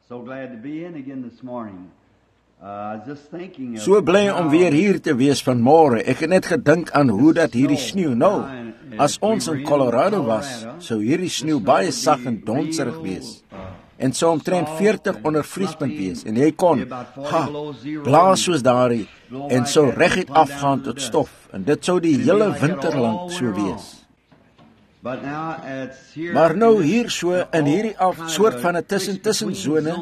So glad to be in again this morning. I was just thinking of So bly om weer hier te wees vanmôre. Ek het net gedink aan hoe dat hierdie sneeu nou. As ons in Colorado was, sou hierdie sneeu baie sag en donserig wees. En so omtrent 40 onder vriespunt wees. En jy kon, blaas soos daardie, en so reguit afgaan tot stof. En dit sou die hele winter lank so wees. Maar nou hier so, in hierdie soort van 'n tussenzone,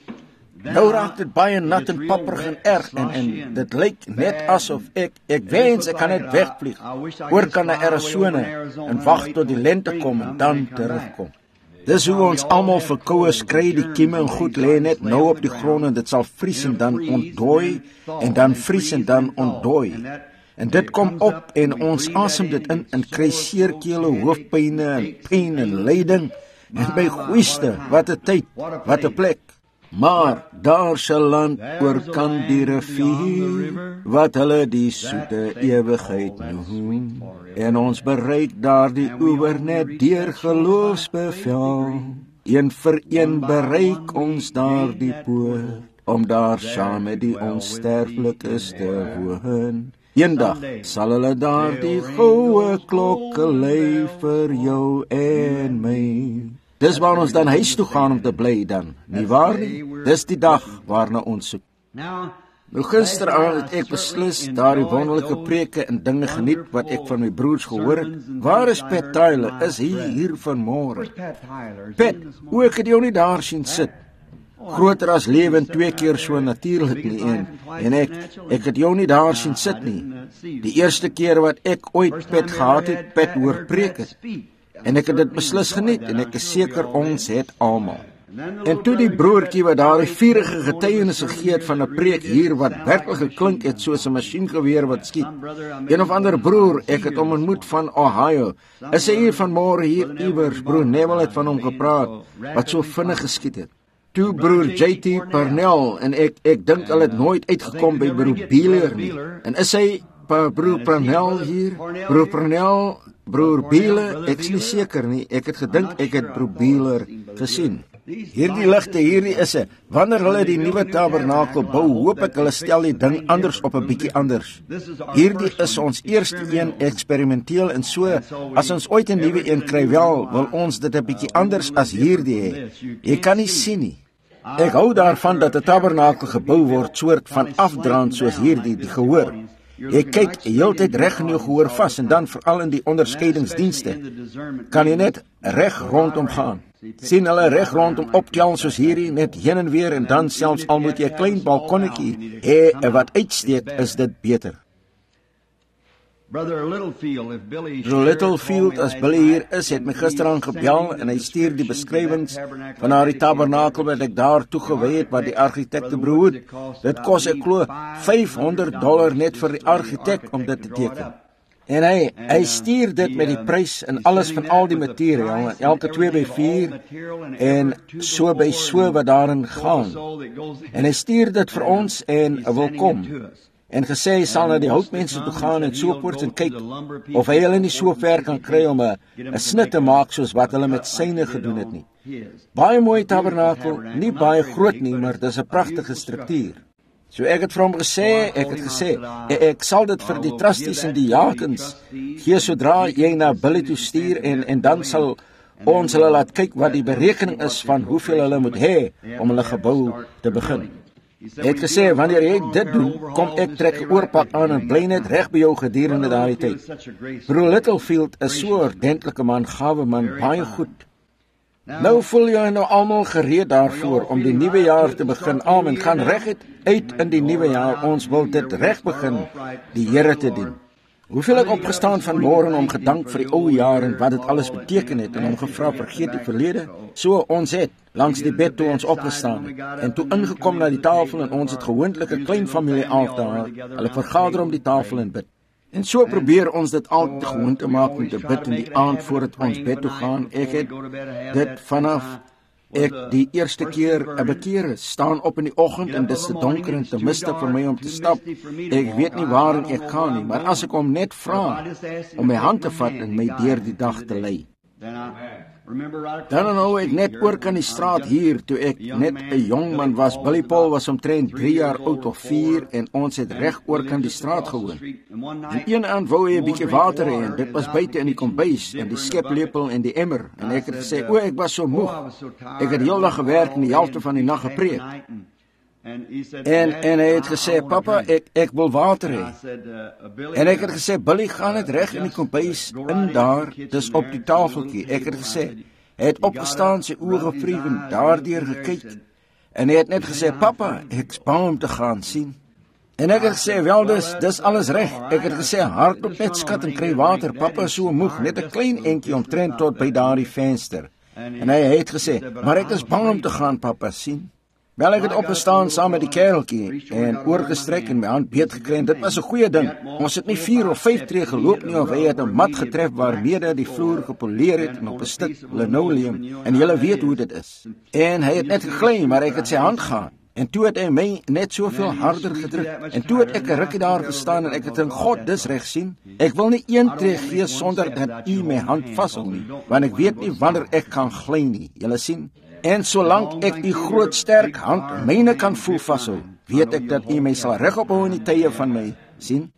nou raak dit baie nat en papperig en erg, en dit lyk net asof ek wens ek kan net wegvlieg, oor kan na Arizona, en wag tot die lente kom en dan terugkom. Dis hoe ons almal verkoue skry, die kieme en goed lê net nou op die grond en dit sal vries en dan ontdooi, en dan vries en dan ontdooi. En dit kom op en ons asem dit in en kry seerkele, hoofpyne en pyn en lyding. En my goeieste, wat 'n tyd, wat 'n plek. Maar daar sal land oor kan die rivier, wat hulle die soete ewigheid noem. En ons bereik daar die oewer net deur geloofsbevel. Een vir een bereik ons daar die poort, om daar saam met die onsterflikes te woon. Eendag sal hulle daar die goue klokke lei vir jou en my. Dis waar ons dan huis toe gaan om te bly dan, nie waar nie? Dis die dag waarna ons soek. Nou gisteraand het ek beslis daardie wonderlike preke en dinge geniet wat ek van my broers gehoor het. Waar is Pat Tyler? Is hy hier vanmôre? Pat, hoe ek het jou nie daar sien sit. Groter as lewe en 2 keer so natuurlik nie en ek het jou nie daar sien sit nie. Die eerste keer wat ek ooit Pat gehad het, Pat hoor preek het. En ek het dit beslis geniet en ek is seker ons het almal. En toe die broertjie wat daar die vurige getuienis gegee het van 'n preek hier wat werklik geklink het soos 'n masjiengeweer wat skiet. Een of ander broer, ek het hom ontmoet van Ohio. Is hy hier vanmôre hier iewers? Broer Neville het van hom gepraat wat so vinnig geskiet het. Toe broer J.T. Parnell en ek dink hulle het nooit uitgekom by broer Beeler nie. En is hy broer Parnell hier? Broer Parnell, broer Beeler, ek is nie seker nie. Ek het gedink ek het broer Beeler gesien. Hierdie ligte hierdie is wanneer hulle die nuwe tabernakel bou, hoop ek hulle stel die ding anders op 'n bietjie anders. Hierdie is ons eerste een eksperimenteel en so, as ons ooit 'n nuwe een kry wel, wil ons dit 'n bietjie anders as hierdie hê. Jy kan nie sien nie. Ek hou daarvan dat 'n tabernakel gebou word soort van afdraand soos hierdie, die gehoor. Jy kyk heeltyd reg in jou gehoor vas en dan veral in die onderskeidingsdienste kan jy net reg rondom gaan. Sien hulle reg rondom optel soos hierdie, net heen en weer en dan selfs al moet jy 'n klein balkonnetjie hê wat uitsteek, is dit beter. Brother Littlefield, as Billy hier is, het my gisteraan gebel en hy stuur die beskrywings van haar tabernakel wat ek daar toegewy het wat die argitekte broer. Dit kos ek glo $500 net vir die argitek om dit te teken. En hy stuur dit met die prys en alles van al die materiaal, elke 2x4 en so by so wat daarin gaan. En hy stuur dit vir ons en wil kom. En gesê hy sal na die houtmense toe gaan en so voort en kyk of hy hulle nie so ver kan kry om 'n snit te maak soos wat hulle met syne gedoen het nie. Baie mooi tabernakel, nie baie groot nie, maar dis 'n pragtige struktuur. So ek het vir hom gesê, ek sal dit vir die trustees en die jakens gee sodra jy na Billy toe stuur en dan sal ons hulle laat kyk wat die berekening is van hoeveel hulle moet hê om hulle gebou te begin. Hy het gesê, wanneer jy dit doen, kom ek trek 'n oorpak aan en bly net reg by jou gedurende daardie tyd. Broer Littlefield is so 'n ordentlike man, gawe man, baie goed. Nou voel jy nou almal gereed daarvoor om die nuwe jaar te begin. Amen, gaan reguit uit in die nuwe jaar. Ons wil dit reg begin, die Here te dien. Hoeveel ek opgestaan vanmôre om gedank vir die ou jaar en wat dit alles beteken het en hom gevra vergeet die verlede. So ons het langs die bed toe ons opgestaan en toe ingekom na die tafel en ons het gewoonlik 'n klein familie altaar. Hulle vergader om die tafel en bid. En so probeer ons dit altyd gewoon te maak om te bid in die aand voordat ons bed toe gaan. Ek het dit vanaf ek die eerste keer 'n bekeer staan op in die oggend en dis te donker en te mistig vir my om te stap. Ek weet nie waarheen ek gaan nie, maar as ek hom net vra om my hand te vat en my deur die dag te lei. Dan en nou ek net oor kan die straat hier, toe ek net 'n jong man was. Billy Paul was omtrent 3 jaar oud of 4 en ons het reg oor kan die straat gewoon. En een aand wou hy 'n bietjie water hê en dit was buite in die kombuis en die skeplepel en die emmer. En ek het gesê, o, ek was so moeg. Ek het heeldag gewerk en die helfte van die nag gepreek. En hy het gesê, papa, ek wil water hê. En ek het gesê, Billy, gaan dit reg in die kombuis, in daar, dis op die tafeltjie. Ek het gesê, hy het opgestaan, sy oë gevries en daardeur gekyk. En hy het net gesê, papa, ek's bang om te gaan sien. En ek het gesê, wel, dis alles reg. Ek het gesê, hardop net skat en kry water. Papa is so moeg, net 'n klein entjie omtrent tot by daardie venster. En hy het gesê, maar ek is bang om te gaan, papa, sien. Wel, ek het opgestaan saam met die kereltjie en oorgestrek en my hand beet gekry en dit was 'n goeie ding. Ons het nie 4 of 5 tree geloop nie of hy het 'n mat getref waarmee die vloer gepoleer het en op 'n stuk linoleum en julle weet hoe dit is. En hy het net gegly, maar ek het sy hand gehad. En toe het hy my net soveel harder gedruk. En toe het ek 'n rukkie daar gestaan en ek het gedink, God, dis reg sien. Ek wil nie een tree gee sonder dat u my hand vashou nie, want ek weet nie wanneer ek kan gly nie. Julle sien? En solank ek die groot sterk hand myne kan voel vashou, weet ek dat u my sal regop hou in die tye van my, sien?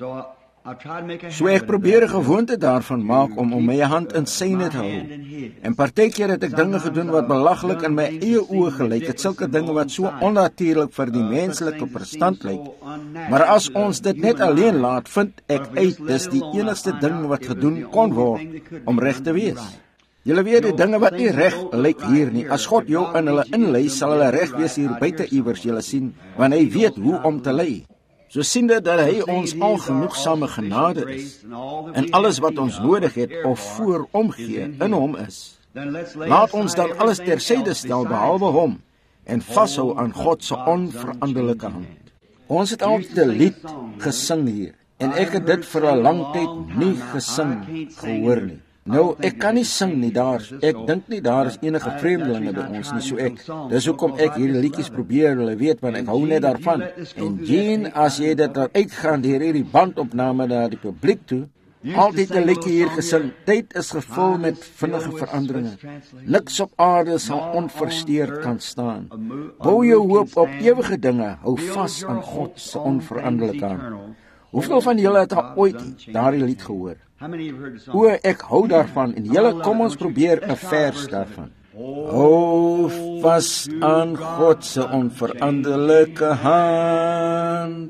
So ek probeer 'n gewoonte daarvan maak om my hand in syne te hou. En partykeer het ek dinge gedoen wat belaglik in my eie oë gelyk het, sulke dinge wat so onnatuurlik vir die menslike verstand lyk. Maar as ons dit net alleen laat, vind ek uit dis die enigste ding wat gedoen kon word om reg te wees. Julle weet die dinge wat nie reg lyk hier nie. As God jou in hulle inlei, sal hulle reg wees hier buite iewers, julle sien, want hy weet hoe om te lei. So siende dat hy ons algenoegsame genade is en alles wat ons nodig het of voor omgee in hom is. Laat ons dan alles tersyde stel behalwe hom en vashou aan God se onveranderlike hand. Ons het altyd 'n lied gesing hier en ek het dit vir 'n lang tyd nie gesing gehoor nie. Nou, ek kan nie sing nie daar. Ek dink nie daar is enige vreemdelinge by ons nie, so dis hoekom ek hierdie liedjies probeer, hulle weet, want ek hou net daarvan. En Jean, as jy dit dan uitgaan deur hierdie bandopname na die publiek toe, altyd 'n liedjie hier gesing. Tyd is gevul met vinnige veranderinge. Niks op aarde sal onversteurd kan staan. Bou jou hoop op ewige dinge, hou vas aan God se onveranderlike hand. Hoeveel van julle het al ooit daardie lied gehoor? O, ek hou daarvan en julle kom ons probeer 'n vers daarvan. Hou vas aan God se onveranderlike hand.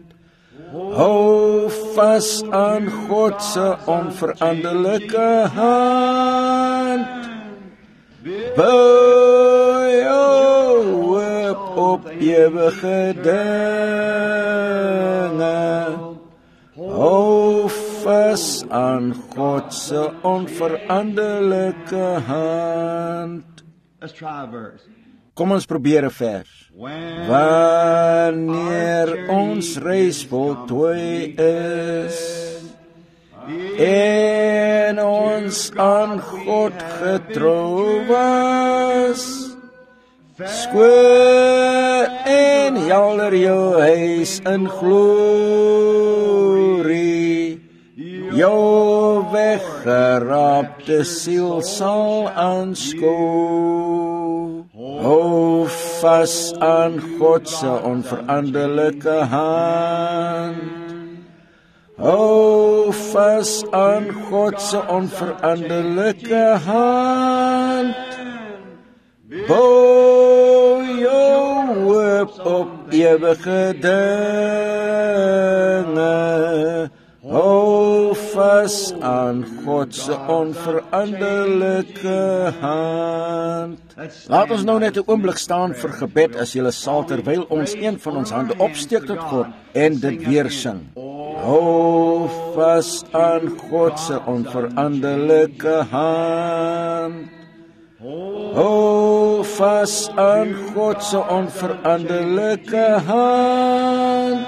Hou vas aan God se onveranderlike hand. Bou jou hoop op ewige dinge. Hou vas aan God se onveranderlike hand. Kom ons probeer 'n vers. Wanneer ons reis voltooi is en ons aan God getrou was, skoon en helder jou huis in glorie, jou weggeraapte siel sal aanskou. Hou vas aan God se onveranderlike hand. Hou vas aan God se onveranderlike hand. Bou jou hoop op ewige dinge. Hou vas aan God se onveranderlike hand. Laat ons nou net 'n oomblik staan vir gebed as julle sal, terwyl ons een van ons hande opsteek tot God en dit weer sing. Hou vas aan God se onveranderlike hand. Hou vas aan God se onveranderlike hand.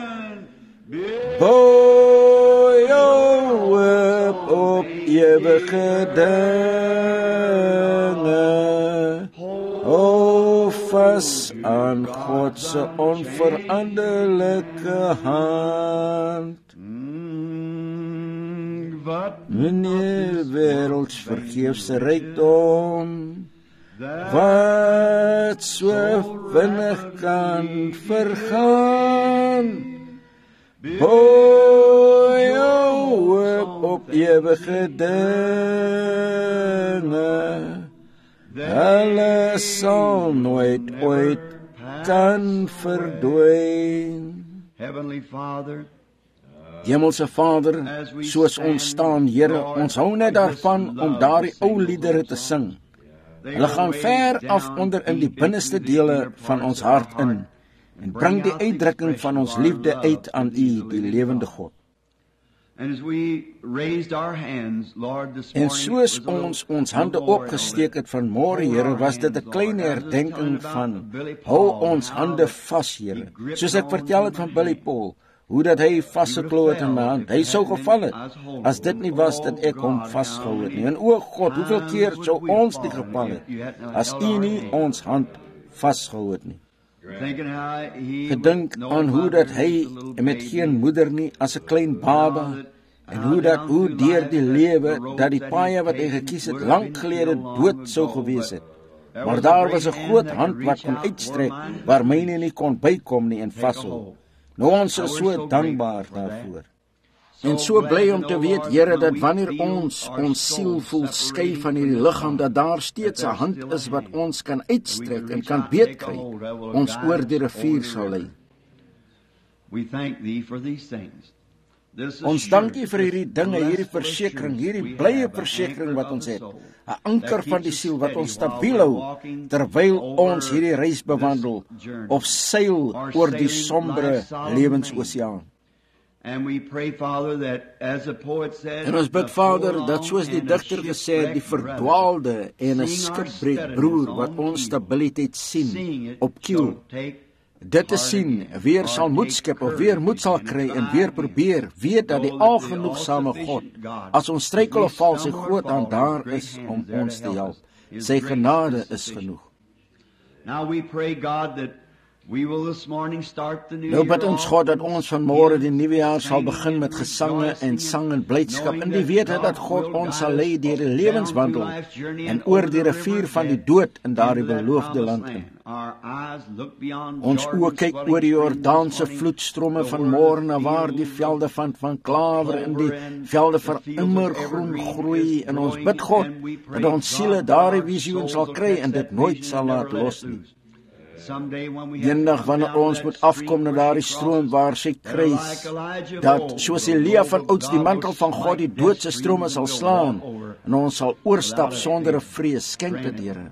Bou jou hoop op ewige dinge. Hou vas aan God se onveranderlike hand. meneer wêrelds vergeefse rykdom, wat so vinnig kan vergaan. Hou jou hoop op ewige dinge, hulle sal nooit ooit kan verdwyn. Heavenly Father, Hemelse Vader, soos ons staan, Here, ons hou net daarvan om daardie ou liedere te sing. Hulle gaan ver af onder in die binneste dele van ons hart in en bring die uitdrukking van ons liefde uit aan U, die lewende God. En soos ons hande opgesteek het vanmôre, Here, was dit 'n klein herdenking van hou ons hande vas, Here. Soos ek vertel het van Billy Paul, hoe dat hy vasgeklo het in my hand. Hy sou geval het, as dit nie was dat ek hom vasgehou het nie. En o God, hoeveel keer sou ons nie geval het, as U nie ons hand vasgehou het nie. Gedink aan hoe dat hy met geen moeder nie, as 'n klein baba, en hoe deur die lewe, dat die paie wat hy gekies het, lank gelede dood sou gewees het. Maar daar was 'n groot hand wat kon uitstrek, waar myne nie kon bykom nie en vashou. Nou ons is so dankbaar daarvoor. En so bly om te weet, Here, dat wanneer ons siel voel skei van hierdie liggaam, dat daar steeds 'n hand is wat ons kan uitstrek en kan beetkry, ons oor die rivier sal lei. Ons dank U vir hierdie dinge, hierdie versekering, hierdie blye versekering wat ons het. 'n Anker van die siel wat ons stabiel hou, terwyl ons hierdie reis bewandel, of seil oor die sombere lewensoseaan. En ons bid, Vader, dat soos die digter gesê het, die verdwaalde en 'n skipbreek broer wat ons stabiliteit sien, op kiel, dit te sien, weer sal moed skep of weer moed sal kry en weer probeer, weet dat die algenoegsame God, as ons struikel of val, sy groot hand daar is om ons te help. Sy genade is genoeg. Nou bid ons God dat ons vanmôre die nuwe jaar sal begin met gesange en sang en blydskap, in die wete dat God ons sal lei deur die lewenswandel en oor die rivier van die dood in daardie beloofde land in. Ons oë kyk oor die Jordaanse vloedstrome van môre na waar die velde van klawer en die velde van immergroen groei, en ons bid God dat ons siele daardie visioen sal kry en dit nooit sal laat los nie. Eendag wanneer ons moet afkom na daardie stroom waar sy kruis, dat soos Elia van ouds die mantel van God die doodse strome sal slaan, en ons sal oorstap sonder 'n vrees. Skenk dit, Here.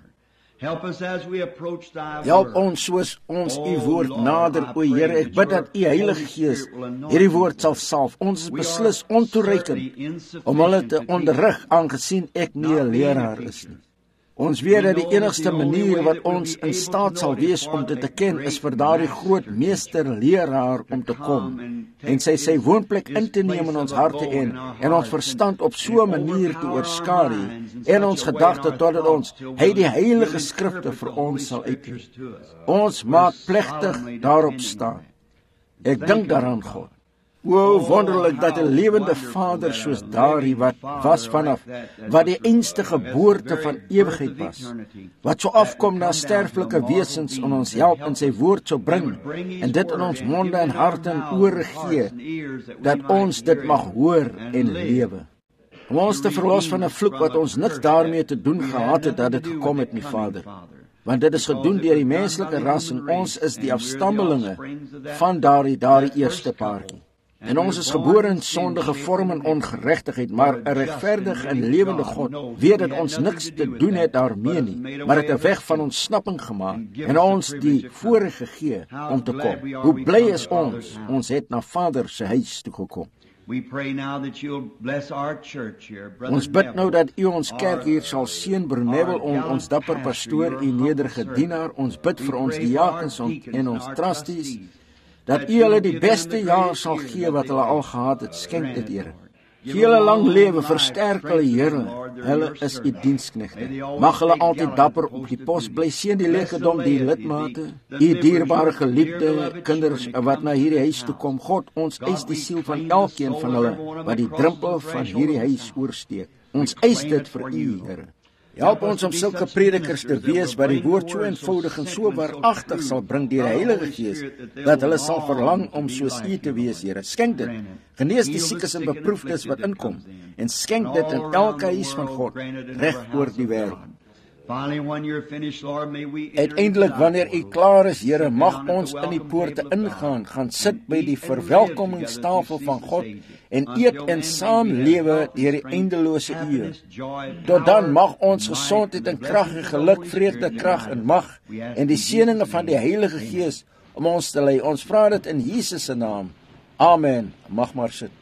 Help ons soos ons U woord nader, o Here. Ek bid dat U Heilige Gees hierdie woord sal salf. Ons is beslis ontoereikend om hulle te onderrig, aangesien ek nie 'n leraar is nie. Ons weet dat die enigste manier wat ons in staat sal wees om dit te ken, is vir daardie groot meester leraar om te kom en sy woonplek in te neem in ons harte en ons verstand op so 'n manier te oorskadu en ons gedagte totdat ons hy die heilige skrifte vir ons sal uitlei. Ons maak plegtig daarop staan. Ek dink daaraan, God. O, wonderlik dat 'n lewende Vader soos daardie wat was vanaf, wat die einste geboorte van ewigheid was, wat so afkom na sterflike wesens en ons help in sy woord sou bring, en dit in ons monde en harte en ore gee, dat ons dit mag hoor en lewe. Om ons te verlos van 'n vloek wat ons niks daarmee te doen gehad het dat dit gekom het nie, Vader. Want dit is gedoen deur die menslike ras en ons is die afstammelinge van daardie eerste paartjie. En ons is gebore in sonde, gevorm in ongeregtigheid, maar 'n regverdige en lewende God weet dat ons niks te doen het daarmee nie, maar het 'n weg van ontsnapping gemaak en ons die voorreg gegee om te kom. Hoe bly is ons het na Vader se huis toe gekom. Ons bid nou dat U ons kerk hier sal seën, Broer Neville, ons dapper pastoor, U nederige dienaar. Ons bid vir ons diakens en ons trustees, dat U hulle die beste jaar sal gee wat hulle al gehad het. Skenk dit, Here. Gee hulle lang lewe, versterk hulle, Here. Hulle is u diensknegte. Mag hulle altyd dapper op die pos bly. Seën die lekerdom, die lidmate, u dierbare geliefde kinders wat na hierdie huis toe kom. God, ons eis die siel van elkeen van hulle wat die drempel van hierdie huis oorsteek. Ons eis dit vir u, Here. Help ons om sulke predikers te wees wat die woord so eenvoudig en so waaragtig sal bring deur die Heilige Gees, dat hulle sal verlang om soos u te wees, Here. Skenk dit. Genees die siekes en beproefdes wat inkom, en skenk dit in elke huis van God, reg oor die wêreld. Uiteindelik, wanneer u klaar is, Here, mag ons in die poorte ingaan, gaan sit by die verwelkomingstafel van God, en eet en saam lewe deur die eindelose eeue. Tot dan mag ons gesondheid en krag en geluk, vreugde, krag en mag, en die seëninge van die Heilige Gees om ons te lei. Ons vra dit in Jesus se naam. Amen. Mag maar sit.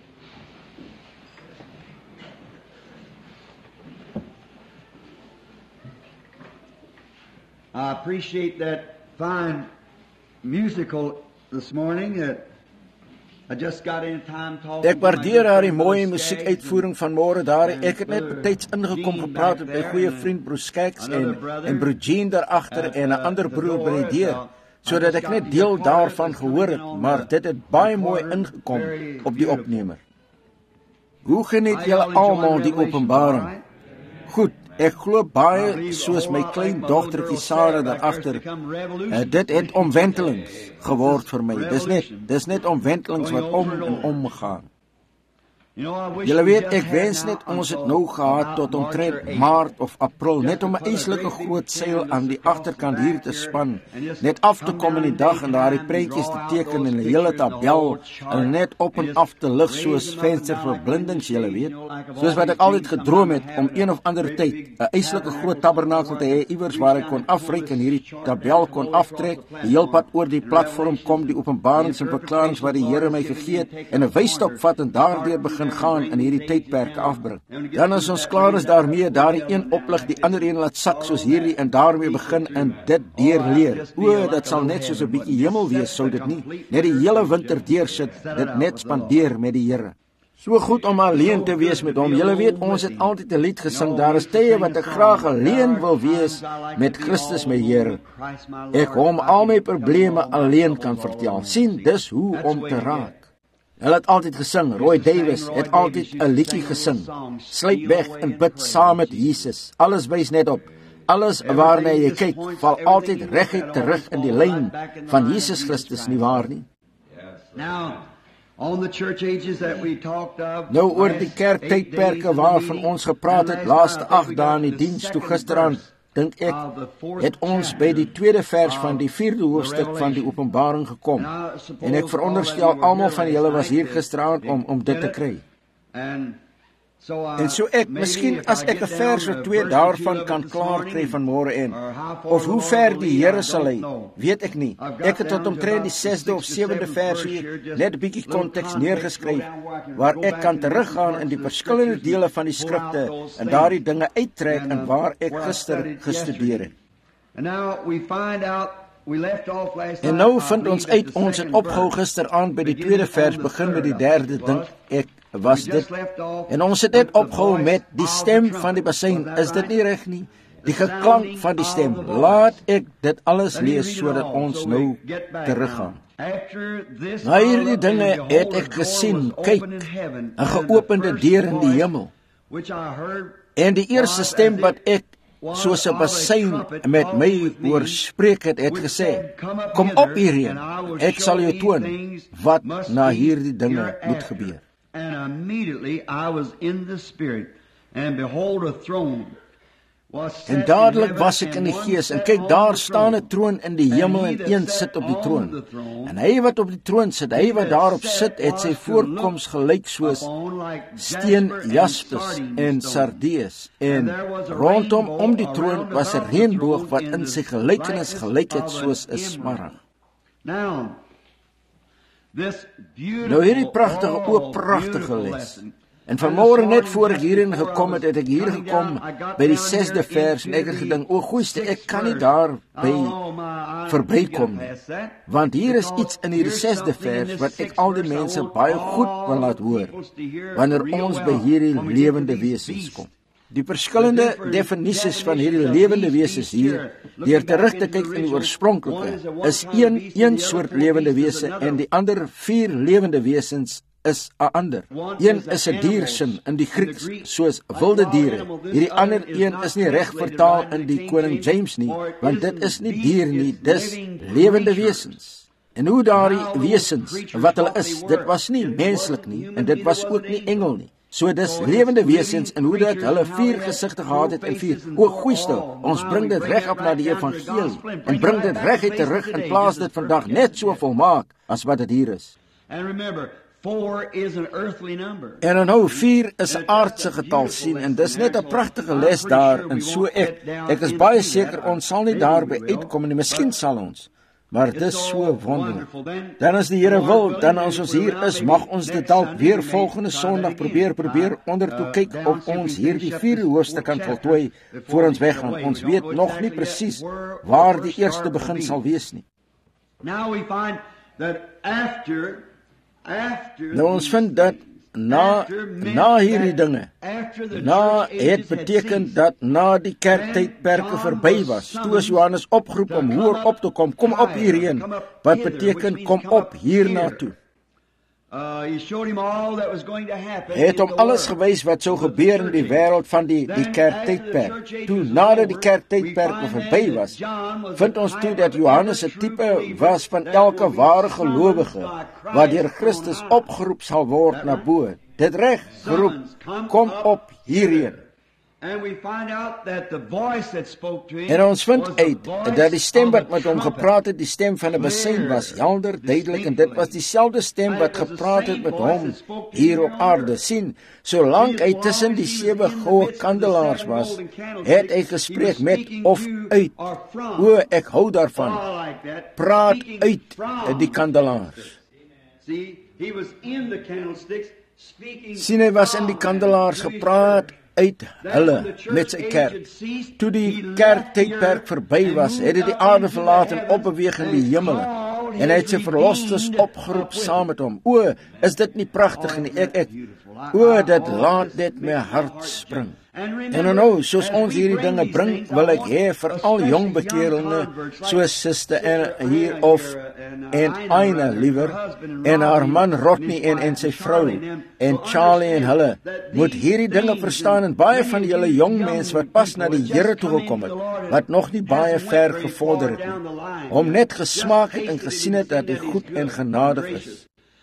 I appreciate that fine musical this morning. I just got in time talking. Ek waardeer haar mooie musiekuitvoering van môre daar. Ek het net betyds ingekom gepraat met my goeie vriend Broer Skeks en Broer Jean daar agter en 'n ander broer by die deur, sodat ek net deel daarvan gehoor het, maar dit het baie mooi ingekom op die opnemer. Hoe geniet julle almal die Openbaring? Goed. Ek glo baie soos my klein dogtertjie Sarah daar agter. Dit het omwentelings geword vir my. Dis net omwentelings wat om en om gaan. Julle weet, ek wens net ons het nou gehad tot omtrent Maart of April, net om 'n eislike groot seil aan die agterkant hier te span, net af te kom in die dag en daardie prentjies te teken in 'n hele tabel en net op en af te lig soos vensterverblindings, julle weet. Soos wat ek altyd gedroom het om een of ander tyd 'n eislike groot tabernakel te hê iewers waar ek kon afreik en hierdie tabel kon aftrek, die heel pad oor die platform kom, die openbarings en verklaringe wat die Here my gegee het, en 'n wysstok vat en daardeur begin gaan in hierdie tydperke afbring. Dan as ons klaar is daarmee, daardie een oplig, die ander een laat sak soos hierdie en daarmee begin en dit deurleer. O, dit sal net soos 'n bietjie hemel wees, sou dit nie? Net die hele winter deursit, dit net spandeer met die Here. So goed om alleen te wees met hom. Julle weet, ons het altyd 'n lied gesing, daar is tye wat ek graag alleen wil wees met Christus my Here. Ek hom al my probleme alleen kan vertel. Sien, dis hoe om te raak. Hulle het altyd gesing, Roy Davis het altyd 'n liedjie gesing. Sluip weg en bid saam met Jesus. Alles wys net op. Alles waarna jy kyk, val altyd reguit terug in die lyn van Jesus Christus, nie waar nie? Nou oor die kerktydperke waarvan ons gepraat het, laaste 8 dae in die diens toe gisterand, dink ek, het ons by die tweede vers van die 4de hoofstuk van die Openbaring gekom. En ek veronderstel almal van julle was hier gisterand om dit te kry. En so ek, miskien as ek 'n vers of 2 daarvan kan klaar kry van môre en, of hoe ver die Here sal lei, weet ek nie. Ek het tot omtrent die 6de of 7de vers hier net 'n bietjie konteks neergeskryf, waar ek kan teruggaan in die verskillende dele van die skrifte en daardie dinge uittrek en waar ek gister gestudeer het. En nou vind ons uit, ons het opgehou gisteraan by die tweede vers, begin met die 3de, dink ek, was dit. En ons het net opgehou met die stem van die bassein. Is dit nie reg nie? Die geklank van die stem. Laat ek dit alles lees sodat ons nou teruggaan. Na hierdie dinge het ek gesien, kyk, 'n geopende deur in die hemel. En die eerste stem wat ek soos 'n bassein met my oorspreek het gesê, kom op hierheen, ek sal jou toon wat na hierdie dinge moet gebeur. And immediately I was in the Spirit, and behold a throne was set. En dadelik was ek in die Gees, en kyk, daar staan 'n troon in die hemel en een sit op die troon. En hy wat op die troon sit, hy wat daarop sit, het sy voorkoms gelyk soos steen jaspis en sardius. En rondom om die troon was 'n reënboog wat in sy gelykenis gelyk het soos 'n smarag. Nou hierdie pragtige les. En vanmôre net voor ek hierin gekom het, het ek hier gekom by die 6de vers en ek het gedink, o goeieste, ek kan nie daar by verbykom nie. Want hier is iets in hierdie 6de vers wat ek al die mense baie goed wil laat hoor, wanneer ons by hierdie lewende wesens kom. Die verskillende definisies van hierdie lewende wesens hier, deur terug te kyk in die oorspronklike, is een soort lewende wese en die ander 4 lewende wesens is 'n ander. Een is 'n diersin in die Grieks, soos wilde diere. Hierdie ander een is nie reg vertaal in die Koning James nie, want dit is nie dier nie, dis lewende wesens. En hoe daardie wesens, wat hulle is, dit was nie menslik nie, en dit was ook nie engel nie. So dis lewende wesens en hoe dat hulle 4 gesigte gehad het en 4. O goeieste, ons bring dit reg op na die evangelie en bring dit reguit terug en plaas dit vandag net so volmaak as wat dit hier is. En onthou, 4 is 'n aardse getal sien en dis net 'n pragtige les daar en so ek is baie seker ons sal nie daarby uitkom nie, miskien sal ons. Maar dit is so wonderlik. Dan as die Here wil, dan as ons hier is, mag ons dit dalk weer volgende Sondag probeer ondertoe kyk of ons hierdie 4 hoofstuk kan voltooi voor ons weggaan. Ons weet nog nie presies waar die eerste begin sal wees nie. Nou ons vind dat na hierdie dinge, het beteken dat na die kerktydperke verby was, toe is Johannes opgeroep om hoër op te kom op hierheen, wat beteken kom op hierna toe. Hy het hom alles gewys wat sou gebeur in die wêreld van die kerktydperk. Toe nadat die kerktydperke verby was, vind ons toe dat Johannes 'n tipe was van elke ware gelowige wat deur Christus opgeroep sal word na bo. Dit reg geroep, kom op hierheen. En ons vind uit dat die stem wat met hom gepraat het, die stem van 'n besyn was, helder, duidelik, en dit was dieselfde stem wat gepraat het met hom hier op aarde. Sien, solank hy tussen die 7 goue kandelaars was, het hy gespreek met of uit. O, ek hou daarvan. Praat uit die kandelaars. Sien, hy was in die kandelaars gepraat uit hulle met sy kerk. Toe die kerktydperk verby was, het hy die aarde verlaat en opbeweeg in die hemele. En hy het sy verlossers opgeroep saam met hom. O, is dit nie pragtig nie? O, dit laat net my hart spring. En nou, soos ons hierdie dinge bring, wil ek hê vir al jong bekeerlinge, soos Suster hier en Aina liewer, en haar man Rodney en sy vrou, en Charlie en hulle, moet hierdie dinge verstaan, en baie van julle jong mense wat pas na die Here toe gekom het, wat nog nie baie ver gevorder het nie, hom net gesmaak het en gesien het dat hy goed en genadig is.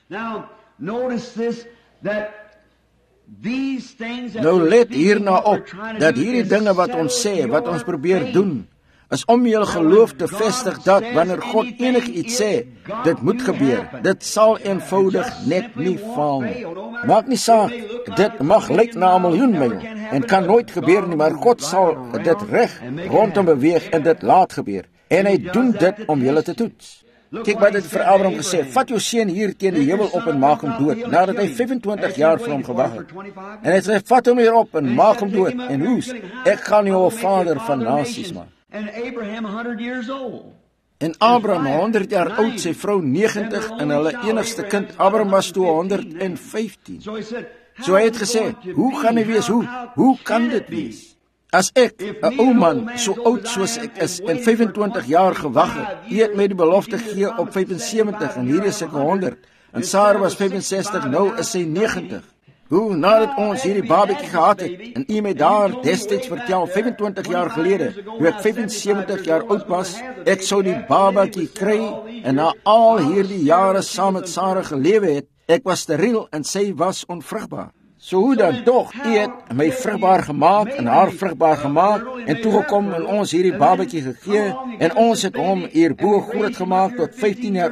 Nou let hierna op, dat hierdie dinge wat ons sê, wat ons probeer doen, is om julle geloof te vestig dat, wanneer God enig iets sê, dit moet gebeur. Dit sal eenvoudig net nie faal nie. Maak nie saak, dit mag lyk na 1 miljoen myl, en kan nooit gebeur nie, maar God sal dit reg rondom beweeg en dit laat gebeur. En hy doen dit om julle te toets. Kyk wat het vir Abraham gesê, vat jou seun hier teen die hemel op en maak hom dood, nadat hy 25 jaar vir hom gewag het. En hy sê, vat hom hier op en maak hom dood, en hoes, ek gaan jou 'n vader van nasies maak. En Abraham 100 jaar oud, sy vrou 90 en hulle enigste kind, Abraham was toe 115. So hy het gesê, hoe gaan hy wees, hoe kan dit wees? As ek, 'n ou man, so oud soos ek is, en 25 jaar gewag het, hy het my die belofte gegee op 75, en hier is ek 100, en Sarah was 65, nou is sy 90. Hoe, nadat ons hierdie babatjie gehad het, en u my daar destyds vertel, 25 jaar gelede, hoe ek 75 jaar oud was, ek sou die babatjie kry, en na al hierdie jare saam met Sarah gelewe het, ek was steriel, en sy was onvrugbaar. So hoe dan toch, hy het my vrugbaar gemaak en haar vrugbaar gemaak en toegekom en ons hierdie babatjie gegee en ons het hom hierbo groot gemaak tot 15 jaar oud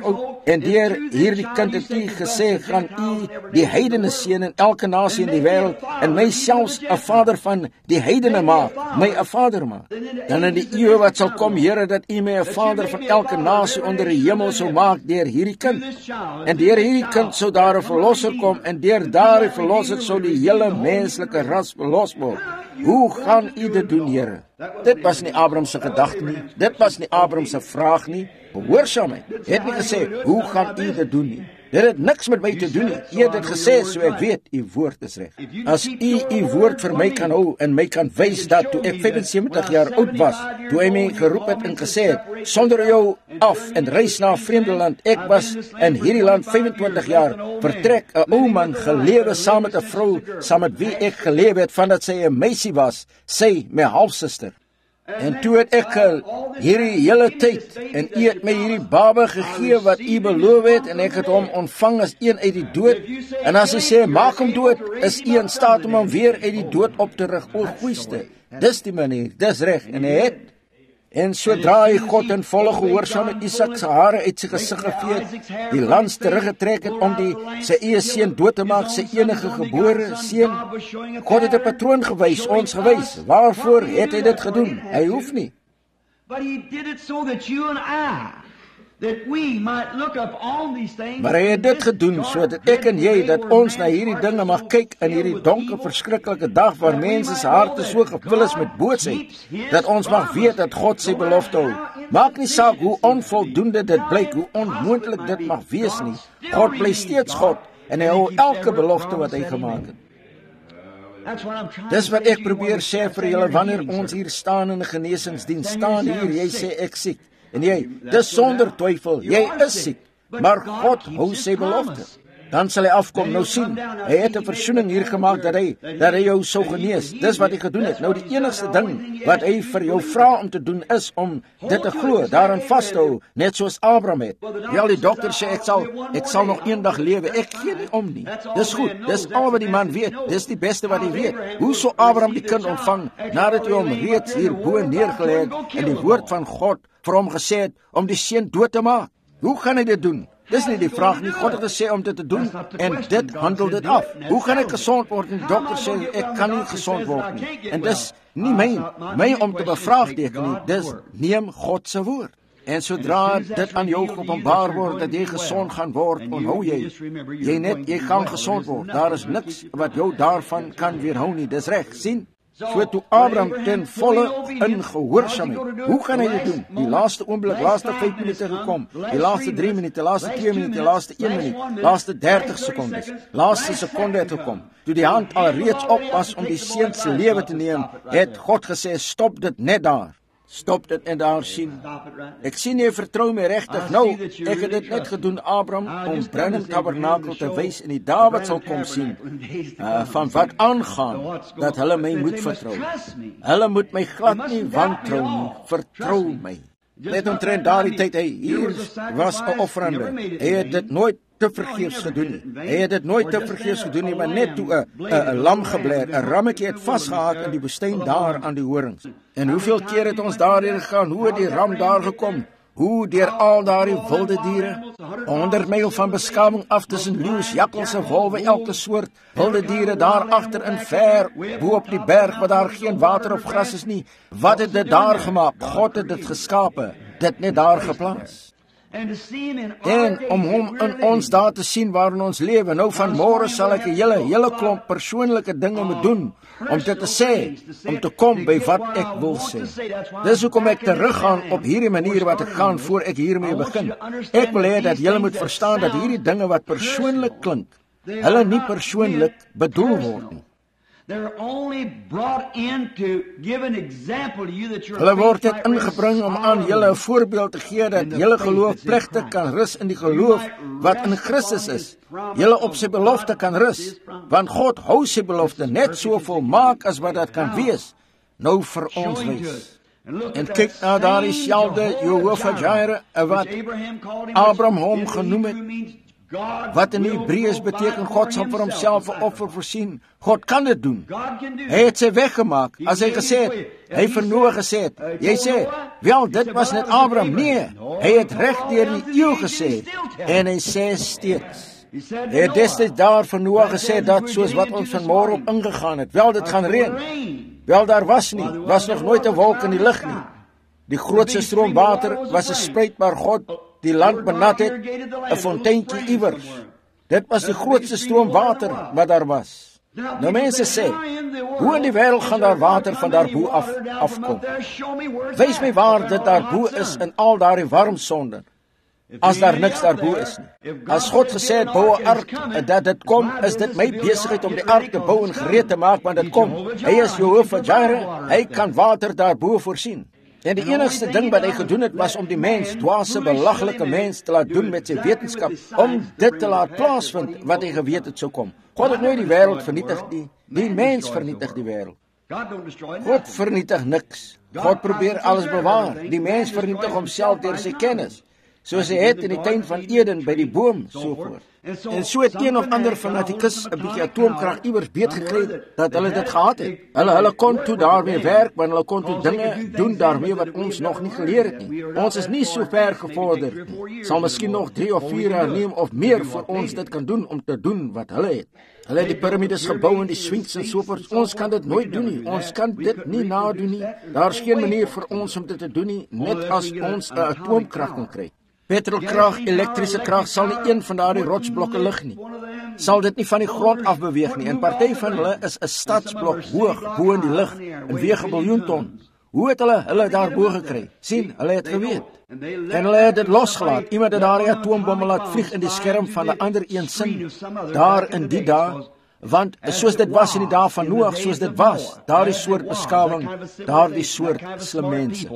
En deur hierdie kind het U gesê, gaan U die heidene seën in elke nasie in die wêreld en my selfs 'n vader van die heidene maak, my 'n vader maak. Dan in die eeuw wat sal kom, Here, dat U my 'n vader van elke nasie onder die hemel sou maak deur hierdie kind. En deur hierdie kind sou daar 'n verlosser kom en deur daardie verlosser sou die hele menslike ras verlos word. Hoe gaan U dit doen, Here? Dit was nie Abraham se gedagte nie. Dit was nie Abraham se vraag nie. Gehoorsaam my. Het nie gesê, hoe gaan U dit doen nie? Dit het niks met my te doen nie. U het dit gesê, so ek weet, U woord is reg. As U woord vir my kan hou en my kan wys dat toe ek 75 jaar oud was, toe hy my geroep het en gesê het, sonder jou af en reis na 'n vreemde land. Ek was in hierdie land 25 jaar, vertrek 'n ou man, gelewe saam met 'n vrou, saam met wie ek gelewe het vandat sy 'n meisie was, sy my halfsuster. En toe het ek hierdie hele tyd, en U het my hierdie baba gegee wat U beloof het, en ek het hom ontvang as een uit die dood, en as hy sê, maak hom dood, is U in staat om hom weer uit die dood op te rig, o goeiste. Dis die manier, dis reg, en hy het. En sodra hy God in volle gehoorsaam met Isak se hare uit sy gesig gevee het, die lans teruggetrek het om sy eie seun dood te maak, sy enige gebore seun, God het 'n patroon gewys, ons gewys. Waarvoor het hy dit gedoen? Hy hoef nie. Maar hy het dit gedoen sodat ek en jy, dat ons na hierdie dinge mag kyk in hierdie donker, verskriklike dag waar mense se harte so gevul is met boosheid, dat ons mag weet dat God sy belofte hou. Maak nie saak hoe onvoldoende dit blyk, hoe onmoontlik dit mag wees nie. God bly steeds God en hy hou elke belofte wat hy gemaak het. Dis wat ek probeer sê vir julle wanneer ons hier staan in 'n genesingsdiens. Staan hier, jy sê ek siek. En jy, dis sonder twyfel, jy is siek, maar God hou sy belofte. Dan sal hy afkom, nou sien, hy het 'n versoening hier gemaak dat hy jou sou genees. Dis wat hy gedoen het. Nou die enigste ding wat hy vir jou vra om te doen is om dit te glo, daarin vas te hou, net soos Abraham het. Ja, die dokter sê ek sal nog eendag lewe. Ek gee nie om nie. Dis goed. Dis al wat die man weet. Dis die beste wat hy weet. Hoe sou Abraham die kind ontvang nadat hy hom reeds hierbo neergelê het en die woord van God vir hom gesê het om die seun dood te maak? Hoe gaan hy dit doen? Dis nie die vraag nie. God het gesê om dit te doen en dit handel dit af. Hoe gaan ek gesond word? En die dokter sê ek kan nie gesond word nie. En dis nie my om te bevraagteken nie. Dis neem God se woord. En sodra dit aan jou geopenbaar word dat jy gesond gaan word, onthou jy gaan gesond word. Daar is niks wat jou daarvan kan weerhou nie. Dis reg, sien? So toe Abraham ten volle in gehoorsaamheid, hoe gaan hy dit doen? Die laaste oomblik, laaste 5 minute gekom, die laaste 3 minute, laaste 2 minute, laaste 1 minuut, laaste 30 sekondes, laaste sekonde het gekom. Toe die hand al reeds op was om die seun se lewe te neem, het God gesê, stop dit net daar. Stop dit en daar sien. Ek sien jy vertrou my regtig. Nou, ek het dit net gedoen, Abraham, om Branham Tabernakel te wys in die dae wat sal kom sien, van wat aangaan, dat hulle my moet vertrou. Hulle moet my glad nie wantrou nie, vertrou my. Net omtrent daardie tyd, hier was 'n offerande. Hy het dit nooit te vergeefs gedoen nie. Hy het dit nooit te vergeefs gedoen nie, maar net toe 'n lam gebler, 'n rammetjie het vasgehaak in die woestyn daar aan die horings. En hoeveel keer het ons daarheen gegaan, hoe het die ram daar gekom? Hoe deur al daardie wilde diere, 100 myl van beskaming af tussen leeu's, jakkals en wolwe, elke soort wilde diere daar agter in ver bo op die berg waar daar geen water of gras is nie. Wat het dit daar gemaak? God het dit geskape, dit net daar geplaas. En om hom in ons daar te sien waarin ons lewe. Nou van môre sal ek 'n hele klomp persoonlike dinge moet doen om dit te sê, om te kom by wat ek wil sê. Dis hoekom ek teruggaan op hierdie manier wat ek gaan voor ek hiermee begin. Ek wil hê dat julle moet verstaan dat hierdie dinge wat persoonlik klink, hulle nie persoonlik bedoel word nie. Hulle word dit ingebring om aan julle 'n voorbeeld te gee dat julle geloof plegtig kan rus in die geloof wat in Christus is. Julle op sy belofte kan rus, want God hou sy belofte net so volmaak as wat dit kan wees. Nou vir ons wys. En kyk na daardie selfde Jehovah Jireh wat Abraham hom genoem het. Wat in Hebreëus beteken God sal vir homself 'n offer voorsien. God kan dit doen. Hy het sy weggemaak. As hy gesê het, hy vir Noah gesê het, jy sê, wel dit was net Abraham. Nee, Hy het reg deur die eeu gesê, en hy sê steeds. Hy het destyds daar van Noag gesê dat soos wat ons vanmôre op ingegaan het, wel dit gaan reën. Wel daar was nog nooit 'n wolk in die lug nie. Die grootste stroom water was 'n spruit waar God die land benat het, 'n fonteintjie iewers. Dit was die grootste stroom water wat daar was. Nou mense sê, hoe in die wêreld gaan daar water van daarbo afkom? Wys my waar dit daarbo is in al daardie warm sonde, as daar niks daarbo is nie. As God gesê het, bou 'n ark, dat dit kom, is dit my besigheid om die ark te bou en gereed te maak, want dit kom. Hy is Jehovah Jireh, hy kan water daarbo voorsien. En die enigste ding wat hy gedoen het, was om die mens, dwaase, belaglike mens, te laat doen met sy wetenskap, om dit te laat plaasvind, wat hy geweet het sou kom. God het nooit die wêreld vernietig nie, die mens vernietig die wêreld. God vernietig niks. God probeer alles bewaar. Die mens vernietig homself deur sy kennis, soos hy het in die tuin van Eden by die boom, so voort. En so het een of ander fanatikus 'n bietjie atoomkrag iewers beet gekry dat hulle dit gehad het. Hulle kon toe daarmee werk, want hulle kon toe dinge doen daarmee wat ons nog nie geleer het nie. Ons is nie so ver gevorderd nie. Sal miskien nog 3 of 4 jaar neem of meer vir ons dit kan doen om te doen wat hulle het. Hulle het die piramides gebou en die Sphinx en so voort. Ons kan dit nooit doen nie. Ons kan dit nie nadoen nie. Daar's geen manier vir ons om dit te doen nie, net as ons 'n atoomkrag kan kry. Petrolkrag, elektriese krag sal nie een van daardie rotsblokke lig nie. Sal dit nie van die grond af beweeg nie. En party van hulle is 'n stadsblok hoog bo in die lug en weeg 'n biljoen ton. Hoe het hulle daarbo gekry? Sien, hulle het geweet. En hulle het dit losgelaat. Iemand het daardie atoombomme laat vlieg in die skerm van 'n ander een sin. Daar in die dae, want soos dit was in die dae van Noag, soos dit was, daardie soort beskawing, daardie soort slim mense.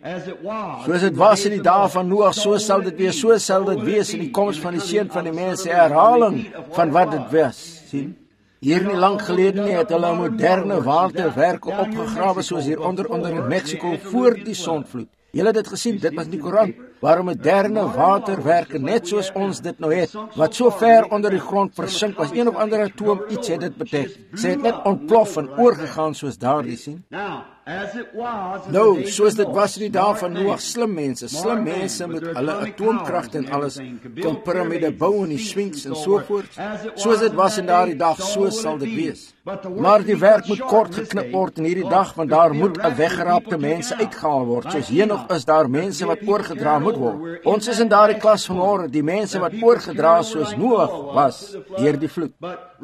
Soos dit was in die dae van Noag, so sal dit wees, so sal dit wees in die koms van die seun van die mens, herhaling van wat dit was. Sien? Hier nie lank gelede nie het hulle moderne waterwerke opgegrawe soos hier onder in Mexico voor die sonvloed. Julle het dit gesien, dit was in die Koran. Waar moderne waterwerke net soos ons dit nou het, wat so ver onder die grond versink, was een of ander atoom iets het dit beteken. Sy het net ontplof en oorgegaan soos daardie sien. Nou, soos dit was in die dae van Noag, slim mense met hulle atoomkrag en alles, kon piramide bou en die Sphinx en so voort. Soos dit was in daardie dag, so sal dit wees. Maar die werk moet kort geknip word in hierdie dag, want daar moet 'n weggeraapte mense uitgehaal word. Soos Henog is daar mense wat oorgedra moet word. Ons is in daardie klas vanmôre, die mense wat oorgedra soos Noag was deur die vloed.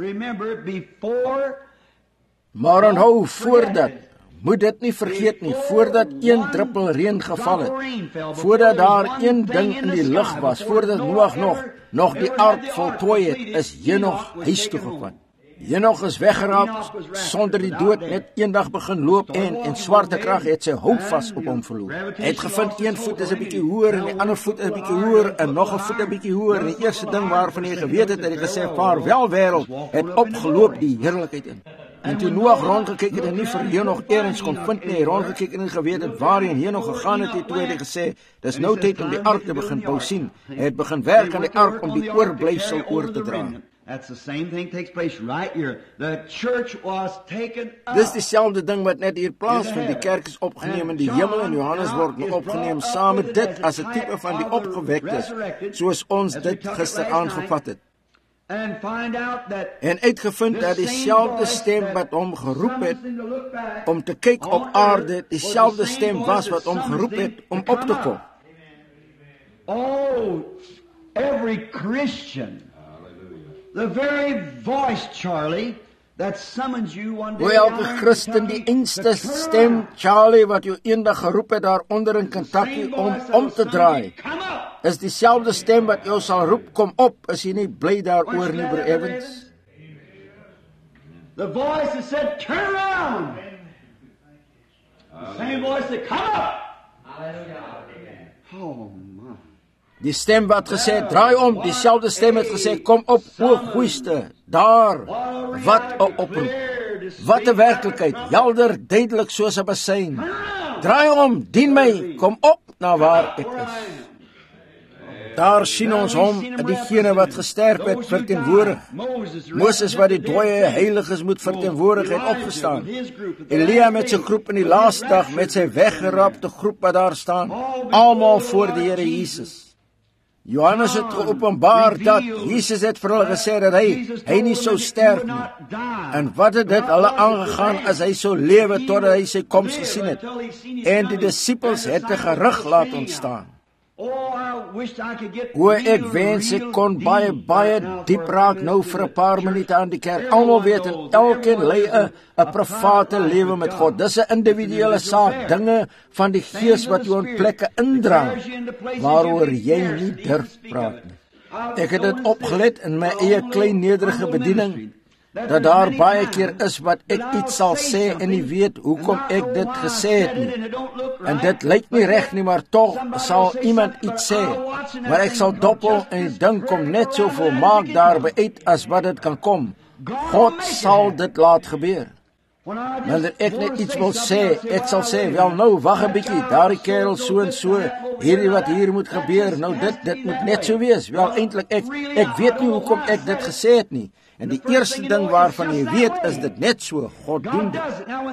Maar onthou, voordat, moet dit nie vergeet nie, voordat een druppel reën geval het, voordat daar een ding in die lug was, voordat Noag nog die ark voltooi het, is Henog huis toe gegaan. Henog is weggeraap sonder die dood, net eendag begin loop en swarte krag het sy houvas op hom verloor. Hy het gevind een voet is 'n bietjie hoër en die ander voet is 'n bietjie hoër en nog 'n voet 'n bietjie hoër. En die eerste ding waarvan hy geweet het, hy gesê, "Vaarwel wêreld," het opgeloop die heerlikheid in. En toe Noag rondgekyk het en nie vir Henog eers kon vind nie, rondgekyk en geweet het waarheen Henog gegaan het, toe het hy gesê, "Dis nou tyd om die ark te begin bou." Sien, hy het begin werk aan die ark om die oorblyfsel oor te dra. That's the same thing takes place right here. The church was taken up. Dis dieselfde ding wat net hier plaasvind. Die kerk is opgeneem in die hemel en Johannes word nou opgeneem saam met dit as 'n tipe van die opgewektes, soos ons dit gister aangevat het. En uitgevind dat dieselfde stem wat hom geroep het om te kyk op aarde, dieselfde stem was wat hom geroep het om op te kom. Oh, every Christian, the very voice, Charlie, that summons you one day. Elke Christen, die eenste stem, Charlie, wat jou eendag geroep het daar onder in Kentucky om te draai, is dieselfde stem wat jou sal roep, kom op. Is jy nie bly daaroor nie, Broer Evans? The voice that said, turn around. The same voice that come up. Oh, my. Die stem wat gesê het, draai om, dieselfde stem het gesê, kom op, o goeiste, daar, wat 'n oproep, wat 'n werklikheid, helder, duidelik soos 'n bassein. Draai om, dien my, kom op na waar ek is. Daar sien ons hom, diegene wat gesterf het, verteenwoordig. Moses wat die dooie heiliges moet verteenwoordig het opgestaan. Elia met sy groep in die laaste dag, met sy weggerapte groep wat daar staan, almal voor die Here Jesus. Johannes het geopenbaar dat Jesus het vir hulle gesê dat hy nie sou sterf nie. En wat het dit hulle aangegaan as hy sou lewe totdat hy sy koms gesien het? En die disippels het 'n gerug laat ontstaan. O, ek wens ek kon baie diep raak nou vir 'n paar minute aan die kerk. Almal weet en elkeen lei 'n private lewe met God. Dis 'n individuele saak, dinge van die Gees wat jou in plekke indra waaroor jy nie durf praat nie. Ek het dit opgelet in my eie klein nederige bediening, dat daar baie keer is wat ek iets sal sê en nie weet hoekom ek dit gesê het nie. En dit lyk nie reg nie, maar tog sal iemand iets sê. Maar ek sal doppel en die ding kom net so volmaak daarby uit as wat dit kan kom. God sal dit laat gebeur. Wanneer ek net iets wil sê, ek sal sê, wel nou, wag 'n bietjie, daardie kerel so en so, hierdie wat hier moet gebeur, nou dit moet net so wees. Wel eintlik ek weet nie hoekom ek dit gesê het nie. En die eerste ding waarvan jy weet, is dit net so, God doen dit.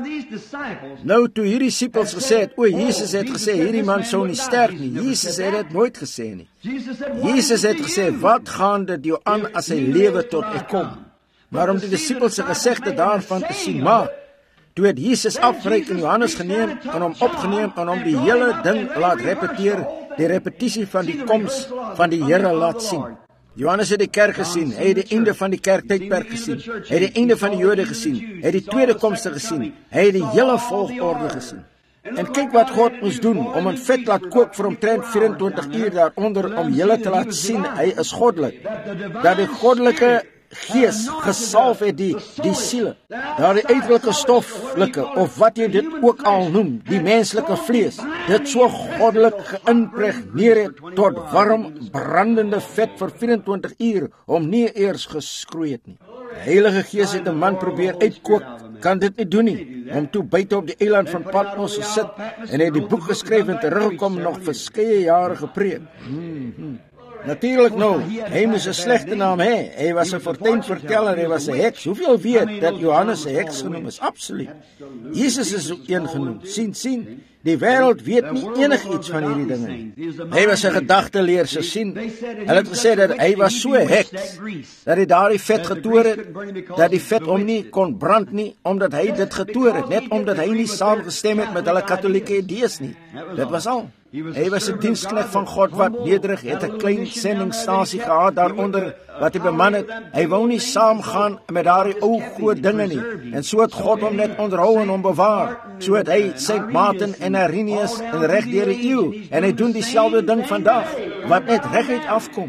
Nou, toe hierdie disippels gesê het, o, Jesus het gesê, hierdie man sou nie sterf nie. Jesus het dit nooit gesê nie. Jesus het gesê, wat gaan dit jou aan as hy lewe tot ek kom? Maar om die disippels se gesegde daarvan te sien maak, toe het Jesus afbreek in Johannes geneem en hom opgeneem en hom die hele ding laat repeteer, die repetisie van die koms van die Here laat sien. Johannes het die kerk gesien, hy het die einde van die kerktydperk gesien, hy het die einde van die Jode gesien, hy het die tweede komste gesien, hy het die hele volgorde gesien. En kyk wat God moes doen, om in vet laat kook vir omtrent 24 uur daaronder, om julle te laat sien, hy is goddelik, dat die goddelike Gees gesalf het die siele, daar die uiterlike stoflike, of wat jy dit ook al noem, die menslike vlees, dit so goddelik geïmpregneer het tot warm, brandende vet vir 24 uur, om nie eers geskroei het nie. Die Heilige Gees het 'n man probeer uitkook, kan dit nie doen nie, om toe buite op die eiland van Patmos gesit, en hy het die boek geskryf en teruggekom, nog verskeie jare gepreek. Natuurlik nou, hy moes 'n slegte naam hê. Hy was 'n fortuinverteller, hy was 'n heks. Hoeveel weet dat Johannes 'n heks genoem is? Absoluut. Jesus is ook een genoem. Sien, die wêreld weet nie enigiets van hierdie dinge nie. Hy was 'n gedagteleerser, sien. Hulle het gesê dat hy was so heks, dat hy daardie vet getoer het, dat die vet hom nie kon brand nie, omdat hy dit getoer het, net omdat hy nie saamgestem het met hulle katholieke idees nie. Dit was al. Hy was 'n diensknegt van God wat nederig het 'n klein sendingstasie gehad daaronder wat hy beman het. Hy wou nie saamgaan met daardie ou groot dinge nie. En so het God hom net onderhou en hom bewaar. So het hy St. Martin en Irenaeus en reg deur die eeu. En hy doen dieselfde ding vandag, wat net reguit afkom.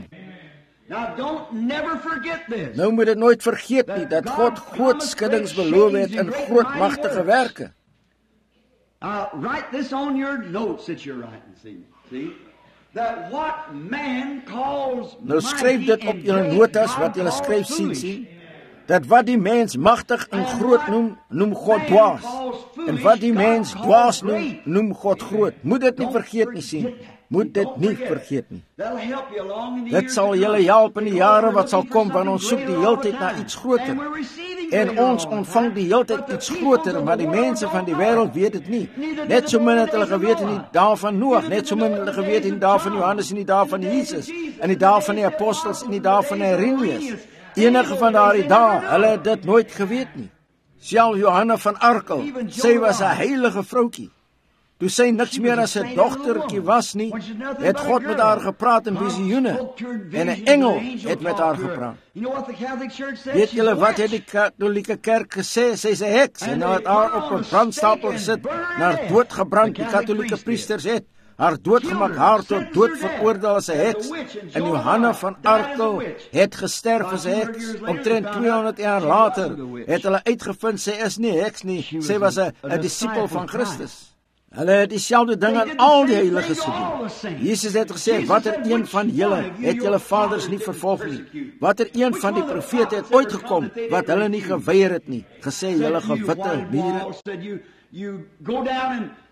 Nou moet dit nooit vergeet nie, dat God groot skuddings beloof het in groot magtige werke. Write this on your notes that you're writing, see? That what man calls nou skryf dit op julle notas wat julle skryf, sien, dat wat die mens magtig en groot noem God dwaas. En wat die mens dwaas noem God groot. Moet dit nie vergeet nie, sien. Moet dit nie vergeet nie. Dit sal julle help in die jare wat sal kom, wanneer ons soek die heeltyd na iets groter. En ons ontvang die heeltyd iets groter, maar die mense van die wêreld weet dit nie. Net so min het hulle geweet in die dae van Noag, net so min hulle geweet in die dae van Johannes, in die dae van Jesus, in die dae van die apostels, in die dae van Irenaeus. Enige van daardie dae, hulle het dit nooit geweet nie. Self Johanna van Arkel, sy was 'n heilige vroutjie. Toe sy niks meer as 'n dogtertjie was nie, het God met haar gepraat in visioene, en 'n engel het met haar gepraat. Weet julle wat het die katholieke kerk gesê? Sy is 'n heks, en hulle het haar op 'n brandstapel gesit, na dood gebrand. Die katholieke priesters het haar doodgemaak, haar tot dood veroordeel as 'n heks. En Johanna van Arkel het gesterf as 'n heks. Omtrent 200 jaar later het hulle uitgevind sy is nie heks nie, sy was 'n disipel van Christus. Hulle het dieselfde ding aan al die heiliges gedoen. Jesus het gesê, watter een van julle het julle vaders nie vervolg nie? Watter een van die profete het ooit gekom wat hulle nie geweier het nie? Gesê, julle gewitte mure.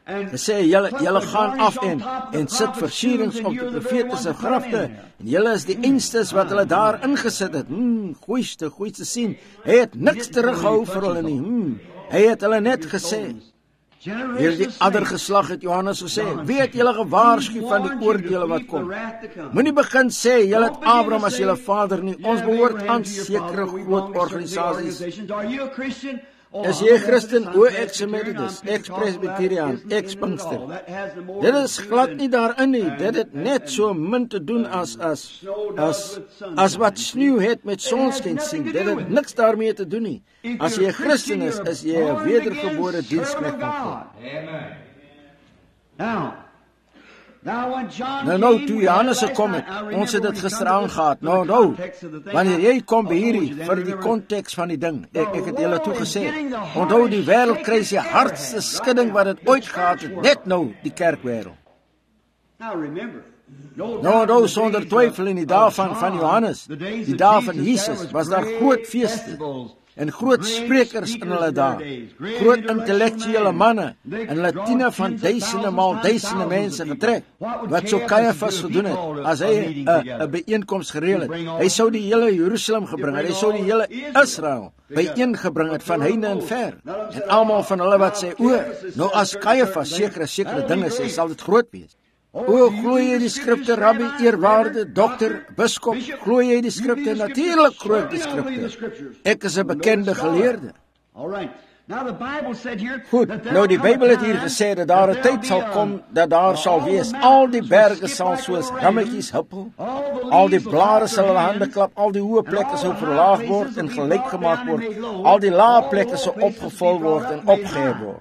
Hy sê, julle gaan af en sit versierings op die profete se grafte, en julle is die enstes wat hulle daar ingesit het. Goeiste sien, hy het niks teruggehou vir hulle nie. Hy het hulle net gesê. Hierdie ander geslag het Johannes gesê, wie het julle gewaarsku van die oordeele wat kom? Moenie begin sê, julle het Abraham as julle vader nie, ons behoort aan sekere groot organisasies. Is jy Christen? Ek se Methodist, ek Presbyteriaan, ek Pinkster. Dit is glad nie daarin nie, dit het net so min te doen as wat sneeu het met sonskyn sien, dit het niks daarmee te doen nie. As jy Christen is jy 'n wedergebore diensknegt van God. Nou, toe Johannes gekom het, ons het dit gister aangehaad, nou, wanneer jy kom by hierdie, vir die konteks van die ding, ek het julle toe gesê, onthou die wêreld kry sy hardste skudding wat het ooit gehad het, net nou, die kerkwêreld. Nou, sonder twyfel in die dae van Johannes, die dae van Jesus, was daar groot feeste, en groot sprekers in hulle dae, groot intellektuele manne, en hulle tiene van duisende mense getrek, wat so Caiaphas gedoen het, as hy 'n byeenkoms gereël het. Hy sou die hele Jerusalem gebring het, hy sou die hele Israel byeengebring het van heinde en ver, en almal van hulle wat sê, nou as Caiaphas sekere dinge sê, sal dit groot wees. Glo jy die skrifte, rabbi, eerwaarde, dokter, biskop, glo jy die skrifte? Natuurlik glo ek die skrifte. Ek is 'n bekende geleerde. Goed, nou die Bybel het hier gesê dat daar 'n tyd sal kom dat daar sal wees, al die berge sal soos rammetjies huppel, al die blare sal hulle hande klap, al die hoë plekke sal verlaag word en gelyk gemaak word, al die lae plekke sal opgevul word en opgehef word.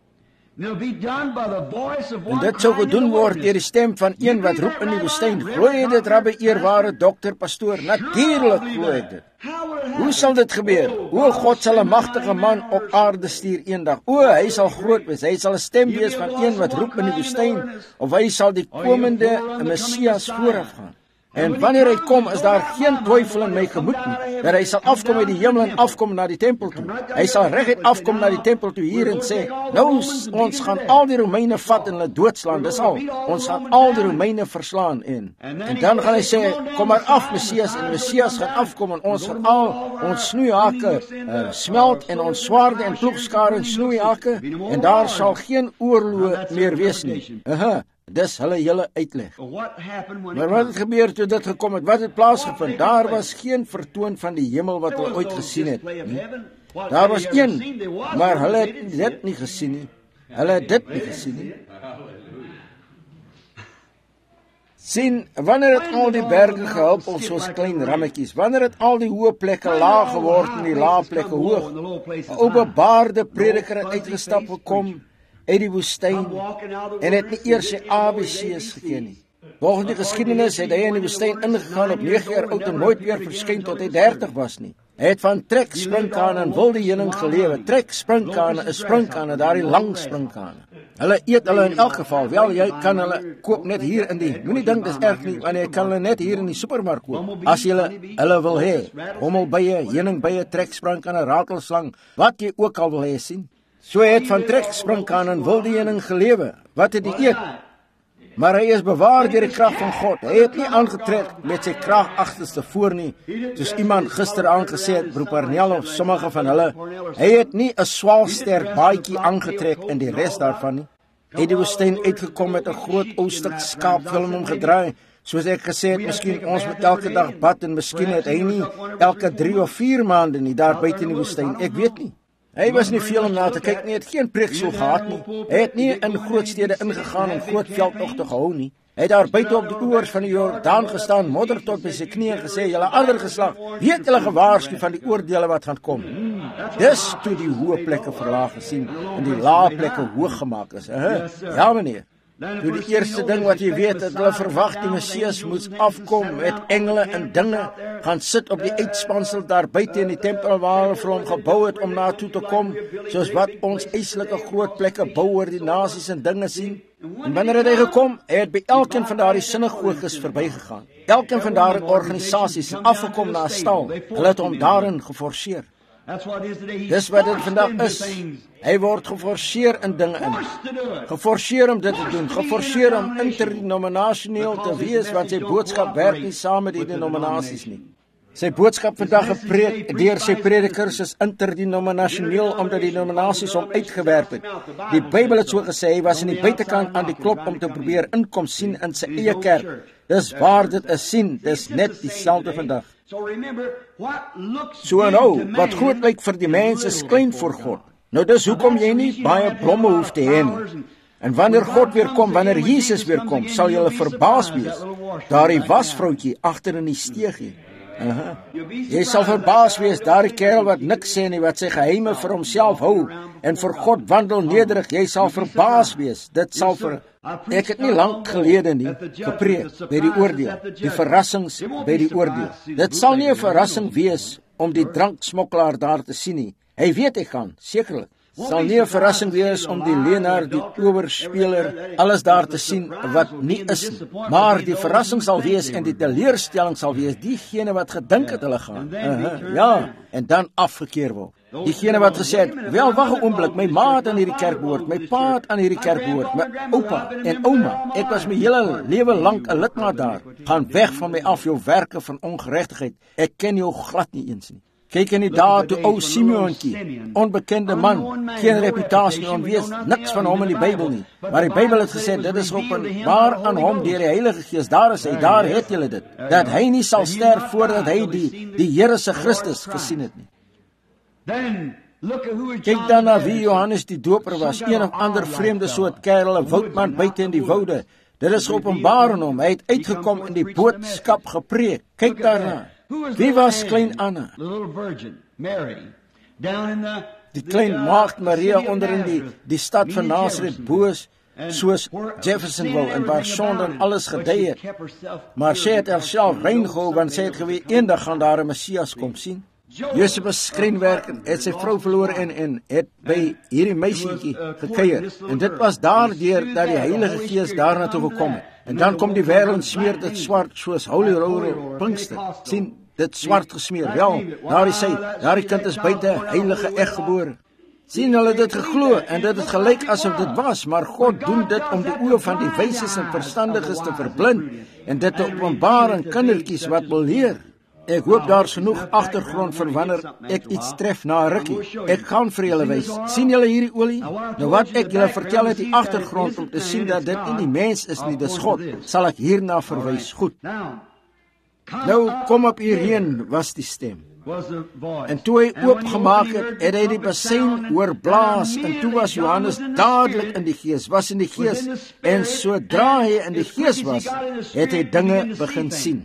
En dit sou gedoen word deur die stem van een wat roep in die woestyn, glo jy dit, rabbi, eerware, dokter, pastoor? Natuurlik glo ek dit. Hoe sal dit gebeur? God sal 'n magtige man op aarde stuur eendag. Hy sal groot wees, hy sal 'n stem wees van een wat roep in die woestyn, of hy sal die komende Messias vooraf gaan. En wanneer hy kom, is daar geen twyfel in my gemoed nie, dat hy sal afkom uit die hemel en afkom na die tempel toe. Hy sal reguit afkom na die tempel toe hier en sê, nou, ons gaan al die Romeine vat en hulle doodslaan, dis al. Ons gaan al die Romeine verslaan en dan gaan hy sê, kom maar af, Messias, en Messias gaan afkom en ons gaan al ons snoeihake smelt en ons swaarde en ploegskare en snoeihake, en daar sal geen oorlog meer wees nie. Dis hulle hele uitleg. Maar wat het gebeur toe dit gekom het? Wat het plaasgevind? Daar was geen vertoon van die hemel wat hulle ooit gesien het. Daar was een, maar hulle het dit nie gesien nie. Hulle het dit nie gesien nie. Sien, wanneer het al die berge gehuppel soos klein rammetjies, wanneer het al die hoë plekke laag geword en die lae plekke hoog, 'n openbaarde prediker het uitgestap gekom uit die woestyn en het nie eers sy ABC's geken nie. Volgens die geskiedenis het hy in die woestyn ingegaan op 9 jaar oud en nooit weer verskyn tot hy 30 was nie. Hy het van trek sprinkane en wilde heuning gelewe. Trek sprinkane is sprinkane, daardie lang sprinkane. Hulle eet hulle in elk geval. Wel, jy kan hulle koop net hier in die, moenie dink dis erg nie, want jy kan hulle net hier in die supermark koop. As jy hulle wil hê, hommelbye, heuningbye, trek sprinkane, ratelslang, wat jy ook al wil hê sien. So hy het van trek sprinkane en wilde heuning gelewe. Wat het hy eet? Maar hy is bewaar deur die krag van God. Hy het nie aangetrek met sy krag agterste voor nie, soos iemand gister aangesê het, broer Parnell of sommige van hulle. Hy het nie 'n swaalsterk baadjie aangetrek in die res daarvan nie. Hy het die woestyn uitgekom met 'n groot ou stuk skaapvel om hom gedraai. Soos ek gesê het, miskien ons moet elke dag bad en miskien het hy nie elke 3 of 4 maande nie daar buite in die woestyn. Ek weet nie. Hy was nie veel om na te kyk nie, het geen preeksel gehad nie. Hy het nie in groot stede ingegaan om groot veldtogte gehou nie. Hy het daar buite op die oewers van die Jordaan gestaan, modder tot by sy knieë gesê, julle ander geslag, weet julle gewaarsku van die oordeele wat gaan kom. Dis toe die hoë plekke verlaag gesien en die lae plekke hoog gemaak is. Ja meneer. Toe die eerste ding wat jy weet, dat hulle verwag die Messias moes afkom met engele en dinge, gaan sit op die uitspansel daar buite in die tempel waar hulle vir hom gebou het om na toe te kom, soos wat ons eislike groot plekke bou oor die nasies en dinge sien. En wanneer het hy gekom? Hy het by elkeen van daardie sinagoges verbygegaan. Elkeen van daardie organisasies het afgekom na 'n stal. Hulle het hom daarin geforseer. Dis wat dit vandag is. Hy word geforseer in dinge in. Geforseer om dit te doen, geforseer om interdenominasioneel te wees, want sy boodskap werk nie saam met die denominasies nie. Sy boodskap vandag gepreek deur sy predikers is interdenominasioneel omdat die denominasies hom uitgewerp het. Die Bybel het so gesê, hy was aan die buitekant aan die klop om te probeer inkom sien in sy eie kerk. Dis waar dit is sien, dis net dieselfde vandag. So nou, wat groot lyk vir die mens is klein voor God. Nou dis hoekom jy nie baie blomme hoef te hê nie. En wanneer God weer kom, wanneer Jesus weer kom, sal julle verbaas wees. Daardie wasvroukie agter in die steegie. Jy sal verbaas wees, daardie kerel wat niks sê nie, wat sy geheime vir homself hou en vir God wandel nederig, jy sal verbaas wees. Dit sal ek het nie lank gelede nie gepreek by die oordeel, die verrassings by die oordeel. Dit sal nie 'n verrassing wees om die dranksmokkelaar daar te sien nie. Hy weet hy gaan, sekerlik. Sal nie 'n verrassing wees om die leenaar, die owerspeler, alles daar te sien wat nie is nie. Maar die verrassing sal wees en die teleurstelling sal wees diegene wat gedink het hulle gaan. Ja, en dan afgekeer word. Diegene wat gesê het, wel wag 'n oomblik, my ma het aan hierdie kerk behoort, my pa het aan hierdie kerk behoort, my oupa en ouma, ek was my hele lewe lank 'n lidmaat daar. Gaan weg van my af jou werke van ongeregtigheid. Ek ken jou glad nie eens nie. Kyk in die dae toe ou Simeontjie, onbekende man, geen reputasie, onwees, niks van hom in die Bybel nie. Maar die Bybel het gesê, dit is openbaar aan hom deur die Heilige Gees. Daar is hy, daar het julle dit. Dat hy nie sal sterf voordat hy die Here se Christus gesien het nie. Kyk dan na wie Johannes die Doper was, een of ander vreemde soort kerel, 'n woudman buite in die woude. Dit is openbaar aan hom, hy het uitgekom in die boodskap gepreek. Kyk daarna. Wie was klein Anna? Die klein maagd Maria onder in die stad van Nazareth, boos soos Jeffersonville en waar sonde en alles gedei het. Maar sy het haarself rein gehou, want sy het geweet eendag gaan daar 'n Messias kom sien. Josef was skrynwerker, het sy vrou verloor en het by hierdie meisietjie gekuier. En dit was daardeur dat die Heilige Gees daarna toe gekom het. En dan kom die wêreld en smeer dit swart soos Holy Roller Pinkster. Sien, dit swart gesmeer. Wel, daardie kind is buite heilige eg gebore. Sien, hulle dit geglo en dit het gelyk asof dit was, maar God doen dit om die oë van die wyses en verstandiges te verblind en dit te openbaar aan kindertjies wat wil leer. Ek hoop daar's genoeg agtergrond vir wanneer ek iets tref na 'n rukkie. Ek gaan vir julle wys. Sien julle hierdie olie? Nou wat ek julle vertel het die agtergrond om te sien dat dit nie die mens is nie, dis God, sal ek hierna verwys. Goed. Nou kom op hierheen was die stem. En toe hy oopgemaak het, het hy die bassein hoor blaas en toe was Johannes dadelik in die gees, was in die gees en sodra hy in die gees was, het hy dinge begin sien.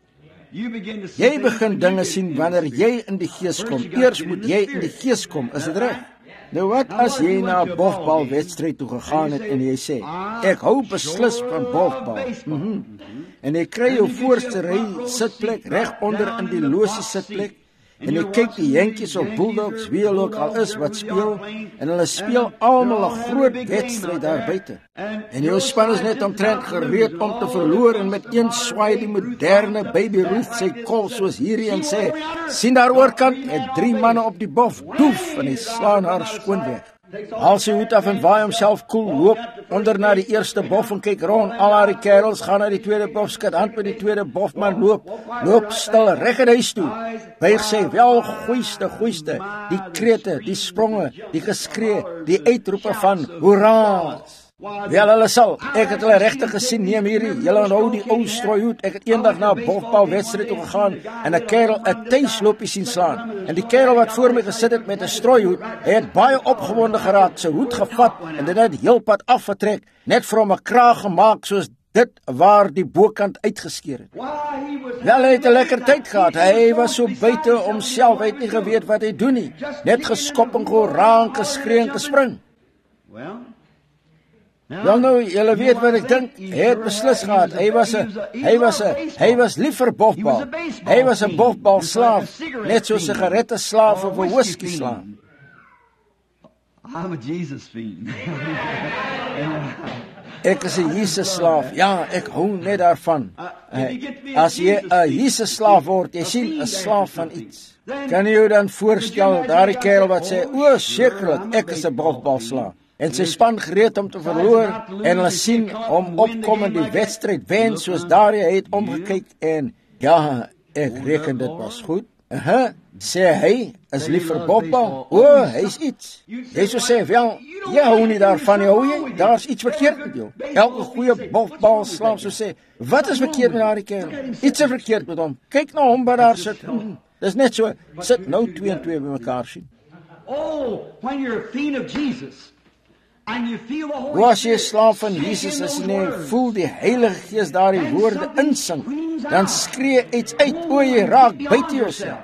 Jy begin dinge sien wanneer jy in die gees kom. Eers moet jy in die gees kom, is dit reg? Nou wat as jy na 'n bofbalwedstryd toe gegaan het en jy sê, ek hou beslis van bofbal. En jy kry jou voorste ry sitplek reg onder in die losie sitplek en jy kyk die jentjies op Bulldogs, wie hulle ook al is wat speel en hulle speel almal 'n groot wedstryd daar buite. En jou span is net omtrent gereed om te verloor en met een swaai die moderne Baby Ruth sy kol soos hierdie en sê, sien daar oorkant, het 3 manne op die bof, doef, en hy slaan haar skoon weg. Haal sy hoed af en waai homself koel, loop onder na die eerste bof en kyk rond, al haar kerels gaan na die tweede bof, skud hand met die tweede bofman, loop stil, reg in huis toe, buig sê, wel goeiste, die krete, die spronge, die geskree, die uitroepe van, hoera! Wel, hulle sal, ek het hulle regtig gesien, neem hierdie, julle onthou die ou strooihoed, ek het eendag na 'n bofbalwedstryd toe gegaan, en 'n kerel 'n tuisloopie sien slaan, en die kerel wat voor my gesit het met 'n strooihoed, hy het baie opgewonde geraak, sy hoed gevat, en dit het heelpad afgetrek, net vir hom 'n kraag gemaak, soos dit waar die bokant uitgeskeer het. Wel, hy het 'n lekker tyd gehad, hy was so buite homself, hy het nie geweet wat hy doen nie, net geskop en gehooraan, geskree en gespring. Wel nou, julle weet wat ek dink, hy het beslis gehad, hy was lief vir bofbal, hy was 'n bofbalslaaf, net so 'n sigaretteslaaf of 'n whisky-slaaf. I'm a Jesus fiend. Ek is 'n Jesus slaaf. Ja, ek hou net daarvan. As jy 'n Jesus slaaf word, jy sien 'n slaaf van iets. Kan jy jou dan voorstel daardie kerel wat sê, "O, sekerlik, ek is 'n golfbalslaaf." En sy span gereed om te verloor en hulle sien hom opkom in die wedstryd wen soos daardie het omgekyk en ja, ek reken dit was goed. Sê hy is lief vir bofbal. O, hy's iets. Jy sou sê, "Wel, jy hou nie daarvan, hou jy? Daar's iets verkeerd met jou." Elke goeie bofbalslaaf sou sê, "Wat is verkeerd met daardie kerel? Iets is verkeerd met hom. Kyk na hom wat daar sit." Dis net so, sit nou 2 en 2 bymekaar sien. Oh, when you're a fiend of Jesus. As jy 'n slaaf van Jesus is en jy voel die Heilige Gees daardie woorde insing, dan skree iets uit, o, jy raak buite jouself.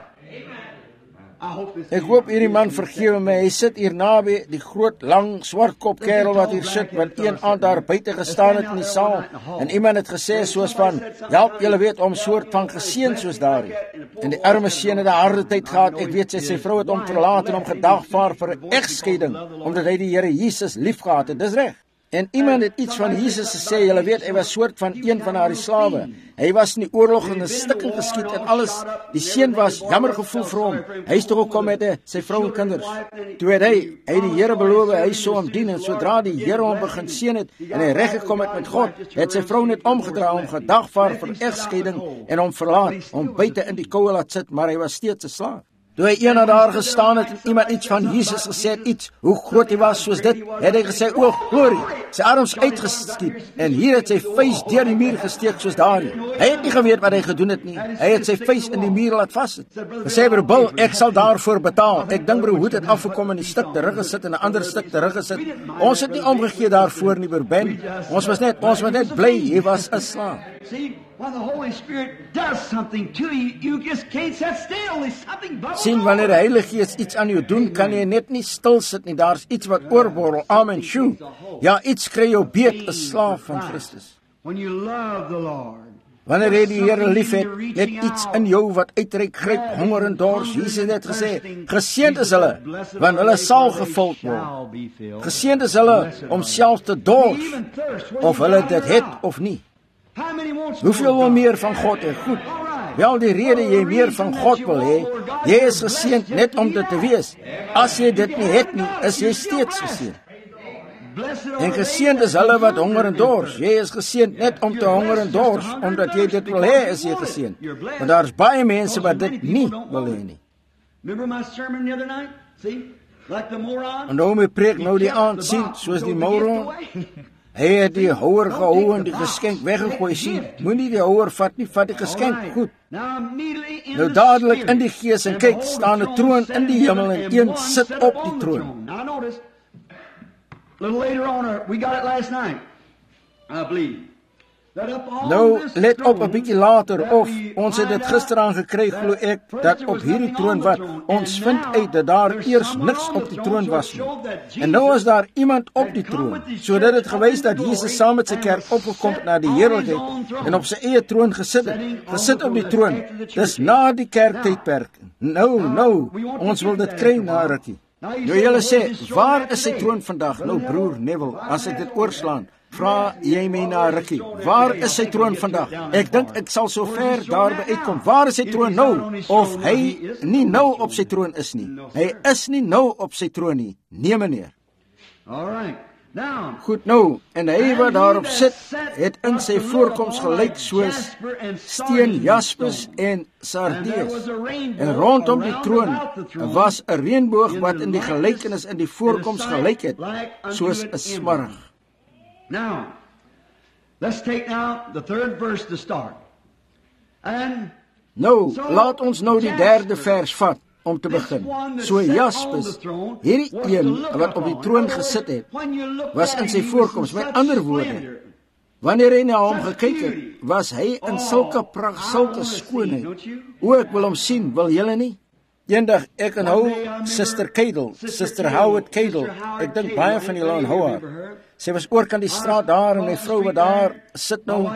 Ek hoop hierdie man vergewe my, hy sit hier naby die groot, lang, swartkop kerel wat hier sit, wat een aand daar buite gestaan het in die saal, en iemand het gesê soos van, "Help, julle weet, om soort van geseën soos daardie." En die arme seun het 'n harde tyd gehad, ek weet sy vrou het hom verlaat en hom gedagvaar vir 'n egskeiding, omdat hy die Here Jesus liefgehad het, dis reg. En iemand het iets van Jesus gesê, julle weet, hy was soort van een van haar slawe. Hy was in die oorlog in 'n stukkie geskiet en alles. Die seun was jammer gevoel vir hom. Hy is toe gekom met sy vrou en kinders. Toe het hy die Here beloof, hy sou hom dien, en sodra die Here hom begin seën het en hy reg gekom het met God, het sy vrou net omgedra, hom gedagvaar vir egskeiding en hom verlaat, hom buite in die koue laat sit, maar hy was steeds 'n slaaf. Toe hy eendag daar gestaan het en iemand iets van Jesus gesê het, iets, hoe groot hy was soos dit, het hy gesê, "O, glorie," sy arms uitgeskiet, en hier het sy vuis deur die muur gesteek soos daardie. Hy het nie geweet wat hy gedoen het nie, hy het sy vuis in die muur laat vassit. Gesê, "Broer Bill, ek sal daarvoor betaal." Ek dink broer Hoed het afgekom in die stuk terug gesit en 'n ander stuk terug gesit. Ons het nie omgegee daarvoor nie, broer Ben. Ons was net bly, hy was 'n slaaf. When the Holy Spirit does something to you, you just can't sit still. There's something bubbling. Sien, wanneer die Heilige Gees iets aan jou doen, kan jy net nie stil sit nie. Daar's iets wat oorborrel. Amen. Sjoe. Ja, iets kry jou beet, 'n slaaf van Christus. When you love the Lord. Wanneer jy die Here liefhet, net iets in jou wat uitreik, gryp honger en dors. Jesus het gesê, "Geseënd is hulle, want hulle sal gevul word." Geseënd is hulle om self te dors, of hulle dit het of nie. Hoeveel wil meer van God hê? Goed. Wel, die rede jy meer van God wil hê, jy is geseënd net om dit te wees. As jy dit nie het nie, is jy steeds geseënd. En geseënd is hulle wat honger en dors. Jy is geseënd net om te honger en dors, omdat jy dit wil hê, is jy geseënd. Want daar's baie mense wat dit nie wil hê nie. En nou my preek nou die aand sien, soos die moron. Hy het die houer gehou en die geskenk weggegooi, sien. Moenie die houer vat nie, vat die geskenk, goed. Nou dadelik in die gees en kyk, staan 'n troon in die hemel en een sit op die troon. Nou, let op 'n bietjie later, of ons het dit gisteraan gekry, glo ek, dat op hierdie troon wat, ons vind uit dat daar eers niks op die troon was nie. En nou is daar iemand op die troon, sodat het gewys dat Jesus saam met sy kerk opgekom na die heerlikheid en op sy eie troon gesit het. Gesit op die troon, dis na die kerktydperk. Nou, ons wil dit kry na rukkie. Nou julle sê, waar is sy troon vandag? Nou broer Neville, as ek dit oorslaan, vra jy my na rukkie, waar is sy troon vandag? Ek dink ek sal so ver daarby uitkom. Waar is sy troon nou? Of hy nie nou op sy troon is nie. Hy is nie nou op sy troon nie. Nee meneer. Goed nou, en hy wat daarop sit, het in sy voorkoms gelyk soos steen, jaspis en sardius. En rondom die troon was 'n reënboog wat in die gelykenis in die voorkoms gelyk het, soos 'n smarag. Now, let's take now the third verse to start. And nou, laat ons nou die derde vers vat om te begin. So jaspis, hierdie een wat op die troon gesit het, was in sy voorkoms. Met ander woorde, wanneer hy na hom gekyk het, was hy in sulke pragt, sulke skoonheid. O, ek wil hom sien, wil julle nie? Eendag, ek onthou Sister Howard Cadle, ek dink baie van julle onthou haar. Sy was oorkant die straat daar en my vrou wat daar sit nou,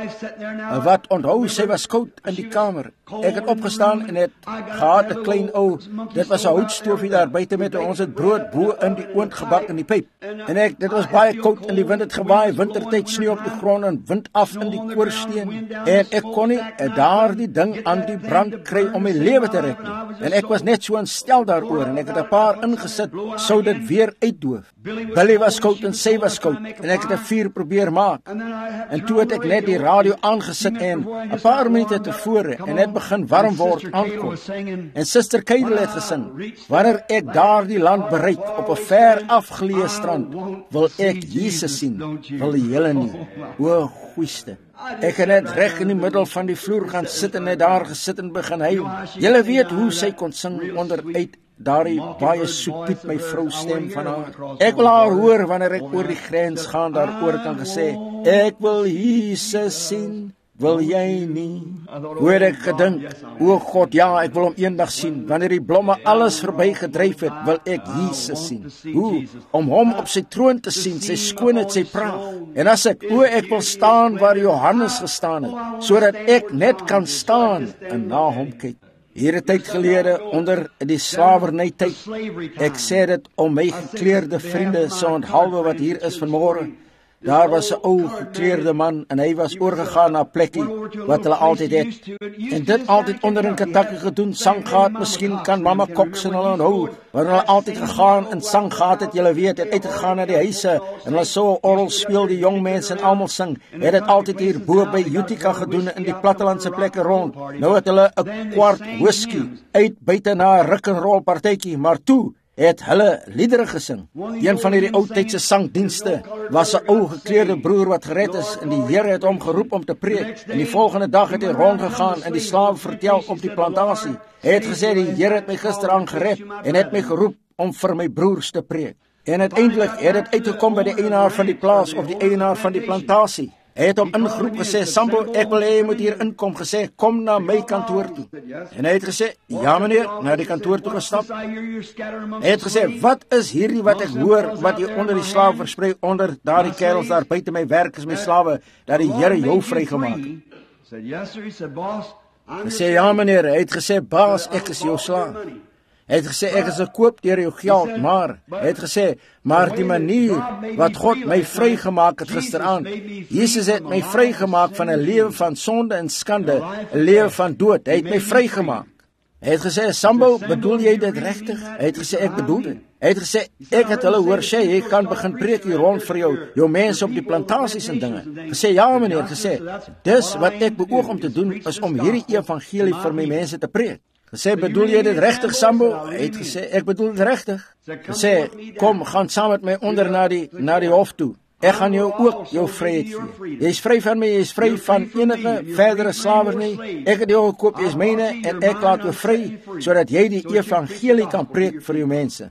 wat onthou, sy was koud in die kamer. Ek het opgestaan en het gehad 'n klein ou, dit was 'n houtstoofie daar buite met ons het brood bo in die oond gebak in die pyp. En dit was baie koud en die wind het gewaai, wintertyd sneeu op die grond en wind af in die koorsteen. En ek kon nie daardie ding aan die brand kry om my lewe te red nie. En ek was net so ontstel daaroor en ek het 'n paar ingesit, sou dit weer uitdoof. Billy was koud en sy was koud en ek het 'n vuur probeer maak. En toe het ek net die radio aangesit en 'n paar minute tevore en het begin warm word aankom. En Suster Keidel het gesing, wanneer ek daardie land bereik op 'n ver afgeleë strand, wil ek Jesus sien, wil die hele nie. O, goeieste. Ek het net reg in die middel van die vloer gaan sit en net daar gesit en begin huil. Julle weet hoe sy kon sing onderuit daardie baie soepiep my vrou stem van haar. Ek wil haar hoor wanneer ek oor die grens gaan daaroor kan gesê, ek wil Jesus sien, wil jy nie? Hoe het ek gedink, o God, ja, ek wil hom eendag sien. Wanneer die blomme alles verby gedryf het, wil ek Jesus sien. Hoe? Om hom op sy troon te sien, sy skoonheid, sy praag. En as ek wil staan waar Johannes gestaan het, sodat ek net kan staan en na hom kyk. Hier 'n tyd gelede onder die slawernytyd, ek sê dit om my gekleurde vriende so onthalwe wat hier is vanmôre. Daar was 'n ou gekleurde man en hy was oorgegaan na 'n plekkie wat hulle altyd het. En dit altyd onder in Kentucky gedoen, sang gehad, miskien kan Mamma Cox en hulle onthou, waar hulle altyd gegaan en sang gehad het, julle weet, het uitgegaan na die huise en hulle so orgel speel, die jong mense en almal sing. Het dit altyd hier bo by Utica gedoen in die plattelandse plekke rond. Nou het hulle 'n kwart whisky uit buite na 'n rock'n'roll partytjie, maar toe het hulle liedere gesing. Een van hierdie oudtydse sangdienste was 'n ou gekleurde broer wat gered is en die Here het hom geroep om te preek. En die volgende dag het hy rondgegaan en die slawe vertel op die plantasie. Hy het gesê die Here het my gisteraan gered en het my geroep om vir my broers te preek. En uiteindelik het dit uitgekom by die eienaar van die plaas of die eienaar van die plantasie. Hy het hom ingeroep gesê, Sambo, ek wil hê jy moet hier inkom, gesê, kom na my kantoor toe. En hy het gesê, ja meneer, na die kantoor toe gestap. Hy het gesê, wat is hierdie wat ek hoor, wat hier onder die slawe versprei, onder daardie kerels daar buite my werk is my slawe, dat die Here jou vrygemaak. Hy sê, ja meneer, hy het gesê, baas, ek is jou slaaf. Hy het gesê, ek is gekoop deur jou geld, maar, hy het gesê, maar die manier wat God my vrygemaak het gisteraan, Jesus het my vrygemaak van 'n lewe van sonde en skande, 'n lewe van dood, hy het my vrygemaak. Hy het gesê, Sambo, bedoel jy dit regtig? Hy het gesê, ek bedoel dit. Hy het gesê, ek het hulle hoor sê, jy kan begin preek hier rond vir jou mense op die plantasies en dinge. Gesê, ja meneer, gesê, dis wat ek beoog om te doen, is om hierdie evangelie vir my mense te preek. Gesê, bedoel jy dit regtig, Sambo? Hy het gesê, ek bedoel dit regtig. Gesê, kom, gaan saam met my onder na die hof toe. Ek gaan jou ook jou vryheid gee. Jy is vry van my, jy is vry van enige verdere slawerny. Ek het jou gekoop, jy is myne en ek laat jou vry, sodat jy die evangelie kan preek vir jou mense.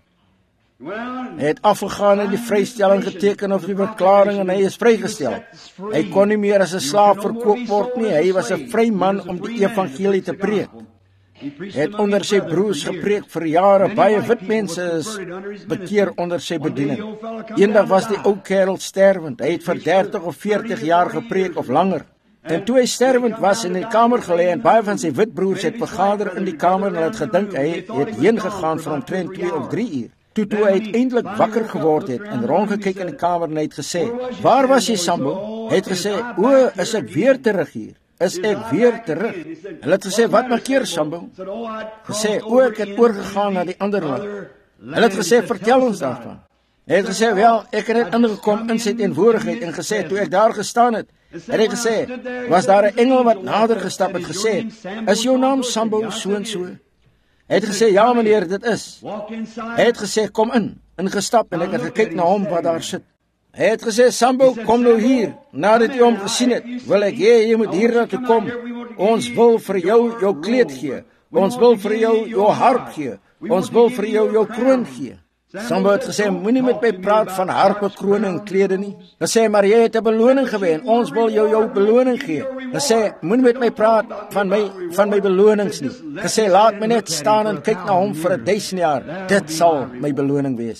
Hy het afgegaan en die vrystelling geteken of die verklaring en hy is vrygestel. Hy kon nie meer as 'n slaaf verkoop word nie, hy was 'n vry man om die evangelie te preek. Hy het onder sy broers gepreek vir jare, baie wit mense is bekeer onder sy bediening. Eendag was die ou kerel sterwend, hy het vir 30 of 40 jaar gepreek of langer. En toe hy sterwend was in die kamer gelê en baie van sy wit broers het vergader in die kamer en hulle het gedink hy het heen gegaan vir omtrent 2 of 3 uur. Toe hy uiteindelik wakker geword het en rondgekyk in die kamer en hy het gesê, waar was jy, Sambo? Hy het gesê, o, is ek weer terug hier? Is ek weer terug? Hulle het gesê, wat maak keer, Sambo? Gesê, o, ek het oorgegaan na die ander land. Hulle het gesê, vertel ons daarvan. Hy het gesê, wel, ek het net ingekom in sy teenwoordigheid en gesê, toe ek daar gestaan het, het hy gesê, was daar 'n engel wat nader gestap het gesê, is jou naam Sambo so en so? Hy het gesê, ja meneer, dit is. Hy het gesê, kom ingestap en ek het gekyk na hom wat daar sit. Hy het gesê, Sambo, kom nou hier, nadat jy hom gesien het, wil ek jy moet hier na toe kom. Ons wil vir jou kleed gee, ons wil vir jou harp gee, ons wil vir jou kroon gee. Sambo het gesê, moenie met my praat van harpe, krone en klede nie. Gesê, maar jy het 'n beloning gewen, ons wil jou beloning gee. Gesê, moenie met my praat van my belonings nie. Gesê, laat my net staan en kyk na hom vir 1000 jaar, dit sal my beloning wees.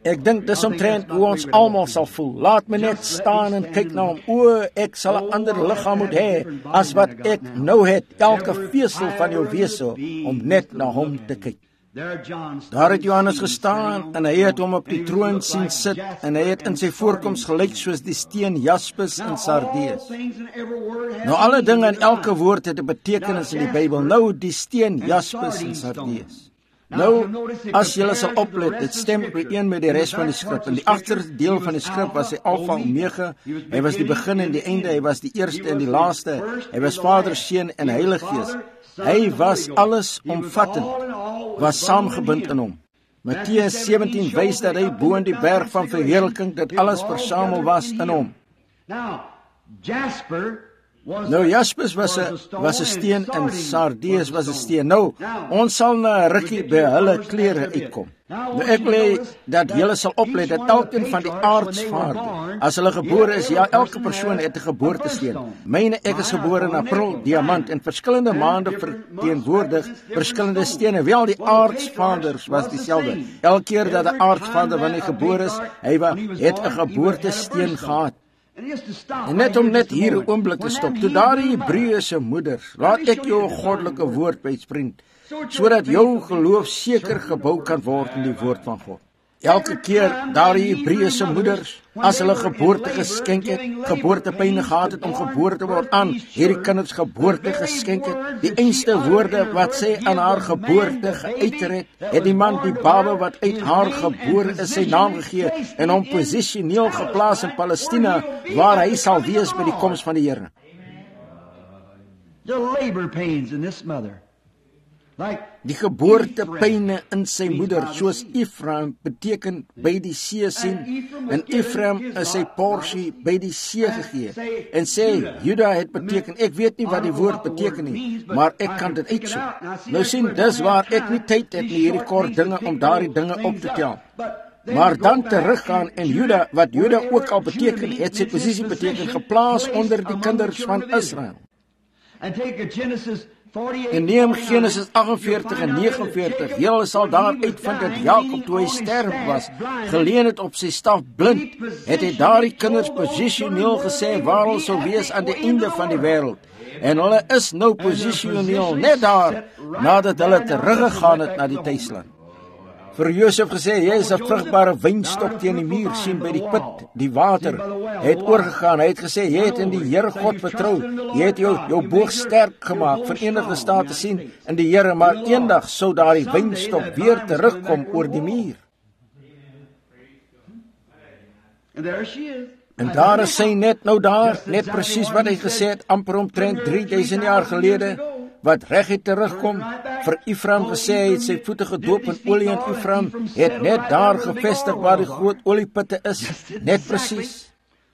Ek dink dis omtrent hoe ons almal sal voel. Laat my net staan en kyk na hom. O, ek sal 'n ander liggaam moet hê as wat ek nou het, elke vesel van jou wese, om net na hom te kyk. Daar het Johannes gestaan en hy het hom op die troon sien sit en hy het in sy voorkoms gelyk soos die steen jaspis en sardius. Nou alle dinge en elke woord het 'n betekenis in die Bybel. Nou die steen jaspis en sardius. Nou, as julle sal oplet, dit stem ooreen met die res van die skrif. In die agterste deel van die skrif was hy Alfa en Omega. Hy was die begin en die einde. Hy was die eerste en die laaste. Hy was Vader, Seun en Heilige Gees. Hy was alles omvattend, was saamgebind in hom. Matteus 17 wys dat hy bo in die berg van verheerliking dit alles versamel was in hom. Nou Jaspis was 'n steen en sardius was 'n steen. Nou, ons sal na 'n rukkie by hulle klere uitkom. Nou ek wil dat julle sal oplet dat elkeen van die aardsvader, as hulle gebore is, ja, elke persoon het 'n geboortesteen. Myne, ek is gebore in April, diamant, en verskillende maande verteenwoordig verskillende stene. Wel, die aardsvaders was dieselfde. Elke keer dat 'n aardsvader wanneer hy gebore is, hy het 'n geboortesteen gehad. En net om hier 'n oomblik te stop, toe daardie Hebreëse moeders, laat ek jou 'n goddelike woord byspring, sodat jou geloof seker gebou kan word in die woord van God. Elke keer daardie Hebreëse moeders, as hulle geboorte geskenk het, geboortepyne gehad het om gebore te word aan, hierdie kinders geboorte geskenk het, die einste woorde wat sy aan haar geboorte geuiter het die man die baba wat uit haar gebore is sy naam gegee en hom posisioneel geplaas in Palestina, waar hy sal wees by die koms van die Here. The labor pains in this mother. Die geboortepyne in sy moeder, soos Ephraim beteken by die see sien, en Ephraim is sy porsie by die see gegee, en sê, Juda het beteken, ek weet nie wat die woord beteken nie, maar ek kan dit uitsoek. Nou sien, dis waar ek nie tyd het nie hierdie kort dinge om daardie dinge op te tel. Maar dan teruggaan en Juda, wat Juda ook al beteken, het sy posisie beteken, geplaas onder die kinders van Israel. En neem Genesis 48 en 49, julle sal daar uitvind dat Jakob toe hy sterf was, geleen het op sy staf blind, het hy daardie kinders posisioneel gesê waar hulle sou wees aan die einde van die wêreld. En hulle is nou posisioneel net daar, nadat hulle teruggegaan het na die tuisland. Vir Josef gesê, jy is 'n vrugbare wynstok teen die muur, sien by die put, die water. Hy het oorgegaan, hy het gesê, jy het in die Here God vertrou, jy het jou boog sterk gemaak, vir enige staat te sien in die Here, maar eendag sou daardie wynstok weer terugkom oor die muur. En daar is sy net nou daar, net presies wat hy gesê het, amper omtrent 3000 jaar gelede, wat reguit terugkom. Vir Ephraim gesê, hy het sy voete gedoop in olie, en Ephraim het net daar gevestig waar die groot olieputte is, net presies.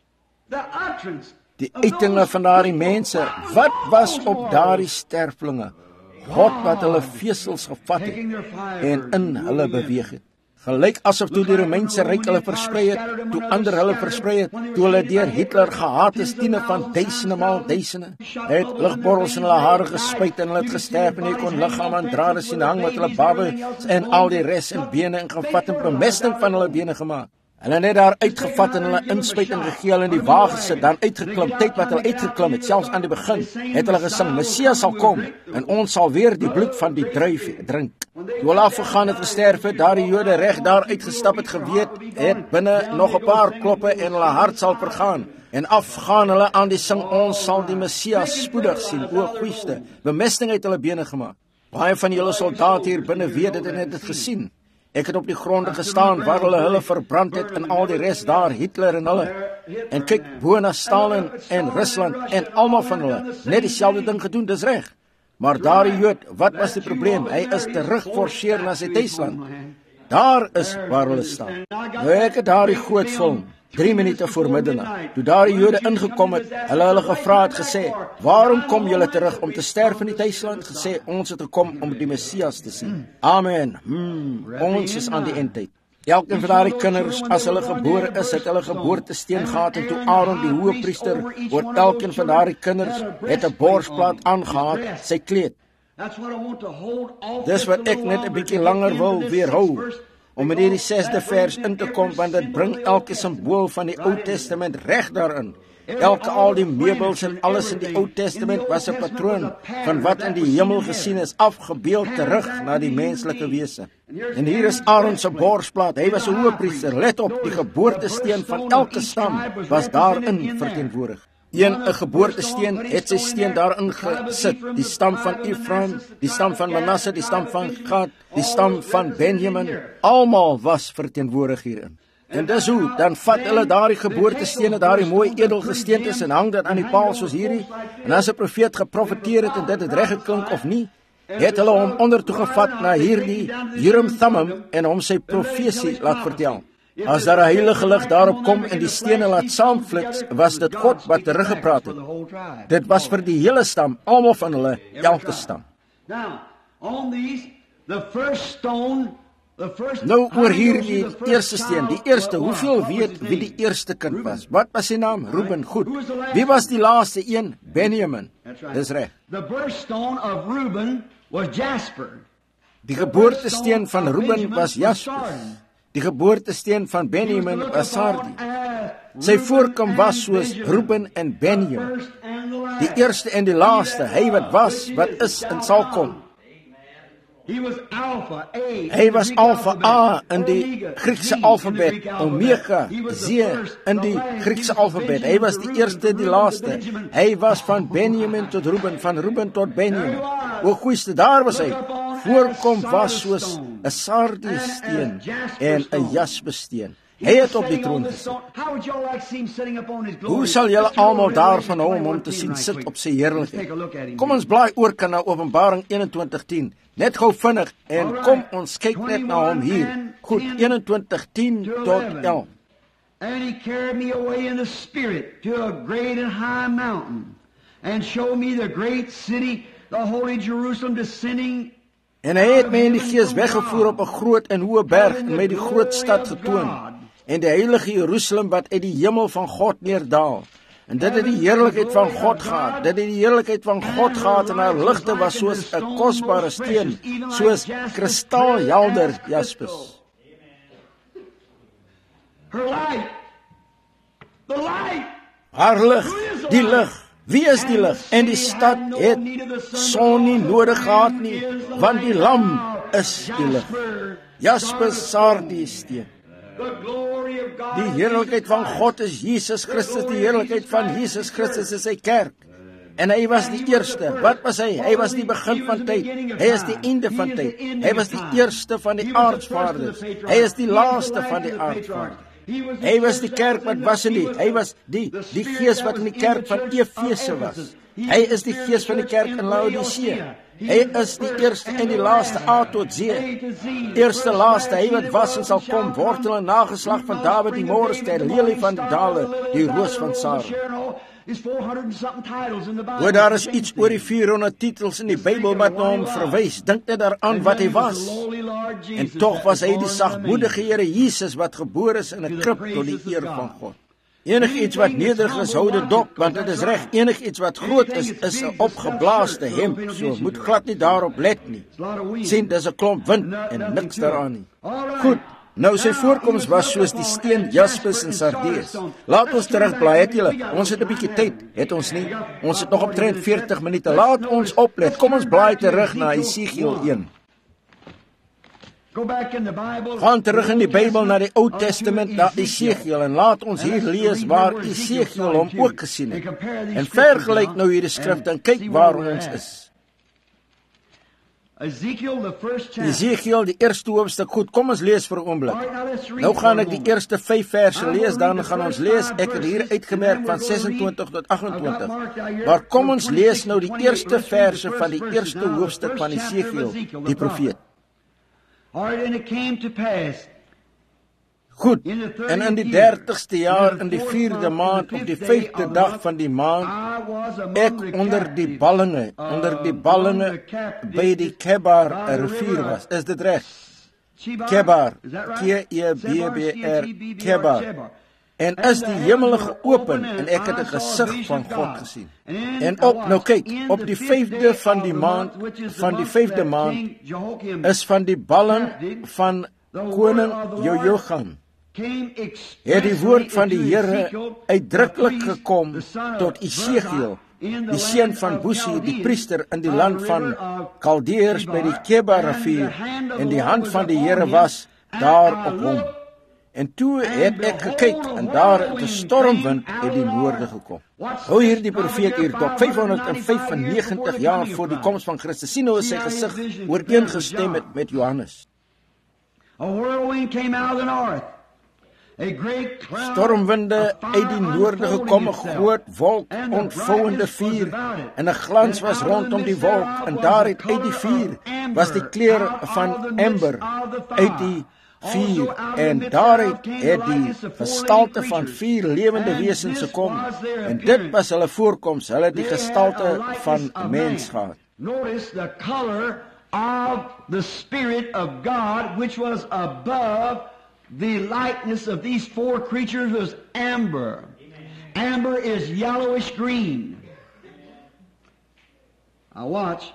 Die uitinge van daardie mense, wat was op daardie sterflinge? God wat hulle vesels gevat het en in hulle beweeg het. Gelyk asof toe die Romeinse ryk hulle versprei het, toe ander hulle versprei het, toe hulle deur Hitler gehaat is, tiene van duisende maal duisende. Hy het ligborrels in hulle hare gespuit en hulle het gesterf en hy kon liggame aan drade sien hang met hulle babbe en al die res en bene en gevat en bemesting van hulle bene gemaak. Hulle net daar uitgevat en hulle inspuiting gegee, hulle in die wa gesit, dan uitgeklim, tyd wat hulle uitgeklim het, selfs aan die begin, het hulle gesing, Messias sal kom, en ons sal weer die bloed van die druif drink. Toe hulle afgegaan het gesterf het, daar die Jode reg daar uitgestap het geweet, het binne nog 'n paar kloppe en hulle hart sal vergaan, en afgaan hulle aan die sing, ons sal die Messias spoedig sien, o goeieste, bemesting uit hulle bene gemaak. Baie van julle soldate hier binne weet dit en het dit gesien. Ek het op die gronde gestaan waar hulle verbrand het en al die res daar, Hitler en hulle. En kyk, bo na Stalin en Rusland en almal van hulle, net dieselfde ding gedoen, dis reg. Maar daardie Jood, wat was die probleem? Hy is terugforceer na sy tuisland. Daar is waar hulle staan. Nou ek het daardie groot film, 3 minute voor middernaand, toe daar die Jode ingekom het, hulle gevra het gesê, waarom kom julle terug om te sterf in die tuisland? Gesê, ons het gekom om die Messias te sien. Amen. Ons is aan die eindtyd. Elkeen van daardie kinders, as hulle gebore is, het hulle geboortesteen gehad, en toe Aaron die hoëpriester oor elkeen van daardie kinders het 'n borsplaat aangehad, sy kleed. Dis wat ek net 'n bietjie langer wil weerhou. om in hierdie 6de vers in te kom, want dit bring elke simbool van die Ou Testament reg daarin. Al die meubels en alles in die Ou Testament was 'n patroon van wat in die hemel gesien is, afgebeeld terug na die menslike wese. En hier is Aaron se borsplaat. Hy was 'n hoëpriester. Let op, die geboortesteen van elke stam was daarin verteenwoordig. 'n geboortesteen het sy steen daarin gesit. Die stam van Ephraim, die stam van Manasse, die stam van Gad, die stam van Benjamin, almal was verteenwoordig hierin. En dis hoe, dan vat hulle daardie geboortestene, daardie mooi edelgesteentes en hang dit aan die paal soos hierdie. En as 'n profeet geprofeteer het en dit het reg geklink of nie, het hulle hom ondertoe gevat na hierdie Urim Thummim en hom sy profesie laat vertel. As daar 'n heilige lig daarop kom en die stene laat saamflits, was dit God wat teruggepraat het. Dit was vir die hele stam, almal van hulle, elke stam. Nou oor hier die eerste steen, die eerste, hoeveel weet wie die eerste kind was? Wat was sy naam? Reuben, goed. Wie was die laaste een? Benjamin. Dis reg. Die geboortesteen van Reuben was Jaspis. Die geboortesteen van Benjamin was Sardi. Sy voorkom was soos Reuben en Benjamin. Die eerste en die laaste, hy wat was, wat is en sal kom. Hy was Alpha A in die Griekse alfabet, Omega Z in die Griekse alfabet. Hy was die eerste en die laaste. Hy was van Benjamin tot Reuben, van Reuben tot Benjamin. O goeieste, daar was hy. Voorkom was soos 'n sardiessteen en 'n jaspissteen. Hy het op die troon gesit. Hoe sal julle almal daarvan hou om hom te sien sit op sy heerlikheid? Kom ons blaai oor kan na Openbaring 21:10. Net gou vinnig en kom ons kyk net na hom hier. Goed, 21:10 tot 11. And he carried me away in the spirit to a great and high mountain and showed me the great city, the holy Jerusalem descending. En hy het my in die gees weggevoer op 'n groot en hoë berg en my die groot stad getoon en die heilige Jerusalem wat uit die hemel van God neerdaal. En dit het die heerlikheid van God gehad. Dit het die heerlikheid van God gehad en haar ligte was soos 'n kosbare steen, soos kristalhelder jaspis. Haar lig, die lig. Wie is die lig? En die stad het son nie nodig gehad nie, want die lam is die lig. Jaspis, sardiessteen. Die heerlikheid van God is Jesus Christus, die heerlikheid van Jesus Christus is sy kerk. En hy was die eerste. Wat was hy? Hy was die begin van tyd. Hy is die einde van tyd. Hy was die eerste van die aardsvaders. Hy is die laaste van die aardsvaders. Hy was die kerk wat was in die. Hy was die gees wat in die kerk van Efese was. Hy is die gees van die kerk in Laodicea. Hy is die eerste en die laaste, A tot Z. Eerste, laaste, hy wat was en sal kom, wortel en nageslag van Dawid, die Morester, lelie van die dale, die roos van Saron. Hoor, daar is iets oor die 400 titels in die Bybel wat na hom verwys. Dink net daaraan wat hy was. En tog was hy die sagmoedige Here Jesus wat gebore is in 'n krib tot die eer van God. Enigiets wat nederig is, hou dit dop, want dit is reg. Enigiets wat groot is 'n opgeblaaste hemp. So moet glad nie daarop let nie. Sien, dis 'n klomp wind en niks daaraan nie. Goed. Nou sy voorkoms was soos die steen jaspis en sardius. Laat ons terugblaai, het julle. Ons het 'n bietjie tyd, het ons nie? Ons het nog omtrent 40 minute. Laat ons oplet. Kom ons blaai terug na Esegiel 1. Gaan terug in die Bybel na die Ou Testament, na Esegiel, en laat ons hier lees waar Esegiel hom ook gesien het. En vergelyk nou hierdie skrifte en kyk waar ons is. Esegiel, die eerste hoofstuk. Goed, kom ons lees vir 'n oomblik. Nou gaan ek die eerste 5 verse lees, dan gaan ons lees, ek het hier uitgemerk van 26 tot 28. Maar kom ons lees nou die eerste verse van die eerste hoofstuk van Esegiel, die profeet. Goed, en in die 30ste jaar, in die 4de maand, op die 5de dag van die maand, ek onder die ballinge by die Kebar rivier was. Is dit reg? Kebar, K-E-B-B-R, Kebar. En is die hemel geopen, en ek het 'n gesig van God gesien. En nou kyk, op die 5de van die maand, is van die balling van koning Jehoiakim, het die woord van die Here uitdruklik gekom tot Esegiel, die seun van Buzi, die priester in die land van Kaldeërs by die Keba-rivier, en die hand van die Here was daar op hom. En toe het ek gekyk, en daar het 'n stormwind uit die noorde gekom. Hou hierdie profeet hier tot 595 jaar voor die koms van Christus. Sien hoe sy gesig ooreengestem het met Johannes. Stormwinde uit die noorde gekom, 'n groot wolk, ontvouende vuur, en 'n glans was rondom die wolk, en daar uit die vuur was die kleur van amber uit die vuur, en daaruit het die gestalte van 4 lewende wesens gekom, en dit was hulle voorkoms, hulle die gestalte van 'n mens gehad. Notice the color of the Spirit of God, which was above the likeness of these 4 creatures, was amber. Amber is yellowish green. Now watch.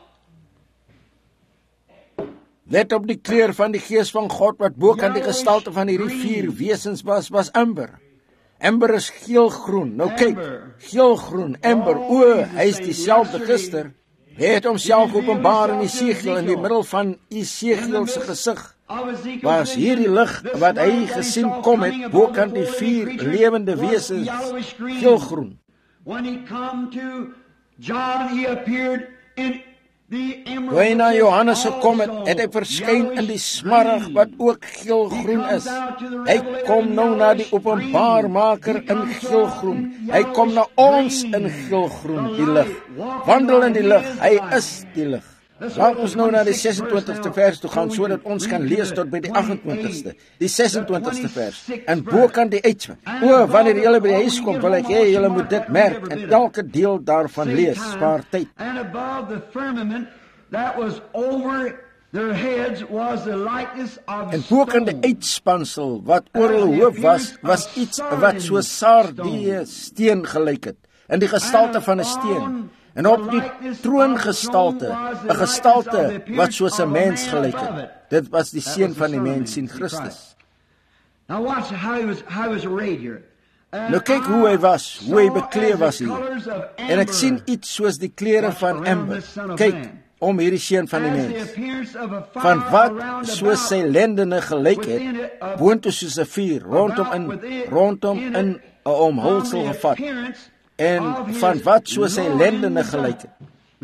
Let op die kleur van die gees van God wat bo kan die gestalte van hierdie 4 wesens was amber. Amber is geelgroen. Nou kyk, geelgroen, amber, hy is dieselfde gister. Hy het homself openbaar in Esegiel, in die middel van Esegiel se gesig. Was hierdie lig wat hy gesien kom het, bo kan die 4 lewende wesens, geelgroen. When he come to John, he appeared in Toe hy na Johannes gekom het, het hy verskyn in die smarrig wat ook geelgroen is. Hy kom nou na die openbaarmaker in geelgroen. Hy kom na ons in geelgroen, die lig. Wandel in die lig, hy is die lig. Laat ons nou na die 26ste vers toe gaan, sodat ons kan lees tot by die 28ste. Die 26ste vers. En bo kan die uitspraak. Wanneer julle by die huis kom, wil ek hê julle moet dit merk en elke deel daarvan lees. Spaar tyd. And above the firmament that was over their heads was the likeness of en bo kan die uitspansel wat oor hulle hoof was iets wat so sardie steen gelyk het, in die gestalte van 'n steen. En op die troongestalte, 'n gestalte wat soos 'n mens gelyk het. Dit was die seun van die mens, sien Christus. Now watch how he was arrayed here. Nou kyk hoe hy was, hoe hy bekleed was hier. En ek sien iets soos die klere van amber. Kyk, om hierdie seun van die mens. Van wat soos sy lendene gelyk het, boontoe soos 'n vuur, rondom in 'n omhulsel gevat. En van wat soos sy lendene gelyk het.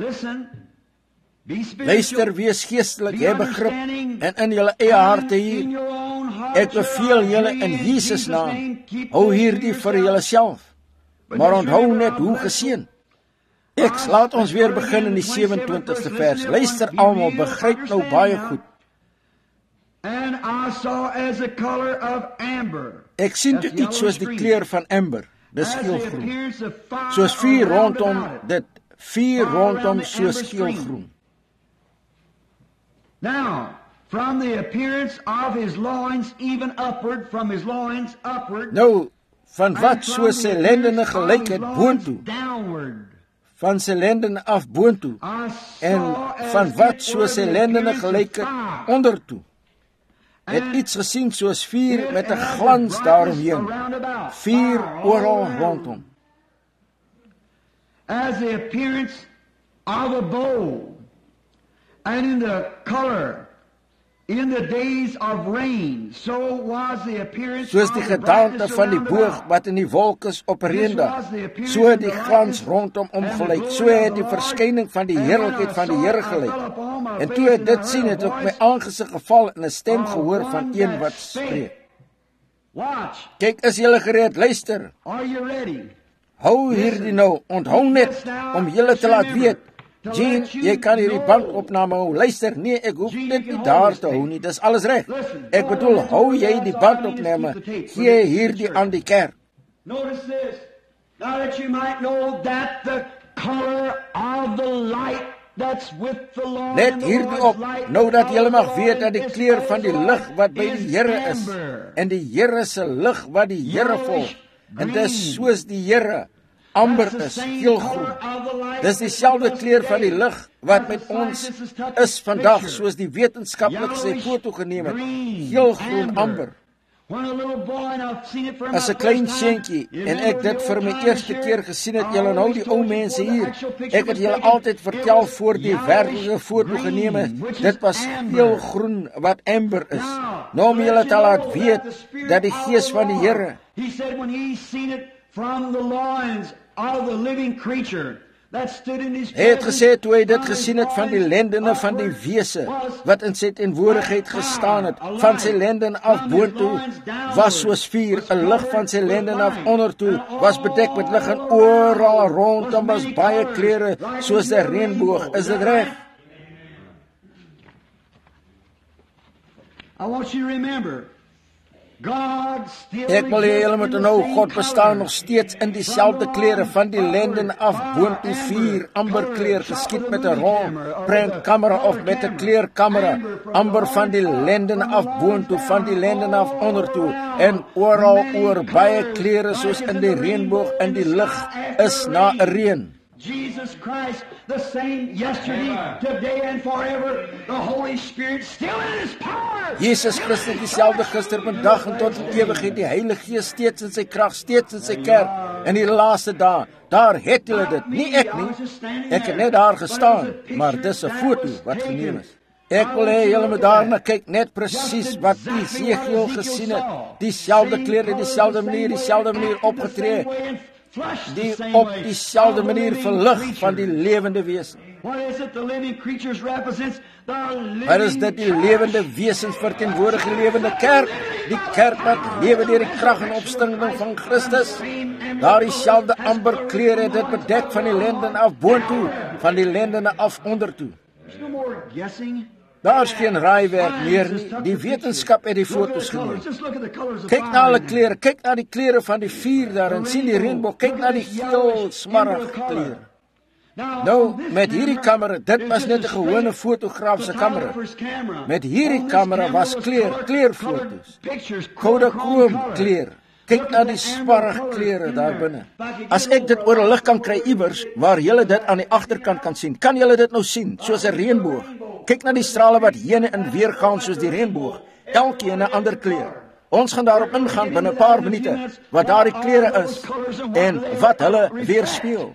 Luister, wees geestelik, hê begrip, en in julle eie harte hier. Ek beveel julle in Jesus naam, hou hierdie vir julleself, maar onthou net hoe geseën. Laat ons weer begin in die 27ste vers. Luister almal, begryp nou baie goed. Ek sien toe iets soos die kleur van amber. Dis geelgroen. Soos vuur rondom dit, vuur rondom soos geelgroen. Now, from the appearance of his loins, even upward, from his loins upward. Nou, van wat soos sy lendene gelyk het boontoe. Van sy lendene af boontoe. En van wat soos sy lendene gelyk het ondertoe. Het iets gesien soos vuur met 'n glans daaromheen. Vuur oral rondom. As the appearance of a bow, and in the color, in the days of rain, so was the appearance soos die gedaante van die boog wat in die wolk is op 'n reendag, so die glans rondom omgelyk, so het die verskyning van die heerlikheid van die Here gelyk. En toe ek dit sien, het op my aangesig geval en 'n stem gehoor van een wat spreek. Kyk, is julle gereed? Luister. Hou hierdie nou, onthou net om julle te laat weet. Jean, jy kan hierdie bandopname hou. Luister, nee, ek hoef dit nie daar te hou nie, dis alles reg. Ek bedoel, hou jy die bandopname, gee hierdie aan die kerk. Notice this, now that you might know that the color of the light that's with the Lord. Let hierdie op, nou dat julle mag weet dat die kleur van die lig wat by die Here is, en die Here se lig wat die Here volg, en dis soos die Here, amber is geelgroen. Dis dieselfde kleur van die lig wat met ons is vandag, soos die wetenskaplik sy foto geneem het. Geelgroen amber. As 'n klein seentjie en ek dit vir my eerste keer gesien het, julle nou die ou mense hier, ek het julle altyd vertel voor die werklike foto geneem het, dit was geelgroen wat amber is. Nou om julle te laat weet dat die Gees van die Here, hy het gesê toe hy dit gesien het van die lendene van die wese wat in sy teenwoordigheid gestaan het, van sy lendene af boontoe was soos vuur, 'n lig van sy lendene af ondertoe was bedek met lig en oral rondom was baie kleure soos 'n reënboog. Is dit reg? I want you to remember, God still Ek wil hê julle moet nou, God bestaan nog steeds in dieselfde kleure van die lenden af boontoe vuur, amber kleur geskiet met 'n rond prentkamera of met 'n kleurkamera, amber van die lenden af boontoe, van die lenden af ondertoe en oral oor baie kleure soos in die reënboog in die lig is na 'n reën. Jesus Christ, the same yesterday, today and forever. The Holy Spirit still in His power. Jesus Christus dieselfde gister, vandag en tot in ewigheid, die Heilige Gees steeds in sy krag, steeds in sy kerk. In die laaste dae, daar het julle dit, nie ek nie. Ek het net daar gestaan, maar dis 'n foto wat geneem is. Ek wil hê julle moet daarna kyk, net presies wat Esegiel gesien het. Dieselfde klere, dieselfde manier opgetree. Die op dieselfde manier verlig van die lewende wesen. Wat is dit? Die lewende wesens verteenwoordig die lewende kerk, die kerk wat lewe deur die krag en opstanding van Christus. Daar dieselfde amber kleure het dit bedek van die lendene af boontoe, van die lendene af ondertoe. Daar is geen raaiwerk meer nie. Die wetenskap het die foto's geneem. Kyk na hulle klere, kyk na die klere van die vuur daar en sien die reënboog, kyk na die geel smarrig kleur. Nou, met hierdie kamera, dit was net 'n gewone fotograaf se kamera. Met hierdie kamera was kleurfoto's. Kodachrome kleur. Kyk na die sparrig kleure daar binne. As ek dit oor 'n lig kan kry iewers waar julle dit aan die agterkant kan sien, kan julle dit nou sien, soos 'n reënboog. Kyk na die strale wat heen en weer gaan soos die reënboog, elkeen 'n ander kleur. Ons gaan daarop ingaan binne 'n paar minute, wat daardie kleure is en wat hulle weerspieël.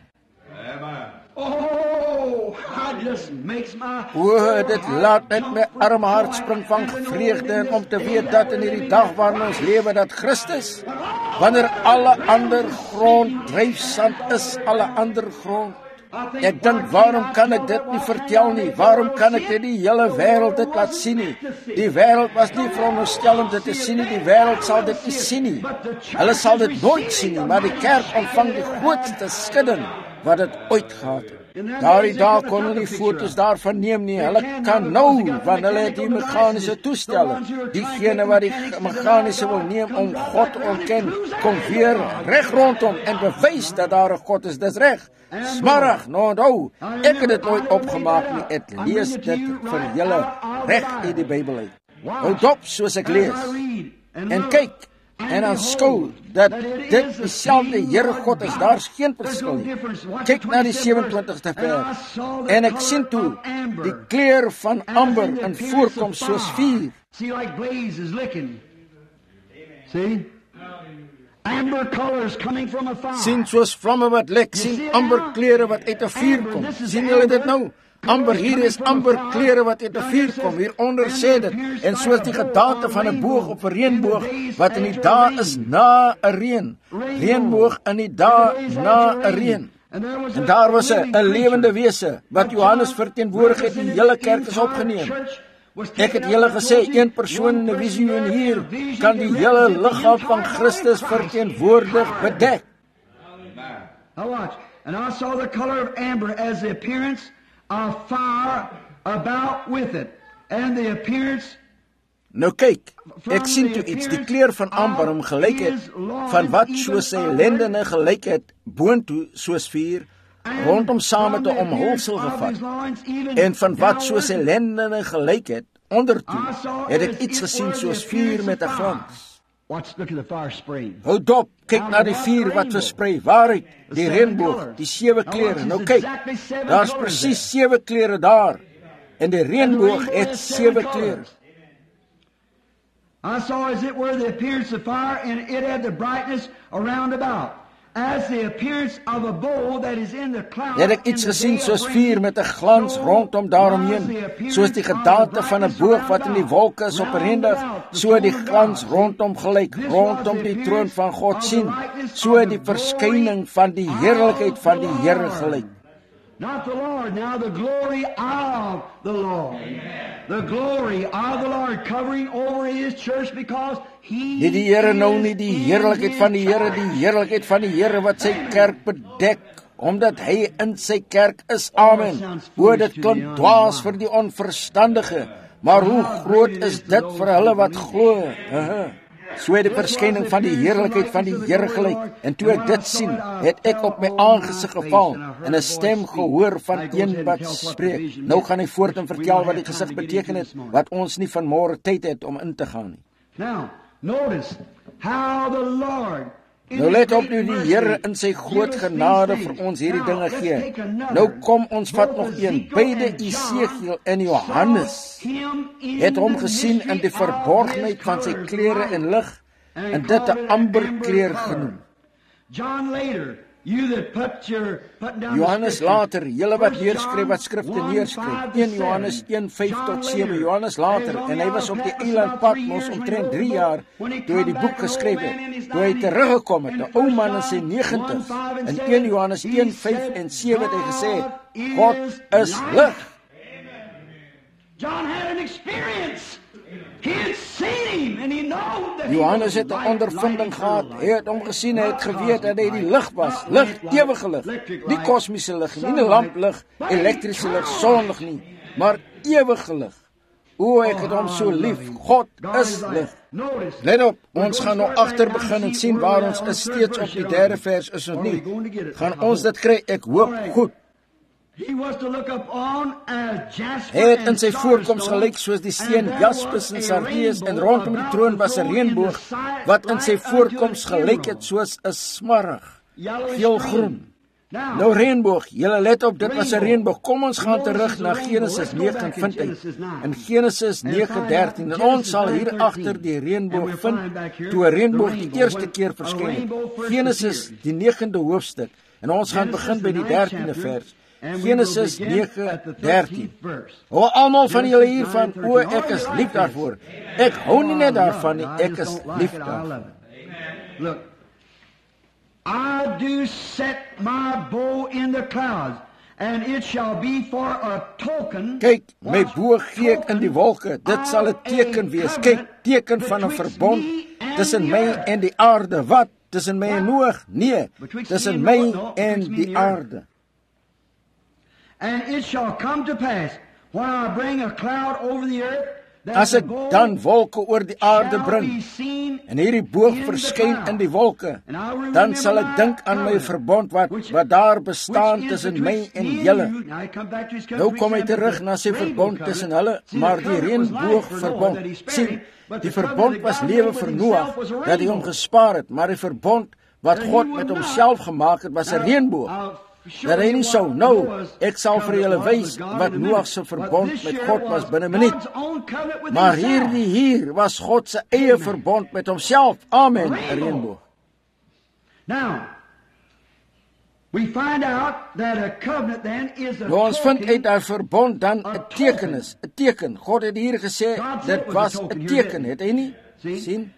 Dit laat net my arme hart spring van vreugde en om te weet dat in hierdie dag waarin ons lewe, dat Christus, wanneer alle ander grond dryfsand is, alle ander grond. Ek dink, waarom kan ek dit nie vertel nie? Waarom kan ek dit die hele wêreld dit laat sien nie? Die wêreld was nie veronderstel om dit te sien nie. Die wêreld sal dit nie sien nie. Hulle sal dit nooit sien nie, maar die kerk ontvang die grootste skudding wat dit ooit gehad het. Daardie dae kon hulle die foto's daarvan neem nie. Hulle kan nou, want hulle het die meganiese toestelle. Diegene wat die meganiese wil neem om God te ontken, kom weer reg rondom en bewys dat daar 'n God is. Dis reg. Smarrig, nou, ek het dit nooit opgemaak nie. Ek lees dit vir julle reg uit die Bybel uit. Hou dop soos ek lees. En kyk, en aanskou dat dit dieselfde Here God is. Daar's geen verskil nie. Kyk na die 27ste vers. En ek sien toe die kleur van amber in voorkom soos vuur. Sien soos vlamme wat lek, sien amber kleure wat uit 'n vuur kom. Sien julle dit nou? Amber, hier is amber kleure wat uit 'n vuur kom. Hieronder sê dit, en soos die gedaante van 'n boog op 'n reënboog, wat in die dae is na 'n reën. Reënboog in die dae na 'n reën. En daar was 'n lewende wese, wat Johannes verteenwoordig het, die hele kerk is opgeneem. Ek het julle gesê, een persoon in 'n visioen hier, kan die hele liggaam van Christus verteenwoordig bedek. And I saw the color of amber as the appearance of fire about with it, and the appearance. Nou kyk, ek sien toe iets, die kleur van amber om gelyk het, van wat soos sy lendene gelyk het, boontoe soos vuur, rondom saam met 'n omhulsel gevat, en van wat soos sy lendene gelyk het, ondertoe, het ek iets gesien soos vuur met 'n glans. Look at the fire spray. Hou dop, kyk na die vuur wat versprei. Waaruit? Die reënboog, die 7 kleure. Nou kyk, daar's presies 7 kleure daar. En die reënboog het 7 kleure. I saw as it were the appearance of fire, and it had the brightness around about, as the appearance of a bow that is in the cloud. Het ek iets gesien soos vuur met 'n glans rondom daaromheen, soos die gedaante van 'n boog wat in die wolke is op 'n rendag, so die glans rondom gelyk, rondom die troon van God sien, so die verskyning van die heerlikheid van die Here gelyk. Not the Lord, now the glory of the Lord. The glory of the Lord covering over His church because He Nie die Here nou nie, die heerlikheid van die Here, die heerlikheid van die Here wat sy kerk bedek, omdat Hy in sy kerk is. Amen. O, dit klink dwaas vir die onverstandige, maar hoe groot is dit vir hulle wat glo? So het die verskyning van die heerlikheid van die Here gelyk. En toe ek dit sien, het ek op my aangesig geval en 'n stem gehoor van een wat spreek. Nou gaan hy voort en vertel wat die gesig beteken het, wat ons nie vanmôre tyd het om in te gaan nie. Now, notice how the Lord Nou let op nu, die Here in sy groot genade vir ons hierdie dinge gee. Nou kom ons vat nog een. Beide Esegiel en Johannes het hom gesien in die verborgenheid van sy klere en lig, en dit 'n amberkleur genoem. Johannes later, julle wat neerskryf wat skrifte neerskryf, 1 Johannes 1:5-7, Johannes later, en hy was op die eiland Patmos omtrent 3 jaar, toe hy die boek geskryf het, toe hy teruggekom het, 'n ou man in sy 90's, in 1 Johannes 1:5-7 het hy gesê, God is lig. John had an experience. He had seen Him and he knew that Johannes het 'n ondervinding gehad. Hy het hom gesien, hy het geweet dat hy die lig was. Lig, ewige lig. Nie kosmiese lig nie, nie lamplig, elektriese lig, sonlig nie, maar ewige lig. O, ek het hom so lief. God is lig. Let op, ons gaan nou agter begin en sien waar ons is. Steeds op die 3de vers is ons nie. Gaan ons dit kry? Ek hoop goed. Hy het in sy voorkoms gelyk soos die steen jaspis en sardius, en rondom die troon was 'n reënboog wat in sy voorkoms gelyk het soos 'n smarrig, geelgroen. Nou reënboog, julle let op, dit was 'n reënboog. Kom ons gaan terug na Genesis 9 vind hy. In Genesis 9:13, en ons sal hier agter die reënboog vind, toe 'n reënboog die eerste keer verskyn het. Genesis die 9de hoofstuk, en ons gaan begin by die 13de vers. Genesis 9:13. O, almal van julle hiervan, o, ek is lief daarvoor. Ek hou nie net daarvan nie, ek is lief daarvoor. Look, I do set my bow in the clouds, and it shall be for a token. Kyk, my boog gee ek in die wolke, dit sal 'n teken wees. Kyk, teken van 'n verbond tussen my en die aarde. Wat? Tussen my en Noag? Nee, tussen my en die aarde. And it shall come to pass, when I bring a cloud over the earth, as ek dan wolke oor die aarde bring, en hierdie boog verskyn in die wolke, dan sal ek dink aan my verbond wat daar bestaan tussen my en julle. Nou kom hy terug na sy verbond tussen hulle, maar die reënboog verbond. Sien, die verbond was lewe vir Noag, dat hy hom gespaar het, maar die verbond wat God met homself gemaak het, was 'n reënboog. Dat hy nie sou, nou, ek sal vir julle wys wat Noag se verbond met God was binne 'n minuut. Maar hier was God se eie verbond met homself. Amen, 'n reënboog. Now, we find out that a covenant then is a nou, ons vind uit dat verbond dan 'n teken is, 'n teken. God het hier gesê, dit was 'n teken, het hy nie? Sien?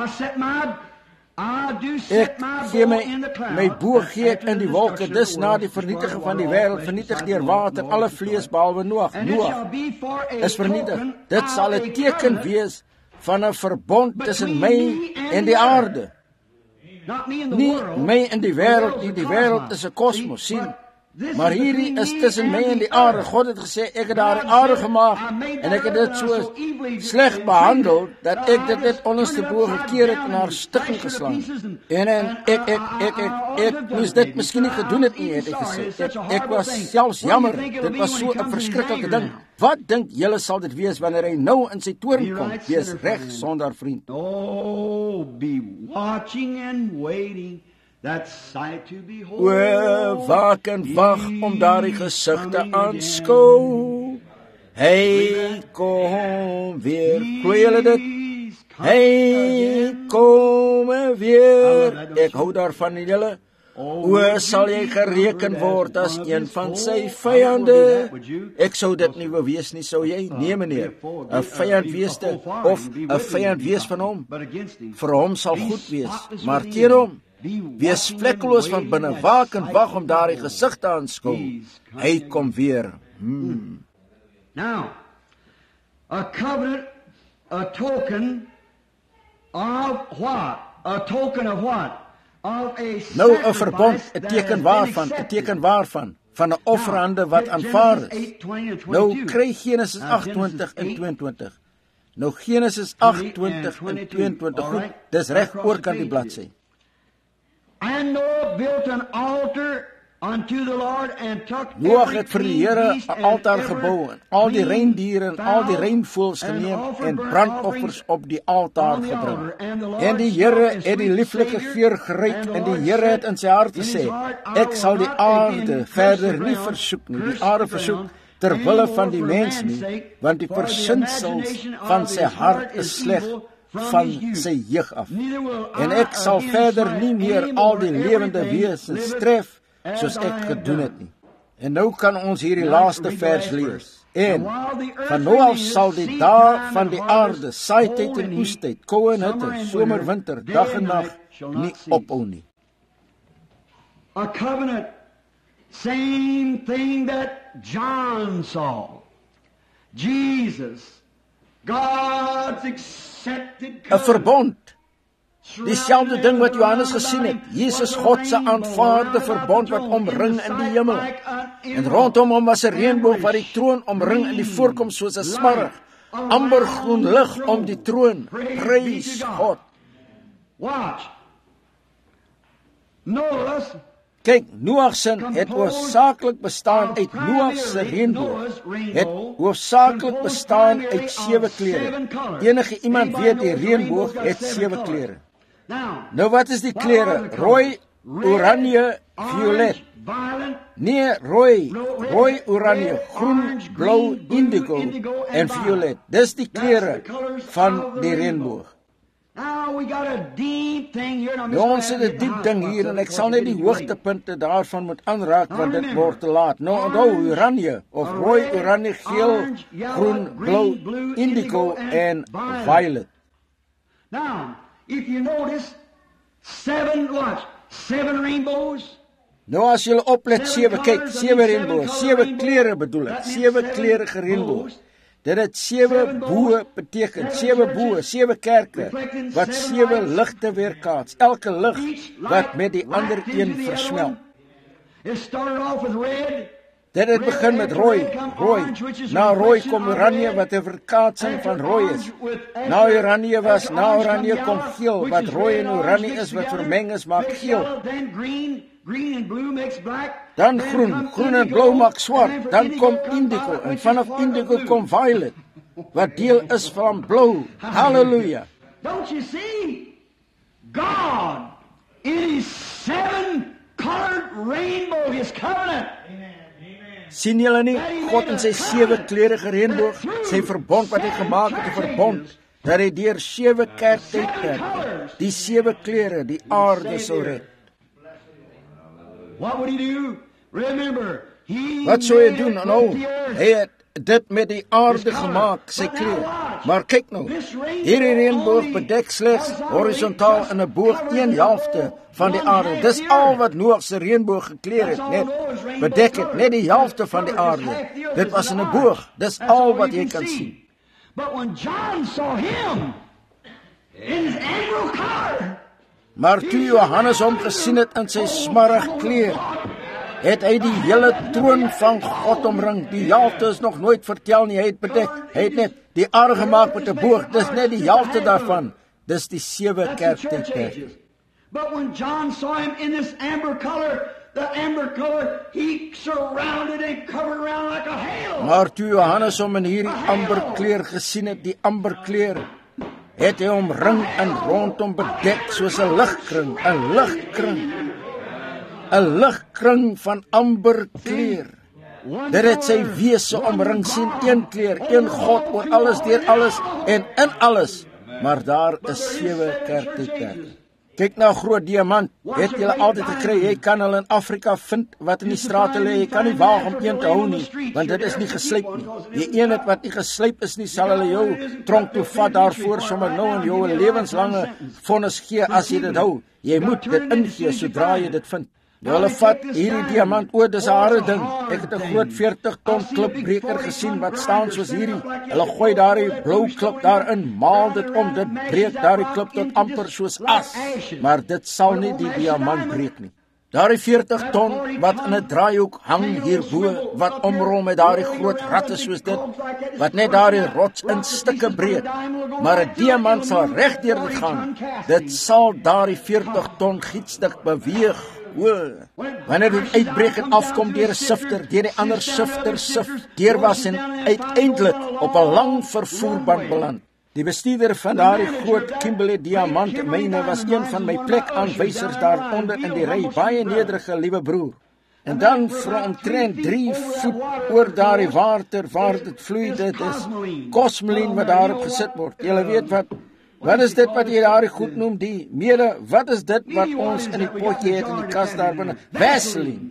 Ek gee my boog gee ek in die wolke, dis na die vernietiging van die wêreld, vernietig deur water, alle vlees behalwe Noag. Noag is vernietig. Dit sal 'n teken wees van 'n verbond tussen my en die aarde. Nie my en die wêreld nie, die wêreld is 'n kosmos, sien? Maar hierdie is tussen my en die aarde. God het gesê, ek het daar die aarde gemaak, en ek het dit so sleg behandel, dat ek dit net onderstebo gekeer het en haar stikking geslaan. En ek moes dit miskien nie gedoen het nie, het ek gesê. Ek was selfs jammer, dit was so 'n verskriklike ding. Wat dink julle sal dit wees wanneer hy nou in sy toorn kom? Wees reg sonder vriend. Oh, be watching and waiting. That sight to behold. O, waak en wag om daardie gesig te aanskou. Hy kom weer. Glo julle dit? Hy kom weer. Ek hou daarvan, julle. O, sal jy gereken word as een van sy vyande? Ek sou dit nie wou wees nie, sou jy? Nee, meneer. 'n vyand wees te, of 'n vyand wees van hom. Vir hom sal goed wees, maar teen hom wees vlekkeloos van binne, waak en wag om daardie gesig te aanskou. Hy kom weer. Now, a covenant, a token of what? A token of what? Of a nou 'n verbond, 'n teken waarvan, van 'n offerande wat aanvaar is. Nou kry Genesis 28 en 22. Nou Genesis 28 en 22, goed, dis reg oorkant die bladsy. And Noah built an altar unto the Lord and took Noag het vir die Here 'n altaar gebou en al die reindiere en al die reinvoëls geneem en brandoffers op die altaar gebring. En die Here het die lieflike geur geruik en die Here het in sy hart gesê, ek sal die aarde verder nie versoek nie, die aarde versoek ter wille van die mens nie, want die versinsels van sy hart is sleg van sy jeug af. En ek sal verder nie meer al die lewende wesens tref soos ek gedoen het nie. En nou kan ons hierdie laaste vers lees. En van nou af sal die dae van die aarde, saaityd en oestyd, koue en hitte, somer, winter, dag en nag nie ophou nie. A covenant, same thing that John saw. Jesus, God's accepted covenant. 'n verbond. Dieselfde ding wat Johannes gesien het. Jesus, God se aanvaarde verbond wat omring in die hemel. En rondom hom was 'n reënboog wat die troon omring in die voorkoms soos 'n smarrig, ambergroen lig om die troon. Prys God. Watch. Noah's Kyk, Noag se het hoofsaaklik bestaan uit Noag se reënboog. Het hoofsaaklik bestaan uit 7 kleure. Enige iemand weet die reënboog het 7 kleure. Nou wat is die kleure? Rooi, oranje, violet. Nee, rooi, oranje, groen, blou, indigo en violet. Dis die kleure van die reënboog. Ons het 'n diep ding hier en ek sal net die hoogtepunte daarvan moet aanraak want dit word te laat. Nou onthou, oranje of rooi, oranje, geel, groen, blou, indigo en violet. Now, if you notice, 7 rainbows. Nou as jy oplet, 7, kyk, 7 reënboog, 7 kleure bedoel ek, 7 kleurige reënboog. Dit het 7 boë beteken, 7 boë, 7 kerke, wat 7 ligte weerkaats, elke lig wat met die ander een versmelt. Dit het begin met rooi, na rooi kom oranje wat 'n verkaatsing van rooi is. Na oranje kom geel, wat rooi en oranje is wat vermeng is, maak geel. Dan groen en blou maak swart, dan kom indigo, en vanaf indigo kom violet, wat deel is van blou. Halleluja. Don't you see? God, in his 7-colored rainbow, his covenant. Sien julle nie, God in sy 7 kleurige reënboog, sy verbond wat hy gemaak het, 'n verbond, dat hy deur 7 kerktydperke, die 7 kleure, die aarde sou red. What would he do? Remember, wat sou hy doen? Nou, hy het dit met die aarde gemaak, sy kleur. Maar kyk nou, hierdie reënboog bedek slegs horisontaal in 'n boog 1/2 van die aarde. Dis al wat Noag se reënboog gekleur het, net bedek het net die helfte van die aarde. Dit was in 'n boog. Dis al wat jy kan sien. But when John saw him in his emerald color, maar toe Johannes hom gesien het in sy smarrig kleur, het hy die hele troon van God omring. Die helte is nog nooit vertel nie, hy het bedek. Hy het net die aarde gemaak met 'n boog. Dis net die helte daarvan. Dis die 7 kerktydperke. But when John saw him in this amber color, he surrounded and covered around like a halo. Maar toe Johannes hom in hierdie amberkleur gesien het, die amberkleur, het hy hom ring en rondom bedek soos 'n ligkring, 'n ligkring. 'n ligkring van amberkleur. Dit het sy wese omring, sien, een kleur, een God oor alles, deur alles en in alles. Maar daar is 7 kerktydperke. Kyk na 'n groot diamant. Het jy altyd gekry, jy kan hulle in Afrika vind wat in die strate lê. Jy kan nie waag om een te hou nie, want dit is nie geslyp nie. Die een wat nie geslyp is nie, sal hulle jou tronk toe vat daarvoor sommer nou en jou 'n lewenslange vonnis gee as jy dit hou. Jy moet dit ingee sodra jy dit vind. Hulle vat hierdie diamant, dis 'n harde ding. Ek het 'n groot 40 ton klipbreker gesien wat staan soos hierdie. Hulle gooi daardie blou klip daarin, maal dit om, dit breek daardie klip tot amper soos as. Maar dit sal nie die diamant breek nie. Daardie 40 ton wat in 'n draaihoek hang hierbo, wat omrol met daardie groot ratte soos dit, wat net daardie rots in stukke breek. Maar 'n diamant sal reg deur dit gaan. Dit sal daardie 40 ton gietstuk beweeg. Wanneer dit uitbreek en afkom deur 'n sifter, deur die ander sifter sif, deurwas en uiteindelik op 'n lang vervoerband beland. Die bestuurder van daardie groot Kimberley diamantmyne was een van my plekaanwysers daaronder in die ry, baie nederige liewe broer. En dan vir omtrent 3 voet oor daardie water waar dit vloei, dit is kosmelien wat daarop gesit word. Julle weet wat is dit wat jy daardie goed noem, die mede, wat is dit wat ons in die potjie het in die kas daar binne? Vaseline.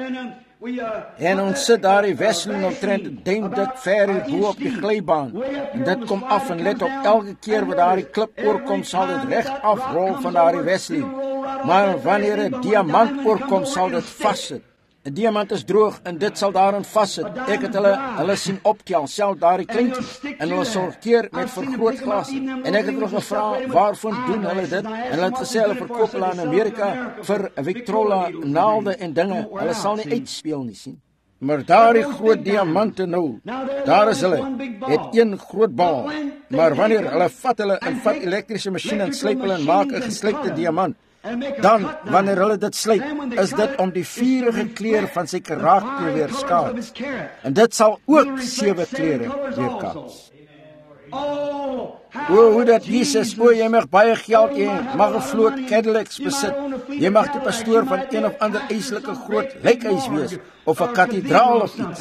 En ons sit daardie Vaseline omtrent duim dik ver bo op die glybaan. En dit kom af en let op, elke keer wat daardie klip oorkom, sal dit reg afrol van daardie Vaseline. Maar wanneer 'n diamant oorkom, sal dit vassit. 'n Diamant is droog en dit sal daarin vassit. Ek het hulle sien optel, self daardie kleintjies, en hulle sorteer met vergrootglas. En ek het hulle gevra, waarvan doen hulle dit? En hulle het gesê, hulle verkoop hulle in Amerika vir Victrola naalde en dinge. Hulle sal nie uitspeel nie, sien. Maar daardie groot diamante nou, daar is hulle, het een groot bal. Maar wanneer hulle vat elektriese masjiene en slyp hulle en maak 'n geslypte diamant, dan, wanneer hulle dit slyp, is dit om die vurige kleur van sy karakter te weerskaats. En dit sal ook 7 kleure weerkaats. Hoe dat Jesus, jy mag baie geld hê, mag 'n vloot Cadillacs besit. Jy mag die pastoor van een of ander eislike groot lijkhuis wees, of 'n kathedraal of iets.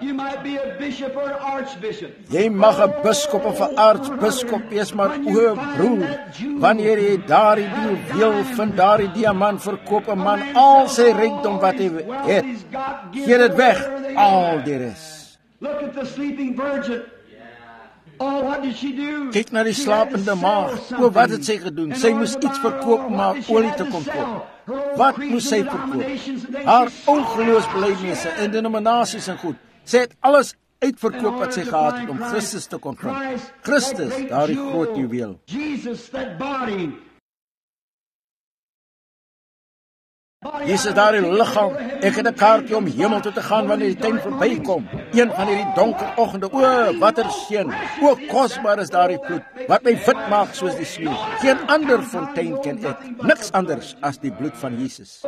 Jy mag 'n biskop of 'n aartsbiskop wees, maar broer, wanneer jy daardie juweel vind, daardie diamant, verkoop 'n man al sy rykdom wat hy het. Gee dit weg, al die res. Look at the sleeping virgin. Oh, what did she do? Kyk na die slapende maagd. Wat het sy gedoen? Sy moes iets verkoop om haar olie te kon koop. Wat moes sy verkoop? Haar ongeloofsbelijdenisse en denominasies en goed. Sy het alles uitverkoop wat sy gehad het om Christus te kon vind. Christus, daardie groot juweel. Jesus, that body. Jesus, daardie liggaam. Ek het 'n kaartjie om hemel toe te gaan wanneer die tyd verbykom. Een van hierdie donker oggende. Watter seën. Kosbaar is daardie bloed wat my wit maak soos die sneeu. Geen ander fontein ken ek. Niks anders as die bloed van Jesus.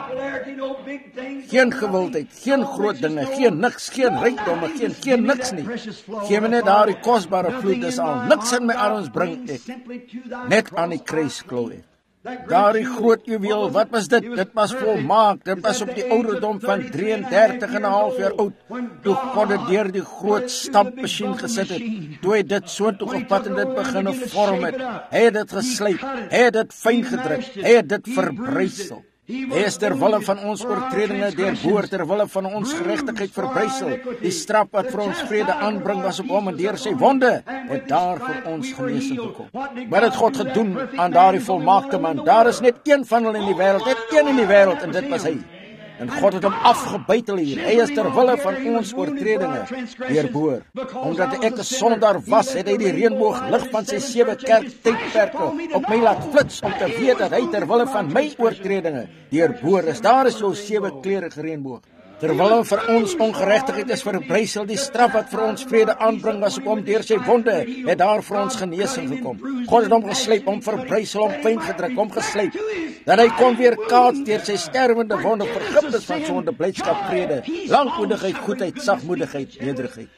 Geen gewildheid, geen groot dinge, geen niks, geen rykdomme, geen niks nie. Gee my net daardie kosbare bloed, dis al. Niks in my arms bring ek. Net aan die kruis glo ek. Daardie groot juweel, wat was dit? Dit was volmaak. Dit was op die ouderdom van 33 en 'n half jaar oud. Toe God dit deur die groot stampmasjien gesit het. Toe hy dit so toe gevat en dit begin vorm het. Hy het dit geslyp. Hy het dit fyn gedruk. Hy het dit verbrysel. Hy is ter wille van ons oortredinge deurboor, ter wille van ons geregtigheid verbrysel. Die straf wat vir ons vrede aanbring was op hom en deur sy wonde het daar vir ons genesing gekom. Wat het God gedoen aan daardie volmaakte man? Daar is net een van hulle in die wêreld, net een in die wêreld en dit was hy. En God het hom afgebytel hier. Hy is ter wille van ons oortredinge deurboor. Omdat ek 'n sondaar was, het hy die reënbooglig van sy 7 kerktydperke op my laat flits, om te weet dat hy ter wille van my oortredinge deurboor is. Daar is jou 7-kleurige reënboog. Terwille vir ons ongeregtigheid is verbrysel, die straf wat vir ons vrede aanbring was op hom, deur sy wonde het daar vir ons genesing gekom. God het hom geslyp, hom verbrysel, hom pyn gedruk, hom geslyp, dat hy kon weer kaats deur sy sterwende wonde, vergifnis van sonde, blydskap, vrede, lankmoedigheid, goedheid, sagmoedigheid, nederigheid.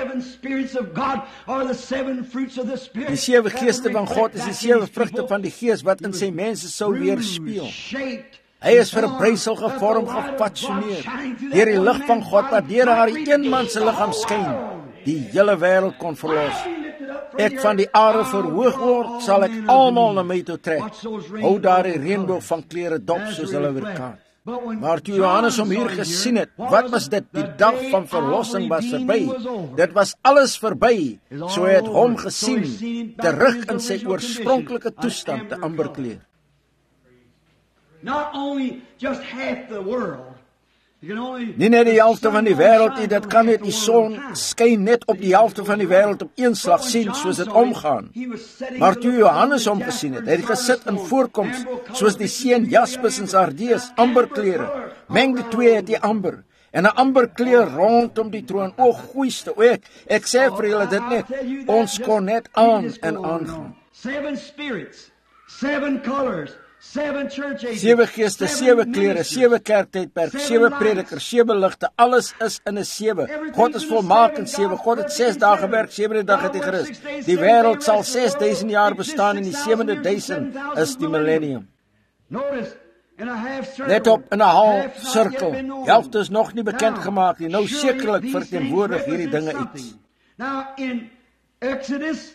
Die 7 geeste van God is die 7 vrugte van die Gees wat in sy mense sou weerspieël. Hy is verbrysel, gevorm, gefatsoeneer deur die lig van God, wat deur haar een man se liggaam skyn, die hele wêreld kon verlos. Ek van die aarde verhoog word, sal ek almal na my toe trek. Hou daar die reënboog van kleure dop soos hulle weerkaat. Maar toe Johannes hom hier gesien het, wat was dit? Die dag van verlossing was verby. Dit was alles verby. So hy het hom gesien, terug in sy oorspronklike toestand, te amberkleur. Nie net die helfte van die wêreld nie, dit kan net die son skyn net op die helfte van die wêreld op een slag sien, soos dit omgaan. Maar toe Johannes hom gesien het, hy het gesit in voorkoms, soos die seën jaspis en sardius, amberkleure. Meng die twee het die amber, en 'n amberkleur rondom die troon. O goeieste, ek sê vir julle dit net, ons kon net aan en aangaan. 7 spirits, 7 colors, 7 geeste, 7 kleure, 7 kerktydperk, 7 predikers, 7 ligte, alles is in 'n 7. God is volmaak in 7. God het 6 dae gewerk, 7de dag het hy gerus. Die wêreld sal 6000 jaar bestaan en die 7de duisend is die millennium. Let op, in 'n half sirkel. Helfte is nog nie bekend gemaak nie. Nou sekerlik verteenwoordig hierdie dinge iets. Now in Exodus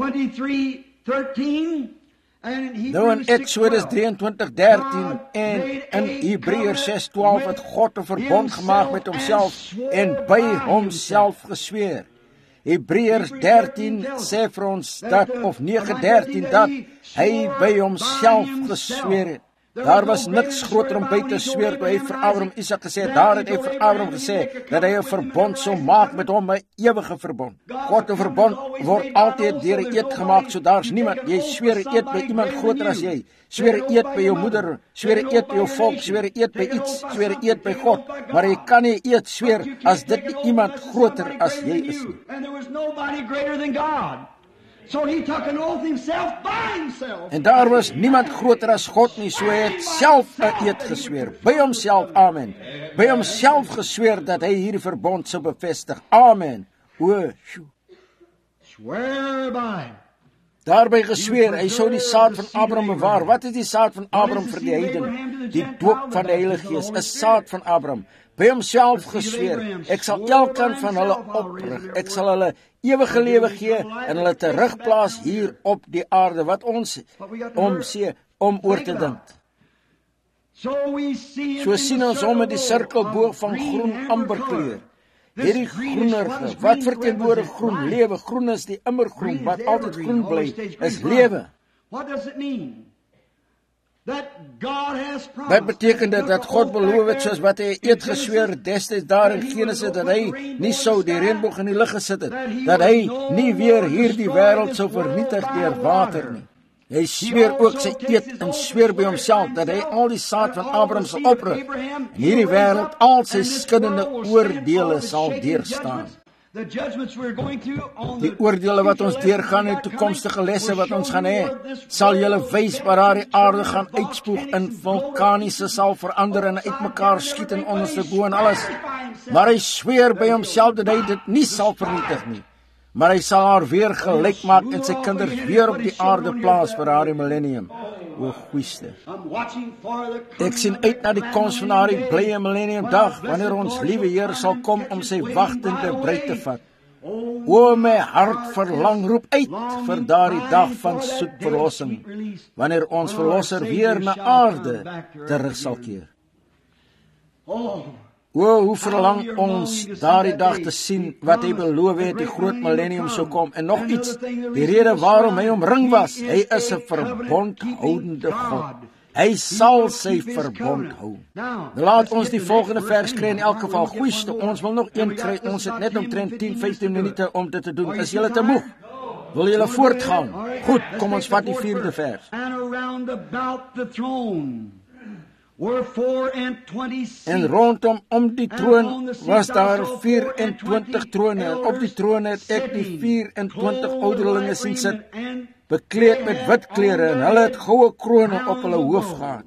23:13 Nou in Exodus 23:13 en in Hebreërs 6:12 het God 'n verbond gemaak met homself en by homself gesweer. Hebreërs 13 sê vir ons dat, of 9:13, dat hy by homself gesweer het. Daar was niks groter om by te sweer toe hy vir Abraham Isak gesê het. Daar het hy vir Abraham gesê dat hy 'n verbond sou maak met hom, 'n ewige verbond. God 'n verbond word altyd deur 'n eed gemaak, so daar's niemand. Jy sweer 'n eed by iemand groter as jy. Sweer 'n eed by jou moeder, sweer 'n eed by jou volk, sweer 'n eed by iets, sweer 'n eed by God. Maar jy kan nie 'n eed sweer as dit nie iemand groter as jy is nie. So he took an oath himself by himself. En daar was niemand groter as God nie, so hy het self 'n eed gesweer, by homself, amen. By homself gesweer dat hy hierdie verbond sou bevestig, amen. Swear by. Daarby gesweer, hy sou die saad van Abraham bewaar. Wat is die saad van Abraham vir die heiden? Die doop van die Heilige Gees is saad van Abraham. By homself gesweer, ek sal elkeen van hulle oprig. Ek sal hulle ewige lewe gee en hulle terugplaas hier op die aarde, wat ons om oor te dink. So sien ons hom met die sirkelboog van groen amberkleur. Hierdie groenerige, wat verteenwoordig groen? Lewe. Groen is die immergroen, wat altyd groen bly, is lewe. Wat beteken dit? Dat God beloof het, soos wat hy eed gesweer destyds daar in Genesis, dat hy nie sou die reënboog in die lug gesit het, dat hy nie weer hierdie wêreld sou vernietig deur water nie. Hy sweer ook sy eed en sweer by homself dat hy al die saad van Abraham sal oprig en hierdie wêreld al sy skinnende oordeele sal deurstaan. Die oordeele wat ons deurgaan en toekomstige lesse wat ons gaan hê, sal julle wys waar daardie aarde gaan uitspoeg in vulkaniese sal verander en uitmekaar skiet en onderste bo en alles. Maar hy sweer by homself dat hy dit nie sal vernietig nie. Maar hy sal haar weer gelyk maak en sy kinders weer op die aarde plaas vir haar millennium. O goeieste. Ek sien uit na die koms van haar blye millennium dag, wanneer ons liewe Heer sal kom om sy wagtende bruid te vat. O my hart verlang, roep uit vir daardie dag van soet verlossing, wanneer ons verlosser weer na aarde terug sal keer. O, hoe verlang ons daardie dag te sien wat hy beloof het, die groot millennium sou kom. En nog iets, die rede waarom hy omring was, hy is 'n verbondhoudende God. Hy sal sy verbond hou. Laat ons die volgende vers kry in elk geval. Goeieste, ons wil nog een kry. Ons het net omtrent 10-15 minute om dit te doen. Is julle te moeg? Wil julle voortgaan? Goed, kom ons vat die 4de vers. En rondom om die troon was daar 24 trone. En op die troon het ek die 24 ouderlinge sien sit, bekleed met wit klere, en hulle het goue krone op hulle hoof gehad.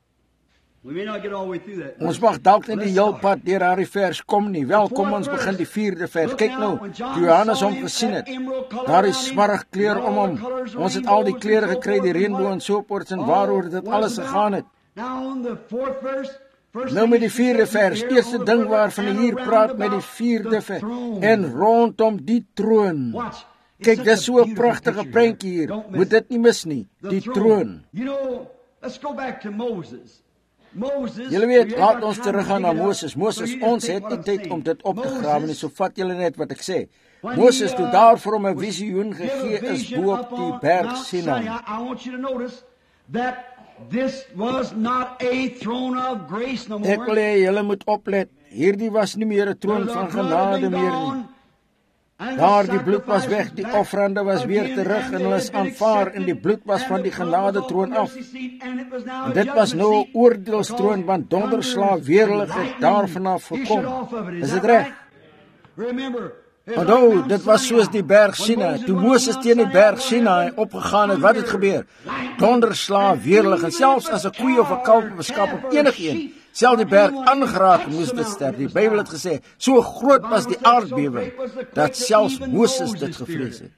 Ons mag dalk nie die heel pad deur daardie vers kom nie. Wel, kom ons begin die 4de vers. Kyk nou, toe Johannes hom gesien het, daardie smarrig kleur om hom. Ons het al die kleure gekry, die reënboog en so voort, en waaroor dit alles gegaan het. Nou met die 4de vers, eerste ding waarvan hy hier praat met die 4de vers, en rondom die troon. Kyk, dis so 'n pragtige prentjie hier, moet dit nie mis nie, die troon. Julle weet, laat ons teruggaan na Moses. Moses, ons het nie tyd om dit op te grawe nie, so vat julle net wat ek sê. Moses, toe daar vir hom 'n visioen gegee is bo op die berg Sinai. Ek wil hê julle moet oplet, hierdie was nie meer 'n troon van genade meer nie. Daar die bloed was weg, die offerande was weer terug en hulle is aanvaar en die bloed was van die genade troon af. En dit was nou 'n oordeelstroon, want donderslae weerlig het daarvan af gekom. Is dit reg? Onthou, dit was soos die berg Sinai. Toe Moses teen die berg Sinai opgegaan het, wat het gebeur? Donderslae weerlig, en selfs as 'n koei of 'n kalf of 'n skaap of enigeen self die berg aangeraak, moes dit sterf. Die Bybel het gesê, so groot was die aardbewing, dat selfs Moses dit gevrees het.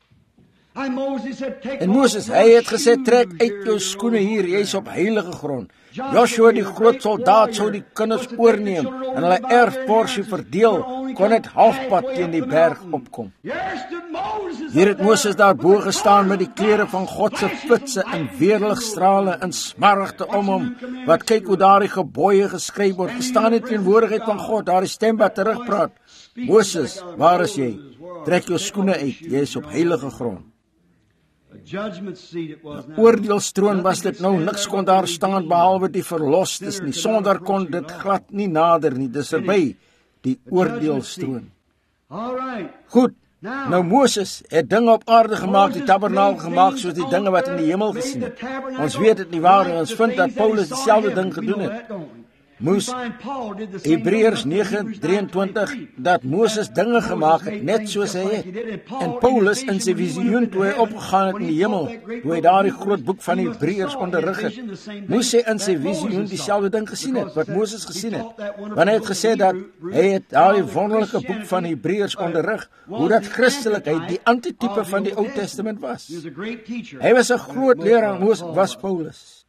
En Moses, hy het gesê, trek uit jou skoene hier, jy is op heilige grond. Joshua, die groot soldaat, sou die kinders oorneem en hulle erfporsie verdeel, kon het halfpad teen die berg opkom. Hier het Moses daarbo gestaan met die klere van God se flitse en weerligstrale en smaragde om hom, wat kyk hoe daardie gebooie geskryf word, gestaan in teenwoordigheid van God, daardie stem wat terugpraat. Moses, waar is jy? Trek jou skoene uit, jy is op heilige grond. Oordeelstroon was dit nou, niks kon daar staan behalwe die verlostes nie, sonder kon dit glad nie nader nie, dis verby, die oordeelstroon. Goed, nou Moses het dinge op aarde gemaak, die tabernakel gemaak, soos die dinge wat in die hemel gesien het. Ons weet het nie waar, en ons vind dat Paulus dieselfde ding gedoen het. Hebreërs 9:23, dat Moses dinge gemaak het, net soos hy het. En Paulus in sy visioen, toe hy opgegaan het in die hemel, toe hy daar die groot boek van Hebreërs onderrig het, moes hy in sy visioen dieselfde ding gesien het, wat Moses gesien het. Want hy het gesê dat hy het daar die wonderlike boek van Hebreërs onderrig, hoe dat Christelikheid die antitype van die Ou Testament was. Hy was 'n groot leraar, was Paulus.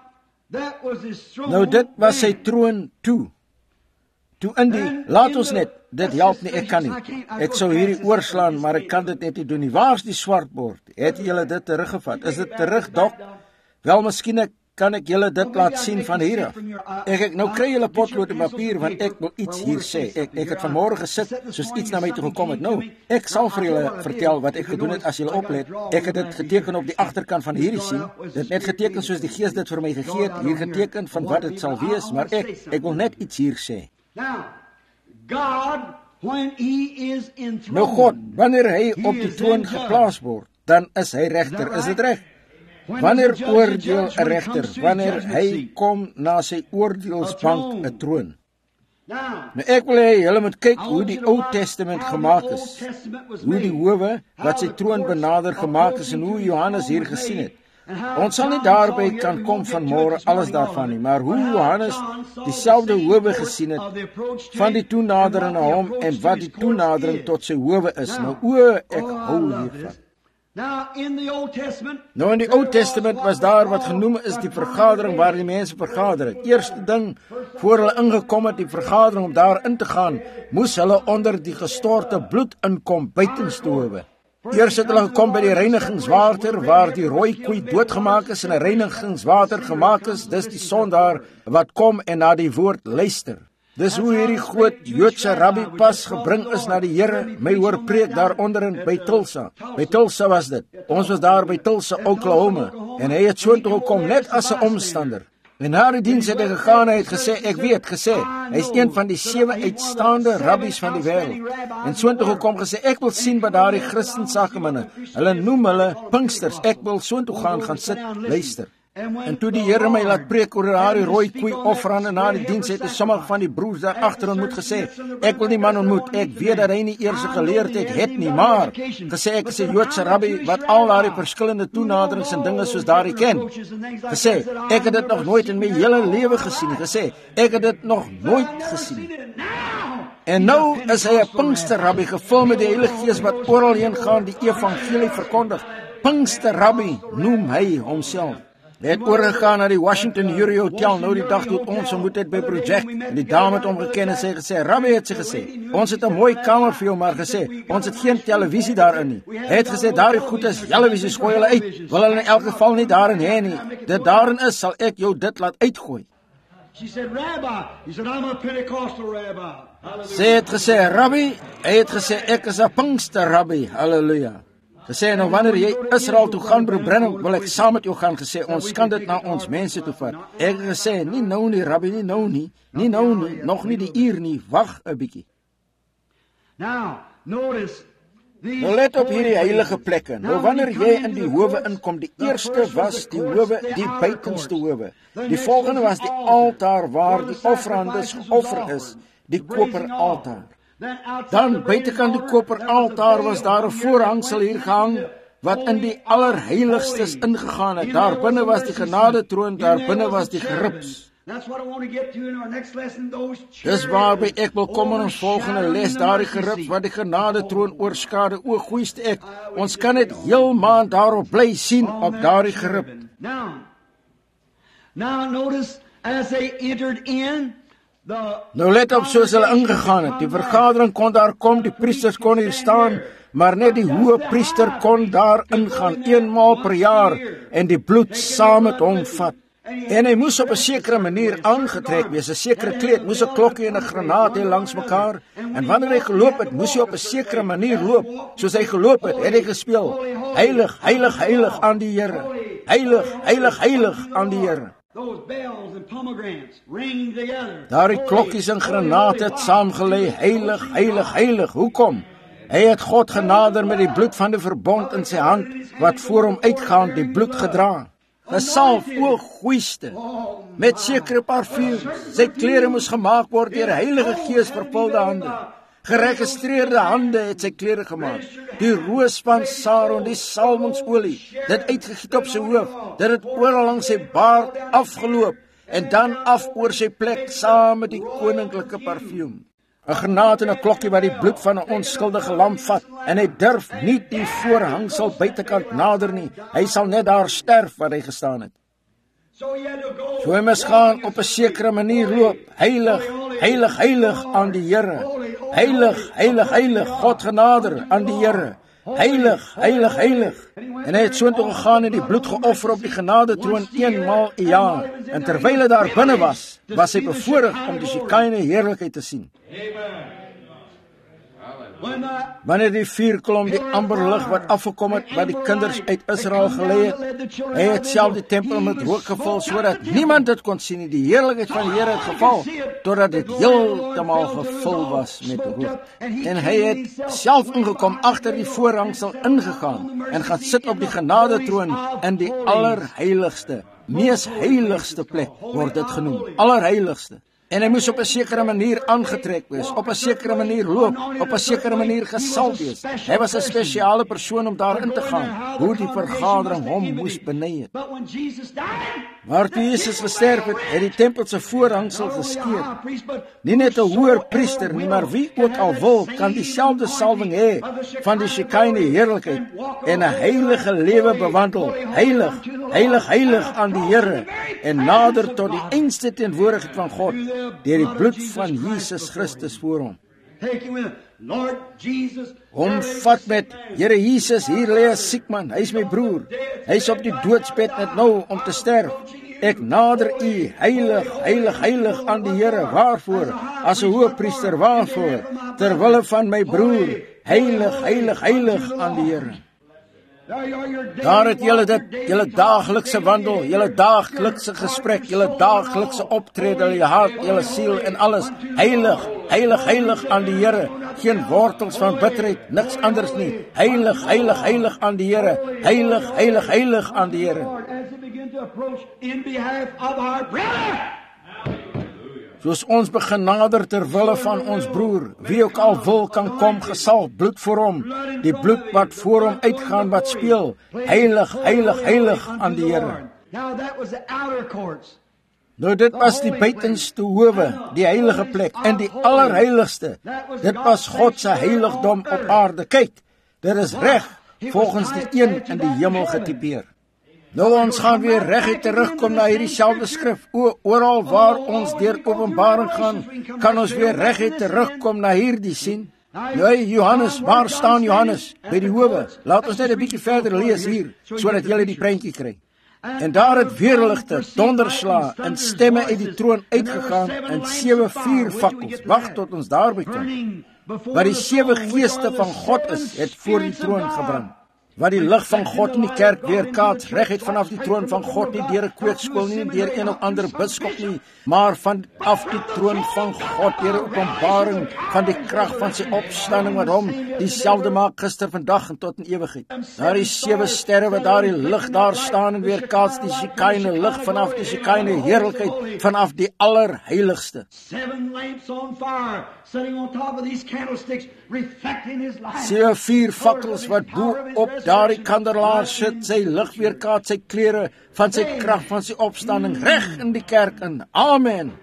Nou dit was sy troon toe in die, laat ons net, dit help nie, ek kan nie, ek sou hierdie oorslaan, maar ek kan dit net nie doen nie. Waar is die swartbord? Het julle dit teruggevat? Is dit terug, dok? Wel, miskien kan ek julle dit laat sien van hier af. Ek nou kry julle potlood en papier, want ek wil iets hier sê. Ek het vanmorgen gesit, soos iets na my toe gekom het. Nou, ek sal vir julle vertel wat ek gedoen het as julle oplet. Ek het dit geteken op die agterkant van hierdie sien. Dit net geteken soos die Gees dit vir my gegee het, hier geteken van wat dit sal wees, maar ek wil net iets hier sê. Nou God, wanneer hy op die troon geplaas word, dan is hy regter, is dit reg? Wanneer oordeel 'n regter? Wanneer hy kom na sy oordeelsbank, 'n troon. Nou ek wil hê julle moet kyk hoe die Ou Testament gemaak is. Hoe die howe wat sy troon benader gemaak is en hoe Johannes hier gesien het. Ons sal nie daarby kan kom vanmôre alles daarvan nie, maar hoe Johannes dieselfde howe gesien het van die toenadering na hom en wat die toenadering tot sy howe is. Nou ek hou hiervan. Nou in die Ou Testament was daar wat genoem is die vergadering waar die mense vergader het. Eerste ding, voor hulle ingekom het die vergadering om daar in te gaan, moes hulle onder die gestorte bloed inkom, buitens die howe. Eers het hulle gekom by die reinigingswater, waar die rooi koei doodgemaak is en 'n reinigingswater gemaak is, dis die sondaar wat kom en na die woord luister. Dis hoe hierdie groot Joodse rabbi pas gebring is na die Here, my hoor preek daaronder by Tulsa. By Tulsa was dit. Ons was daar by Tulsa, Oklahoma, en hy het soontoe gekom net as 'n omstander. En na die diens het hy gegaan, hy het gesê, ek weet, hy is een van die 7 uitstaande rabbies van die wêreld. En soontoe gekom gesê, ek wil sien wat daardie Christen sakemanne, hulle noem hulle Pinksters, ek wil soontoe gaan sit, luister. En toe die Here my laat preek oor daardie rooi koei offerande na die diens, het sommige van die broers daar agter ontmoet gesê, ek wil die man ontmoet, ek weet dat hy nie eers geleerdheid het nie, maar gesê ek is 'n Joodse rabbi wat al daardie verskillende toenaderings en dinge soos daardie ken. Gesê, ek het dit nog nooit in my hele lewe gesien nie, gesê, ek het dit nog nooit gesien nie. En nou is hy 'n Pinkster rabbi, gevul met die Heilige Gees wat oral heen gaan die evangelie verkondig. Pinkster rabbi noem hy homself. Hy het oorgegaan na die Washington Jury Hotel, nou die dag toe ons ontmoet het by Project, en die dame het hom geken en sy gesê, Rabbi het sy gesê, ons het 'n mooi kamer vir jou, maar gesê, ons het geen televisie daarin nie. Hy het gesê, daardie goed is televisie, gooi hulle uit, wil hulle in elk geval nie daarin hê nie. Dit daarin is, sal ek jou dit laat uitgooi. Sy het gesê, Rabbi, hy het gesê, ek is 'n Pinkster rabbi, halleluja. Gesê, nou wanneer jy Israel toe gaan, broer Branham, wil ek saam met jou gaan, gesê, ons kan dit na ons mense toe vat. Ek het gesê, nie nou nie, Rabbi, nie nou nie, nog nie die uur nie, wag 'n bietjie. Nou let op hierdie heilige plekke. Nou wanneer jy in die howe inkom, die eerste was die howe, die buitenste howe. Die volgende was die altaar waar die offerandes geoffer is, die koperaltaar. Dan buitekant die koperaltaar was daar 'n voorhangsel hier gehang wat in die allerheiligstes ingegaan het. Daar binne was die genadetroon, daar binne was die geribs. Dis waarby ek wil kom in ons volgende les, daardie geribs wat die genadetroon oorskade. O goeieste ek, ons kan dit heel maand daarop bly sien op daardie gerib. Now notice as they entered in. Nou let op soos hulle ingegaan het. Die vergadering kon daar kom, die priesters kon hier staan, maar net die hoë priester kon daar ingaan, eenmaal per jaar, en die bloed saam met hom vat. En hy moes op 'n sekere manier aangetrek wees, 'n sekere kleed, moes 'n klokkie en 'n granaat hê langs mekaar, en wanneer hy geloop het, moes hy op 'n sekere manier loop. Soos hy geloop het hy gespeel, heilig, heilig, heilig aan die Here, heilig, heilig, heilig aan die Here. Daardie klokkies en granate het saamgelê, heilig, heilig, heilig. Hoekom? Hy het God genader met die bloed van die verbond in sy hand, wat voor hom uitgaan, die bloed gedra. Gesalf, o goeieste, met sekere parfuums. Sy klere moes gemaak word deur Heilige Gees vervulde hande. Geregistreerde hande het sy klere gemaak. Die roos van Saron, die salmonsolie, dit uitgegiet op sy hoof, dit het oral langs sy baard afgeloop, en dan af oor sy plek, saam met die koninklike parfuum. 'n granaat en 'n klokkie wat die bloed van 'n onskuldige lam vat, en hy durf nie die voorhangsel buitekant nader nie. Hy sal net daar sterf waar hy gestaan het. So hy moes gaan op 'n sekere manier loop, heilig, heilig, heilig aan die Here. Heilig, heilig, heilig, God genader aan die Here. Heilig, heilig, heilig. En hy het soontoe gegaan en die bloed geoffer op die genadetroon eenmaal 'n jaar. En terwyl hy daar binne was hy bevoorreg om die Shekinah heerlikheid te sien. Wanneer die vuurkolom, die amberlig wat afgekom het, wat die kinders uit Israel gelei het, hy het self die tempel met rook gevul, sodat niemand dit kon sien nie. Die heerlikheid van die Here het geval, totdat dit heeltemal gevul was met rook. En hy het self ingekom, agter die voorhangsel ingegaan, en gaan sit op die genadetroon in die allerheiligste, mees heiligste plek, word dit genoem, allerheiligste. En hy moes op 'n sekere manier aangetrek wees, op 'n sekere manier loop, op 'n sekere manier gesalf wees. Hy was 'n spesiale persoon om daarin te gaan, hoe die vergadering hom moes beny het. Maar toe Jesus gesterf het die tempel se voorhangsel geskeur. Nie net 'n hoër priester nie, maar wie ook al wil, kan dieselfde salwing hê van die Shekinah heerlikheid en 'n heilige lewe bewandel. Heilig, heilig, heilig aan die Here en nader tot die einste teenwoordigheid van God deur die bloed van Jesus Christus voor hom. Vat met Here Jesus, hier lê 'n siek man, hy's my broer. Hy's op die doodsbed net nou om te sterf. Ek nader u, heilig, heilig, heilig aan die Here. Waarvoor? As 'n hoëpriester, waarvoor? Terwille van my broer, heilig, heilig, heilig aan die Here. Daar het julle dit, julle daaglikse wandel, julle daaglikse gesprek, julle daaglikse optrede, julle hart, julle siel en alles. Heilig, heilig, heilig aan die Here. Geen wortels van bitterheid, niks anders nie. Heilig, heilig, heilig aan die Here. Heilig, heilig, heilig aan die Here. Soos ons begin nader ter wille van ons broer, wie ook al wil kan kom, gesalf, bloed vir hom, die bloed wat voor hom uitgaan, wat speel, heilig, heilig, heilig aan die Here. Nou dit was die buitenste howe, die heilige plek, en die allerheiligste, dit was God se heiligdom op aarde. Kyk, dit is reg, volgens die een in die hemel getypeer. Nou ons gaan weer reguit terugkom na hierdie selfde skrif. Oral waar ons deur Openbaring gaan, kan ons weer reguit terugkom na hierdie sien. Jy Johannes, waar staan Johannes? By die howe. Laat ons net 'n bietjie verder lees hier, sodat julle die prentjie kry. En daar het weerligte, donderslae en stemme uit die troon uitgegaan en 7 vuurvakkels. Wag tot ons daarby kom. Wat die 7 geeste van God is, het voor die troon gebrand. Wat die lig van God in die kerk weerkaats, reguit vanaf die troon van God, nie deur 'n kweekskool nie, deur een of ander biskop nie, maar vanaf die troon van God, deur 'n openbaring van die krag van sy opstanding wat hom dieselfde maak gister, vandag en tot in ewigheid. Daar die 7 sterre wat daar die lig daar staan en weerkaats die Shekinah lig vanaf die Shekinah heerlikheid, vanaf die allerheiligste. 7 vuurvakkels wat bo op daardie kandelaar sit, sy lig weerkaats, sy klere van sy krag van sy opstanding reg in die kerk in. Amen.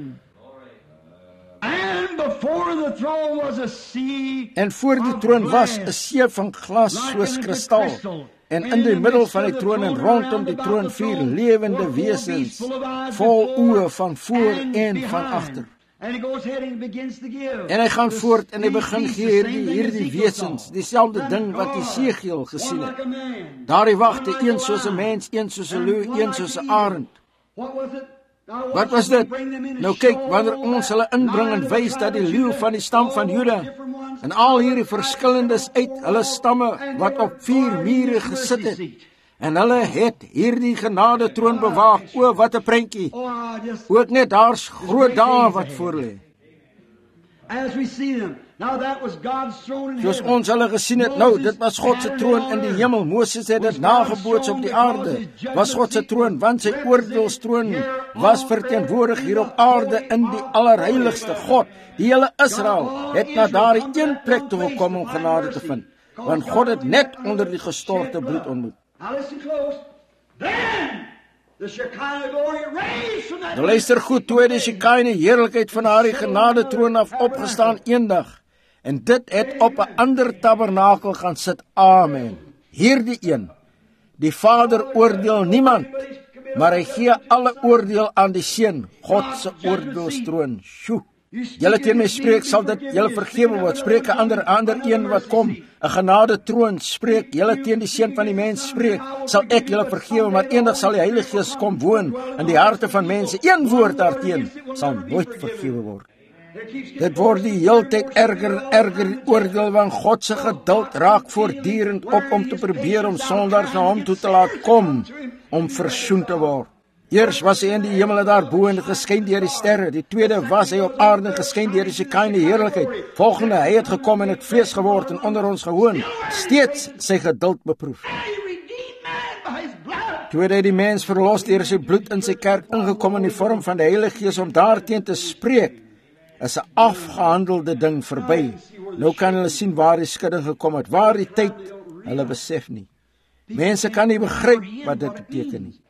En voor die troon was 'n see van glas soos kristal, en in die middel van die troon en rondom die troon 4 lewende wesens, vol oë van voor en van agter. En hy gaan voort en hy begin gee hierdie wesens, dieselfde ding wat Jesegiel gesien het. Daar wagte een soos 'n mens, een soos 'n leeu, een soos 'n arend. Wat was dit? Nou kyk, wanneer ons hulle inbring en wys dat die leeu van die stam van Juda en al hierdie verskillendes uit hulle stamme wat op 4 mure gesit het, en hulle het hierdie genade troon bewaak. O, wat 'n prentjie. Ook net daar's groot dae wat voor lê. Soos ons hulle gesien het, nou, dit was God se troon in die hemel. Moses het dit nageboots op die aarde. Was God se troon, want sy oordeelstroon was verteenwoordig hier op aarde in die allerheiligste. God, die hele Israel, het na daardie een plek toe gekom om genade te vind. Want God het net onder die gestorte bloed ontmoet. Nou luister goed, toe het die Shekinah heerlikheid van haar genade troon af opgestaan eendag, en dit het op 'n ander tabernakel gaan sit. Amen. Hierdie een, die Vader oordeel niemand, maar hy gee alle oordeel aan die Seun, God se oordeelstroon. Sjoe. Julle teen my spreek, sal dit julle vergewe word. Spreek 'n ander een wat kom, 'n genade troon, spreek julle teen die Seun van die mens spreek, sal ek julle vergewe, maar eendag sal die Heilige Gees kom woon in die harte van mense. Een woord daarteen sal nooit vergewe word. Dit word die heeltyd erger en erger, die oordeel van God se geduld raak voortdurend op om te probeer om sondaars na hom toe te laat kom, om versoen te word. Eers was hy in die hemel daarbo en geskyn deur die sterre. Die tweede was hy op aarde geskyn deur die Shekinah heerlikheid. Volgende, hy het gekom en het vlees geword en onder ons gewoon, steeds sy geduld beproef. Toe het hy die mens verlos deur sy bloed in sy kerk ingekom in die vorm van die Heilige Gees om daarteen te spreek, is 'n afgehandelde ding verby. Nou kan hulle sien waar die skudding gekom het, waar die tyd, hulle besef nie. Mense kan nie begryp wat dit beteken nie.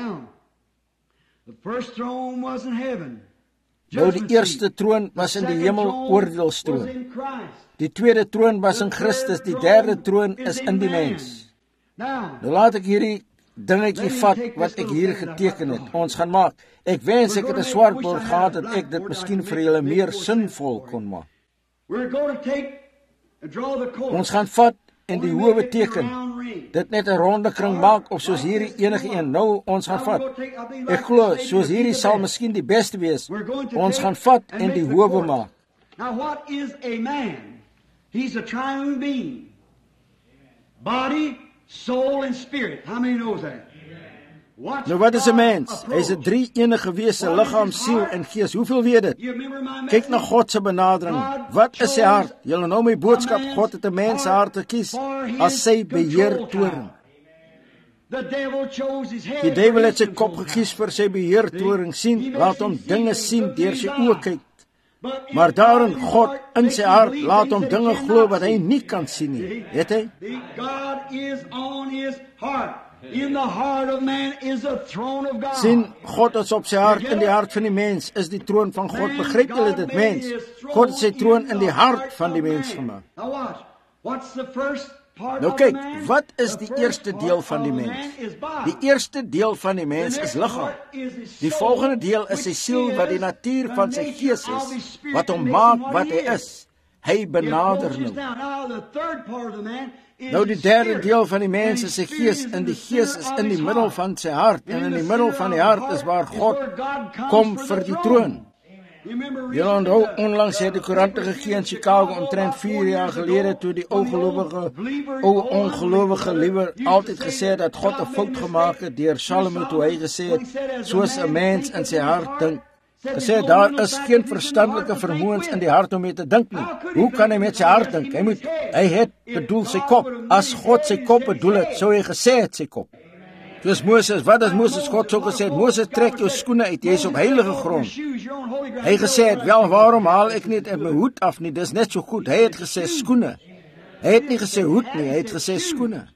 Nou die eerste troon was in die hemel, oordeelstroon. Die tweede troon was in Christus, die derde troon is in die mens. Nou laat ek hierdie dingetjie vat wat ek hier geteken het. Ons gaan maak. Ek wens ek het 'n swartbord gehad dat ek dit miskien vir julle meer sinvol kon maak. Ons gaan vat en die howe teken, dit net 'n ronde kring maak of soos hierdie enige een. Nou, ons gaan vat. Ek glo, soos hierdie sal miskien die beste wees. Ons gaan vat en die howe maak. Now what is a man? He's a triune being. Body, soul and spirit. How many knows that? Nou wat is 'n mens? Hy is 'n drie-enige wese, liggaam, siel en gees. Hoeveel weet dit? Kyk na God se benadering. Wat is sy hart? Julle nou my boodskap, God het 'n mens se hart gekies as sy beheertoring. Die duiwel het sy kop gekies vir sy beheertoring. Sien, laat hom dinge sien deur sy oë kyk. Maar daarin God in sy hart laat hom dinge glo wat hy nie kan sien nie. Weet hy? God is on his heart. In the heart of man is a throne of God. Sien, God is op sy hart, in die hart van die mens is die troon van God. Begryp julle dit, mens? God het sy troon in die hart van die mens gemaak. Nou kyk, wat is die eerste deel van die mens? Die eerste deel van die mens is liggaam. Die volgende deel is sy siel, wat die natuur van sy gees is, wat hom maak wat hy is. Hy benader nou. Nou die derde deel van die mens is sy gees, en die gees is in die middel van sy hart, en in die middel van die hart is waar God kom vir die troon. Julle onthou, onlangs het die koerante gegee in Chicago omtrent 4 jaar gelede, toe die ongelowige liewer altyd gesê dat God 'n fout gemaak het deur Salomo, toe hy gesê het, soos 'n mens in sy hart dink. Gesê, daar is geen verstandelike vermoëns in die hart om mee te dink nie. Hoe kan hy met sy hart dink? Hy het bedoel sy kop. As God sy kop bedoel het, sou hy gesê het sy kop. Soos Moses, wat as Moses God sou gesê het, Moses, trek jou skoene uit, jy is op heilige grond. Hy gesê het, wel, waarom haal ek nie my hoed af nie, dis net so goed. Hy het gesê skoene. Hy het nie gesê hoed nie, hy het gesê skoene.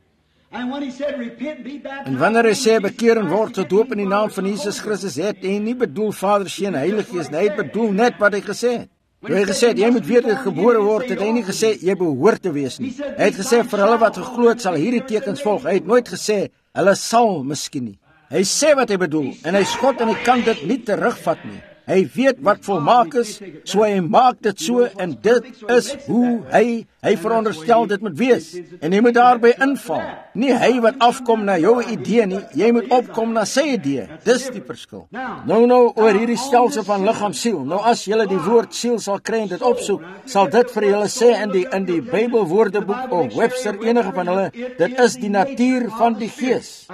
En wanneer hy sê bekeer en word gedoop in die naam van Jesus Christus, het hy nie bedoel Vader, Seun, Heilige Gees, hy het bedoel net wat hy gesê het. Toe hy gesê het, jy moet wedergebore word, het hy nie gesê, jy behoort te wees nie. Hy het gesê, vir hulle wat geglo het, sal hierdie tekens volg. Hy het nooit gesê, hulle sal miskien nie. Hy sê wat hy bedoel, en hy is God en hy kan dit nie terugvat nie. Hy weet wat volmaak is, so hy maak dit so, en dit is hoe hy veronderstel dit moet wees. En jy moet daarby inval. Nie hy wat afkom na jou idee nie, jy moet opkom na sy idee. Dis die verskil. Nou oor hierdie stelsel van liggaam siel. Nou as julle die woord siel sal kry en dit opsoek, sal dit vir julle sê in die Bybelwoordeboek of Webster, enige van hulle, dit is die natuur van die gees.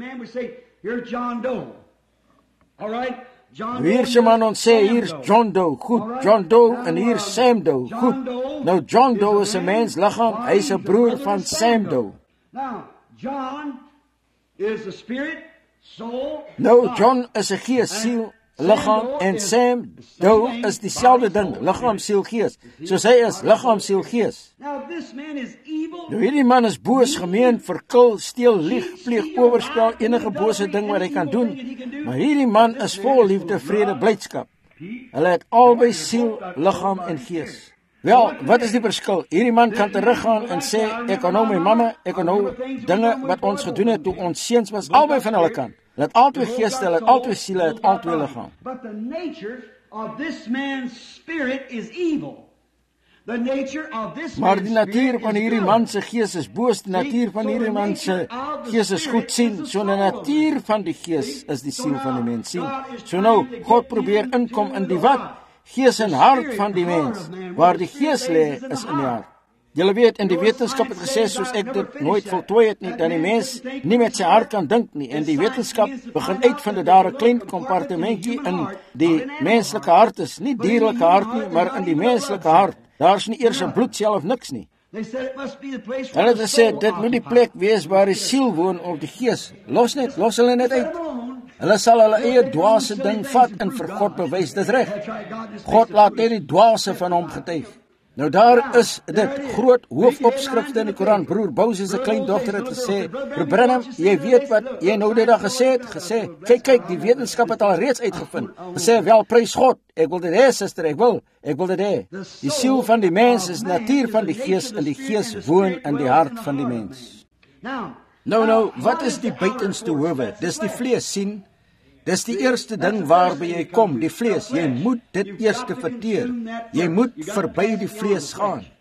Hier se man ons sê, hier is John Doe, goed, John Doe, en hier is Sam Doe, goed. Nou John Doe is 'n mens liggaam, hy is 'n broer van Sam Doe. Nou John is 'n gees, siel, liggaam, en Sam Doe is dieselfde ding, liggaam, siel, gees. Soos hy is, liggaam, siel, gees. Nou hierdie man is boos, gemeen, verkil, steel, lieg, pleeg, oorspel, enige bose ding wat hy kan doen. Maar hierdie man is vol liefde, vrede, blydskap. Hulle het albei siel, liggaam en gees. Wel, wat is die verskil? Hierdie man kan teruggaan en sê, ek onthou my mamma, ek onthou dinge wat ons gedoen het toe ons seuns was, albei van hulle kan. Hulle het altyd geeste, hulle het altyd siele, hulle het altyd liggaam. But the nature of this man's spirit is evil. The nature of this Maar die natuur van hierdie man se gees is boos, die natuur van hierdie man se gees is goed, sien. So die natuur van die gees is die siel van die mens, sien. So nou, God probeer inkom in die wat? Gees en hart van die mens. Waar die gees lê, is in die hart. Julle weet, in die wetenskap het gesê, soos ek dit nooit voltooi het nie, dat die mens nie met sy hart kan dink nie. En die wetenskap begin uitvind dat daar 'n klein kompartementjie in die menslike hart is. Nie dierlike hart nie, maar in die menslike hart. Daar is nie eers 'n bloedsel of niks nie. Hulle het gesê, dit moet die plek wees waar die siel woon of die gees. Los hulle net uit. Hulle sal hulle eie dwaase ding vat en vir God bewys, dit reg. God laat net die dwaase van hom getuig. Nou daar is dit groot hoofopskrifte in die Koran. Broer Bouze se kleindogter het gesê, "Broer Branham, jy weet wat jy nou dit dag gesê het?" Gesê, "Kyk, die wetenskap het al reeds uitgevind." Gesê, "Wel, prys God. Ek wil dit hê, suster, ek wil dit hê." Die siel van die mens is natuur van die gees en die gees woon in die hart van die mens. Nou, wat is die buitenste howe? Dis die vlees, sien. Dis die eerste ding waarby jy kom, die vlees. Jy moet dit eers verteer. Jy moet verby die vlees gaan.